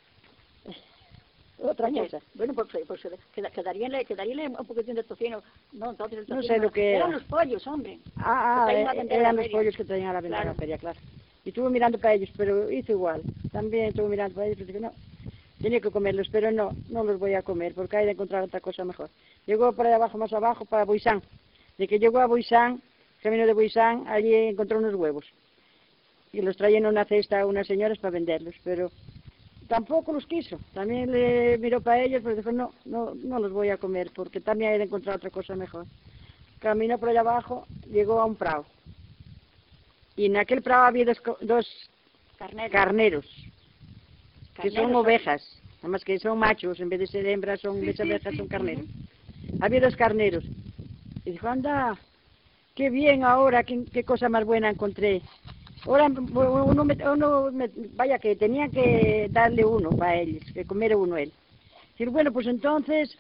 A: otra
C: Oye,
A: cosa.
C: bueno, pues, pues queda- quedaríale, quedaríale un poquitín de tocino. No, entonces el
A: No
C: tocino
A: sé lo que
C: eran
A: era.
C: los pollos, hombre.
A: Ah, ah,
C: Que traían a
A: eh,
C: vender a
A: eran
C: la
A: los
C: feria.
A: pollos que traían a la vender a la
C: Claro.
A: feria, claro. Y estuvo mirando para ellos, pero hizo igual. También estuvo mirando para ellos, pero dije, no, tenía que comerlos, pero no, no los voy a comer, porque hay de encontrar otra cosa mejor. Llegó por allá abajo, más abajo, para Boisán. De que llegó a Boisán, camino de Boisán, allí encontró unos huevos. Y los traían en una cesta a unas señoras para venderlos, pero tampoco los quiso. También le miró para ellos, pero dijo, no, no, no los voy a comer, porque también hay de encontrar otra cosa mejor. Caminó por allá abajo, llegó a un prado. Y en aquel prado había dos, co- dos
C: Carneros.
A: carneros, que son
C: Carneros,
A: ovejas, nada más que son machos, en vez de ser hembras, son
B: Sí,
A: de
B: sí,
A: ovejas,
B: sí,
A: son
B: sí.
A: carneros. Había dos carneros. Y dijo, anda, qué bien ahora, qué, qué cosa más buena encontré. Ahora, uno, me- uno me- vaya que tenía que darle uno para ellos, que comer uno él. Decir, bueno, pues entonces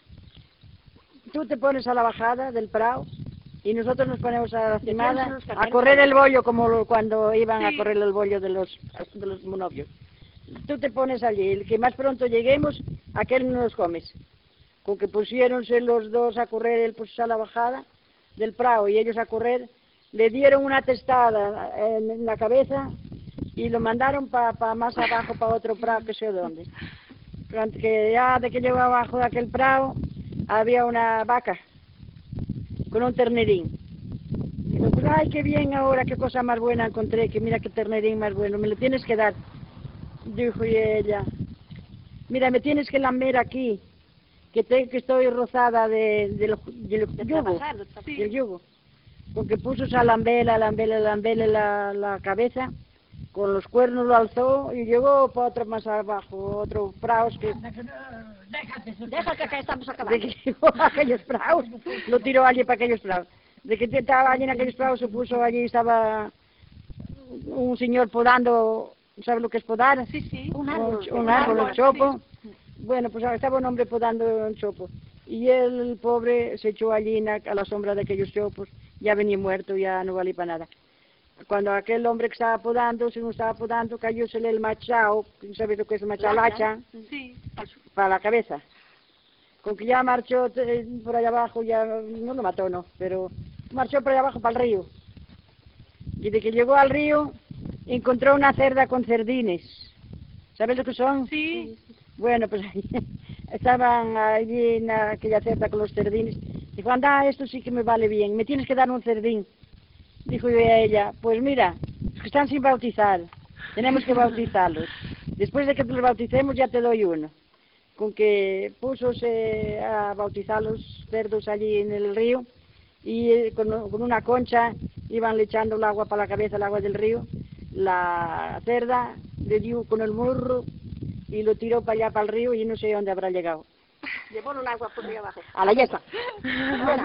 A: tú te pones a la bajada del prado y nosotros nos ponemos a la cimada a correr el bollo como lo- cuando iban a correr el bollo de los, de los monovios. Tú te pones allí, el que más pronto lleguemos, aquel no nos comes. Con que pusiéronse los dos a correr, él puso a la bajada del prado y ellos a correr, le dieron una testada en, en la cabeza y lo mandaron para pa más abajo, para otro prado que sé dónde. Cuando que ya de que llegó abajo de aquel prado, había una vaca con un ternerín. Digo, pues, ay, qué bien ahora, qué cosa más buena encontré, que mira qué ternerín más bueno, me lo tienes que dar. Dijo y ella, mira, me tienes que lamer aquí, que, te, que estoy rozada de, de, lo, de, lo, de yugo,
C: Sí.
A: del yugo. Porque puso esa lambela, lambela, lambela la, la cabeza, con los cuernos lo alzó y llegó para otro más abajo, otro praos que...
C: Deja que acá estamos
A: De
C: acabando.
A: que llegó a aquellos praos, lo tiró allí para aquellos praos. De que estaba allí en aquellos praos, se puso allí, estaba un señor podando, ¿sabe lo que es podar?
G: Sí, sí.
C: Un árbol.
A: Un, un árbol, un chopo. Bueno, pues estaba un hombre podando un chopo. Y él, el pobre, se echó allí en la- a la sombra de aquellos chopos. Ya venía muerto, ya no valía para nada. Cuando aquel hombre que estaba podando, según estaba podando, cayósele el machao, ¿sabes lo que es el machao? La hacha,
G: Sí.
A: para la cabeza. Con que ya marchó eh, por allá abajo, ya no lo mató, no, pero marchó por allá abajo para el río. Y de que llegó al río, encontró una cerda con cerdines. ¿Sabes lo que son?
G: Sí.
A: Bueno, pues estaban allí en aquella cerda con los cerdines. Dijo, anda, esto sí que me vale bien, me tienes que dar un cerdín. Dijo yo a ella, pues mira, es que están sin bautizar, tenemos que bautizarlos. Después de que los bauticemos ya te doy uno. Con que púsose a bautizar los cerdos allí en el río y eh, con, con una concha iban le echando el agua para la cabeza, el agua del río. La cerda le dio con el morro y lo tiró para allá, para el río, y no sé dónde habrá llegado.
C: Llevó el agua por ahí abajo.
A: A la yesta.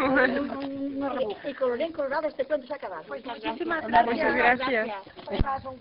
C: Y colorín colorado, este cuento se ha acabado.
B: Muchísimas
D: Muchas
B: gracias.
D: gracias.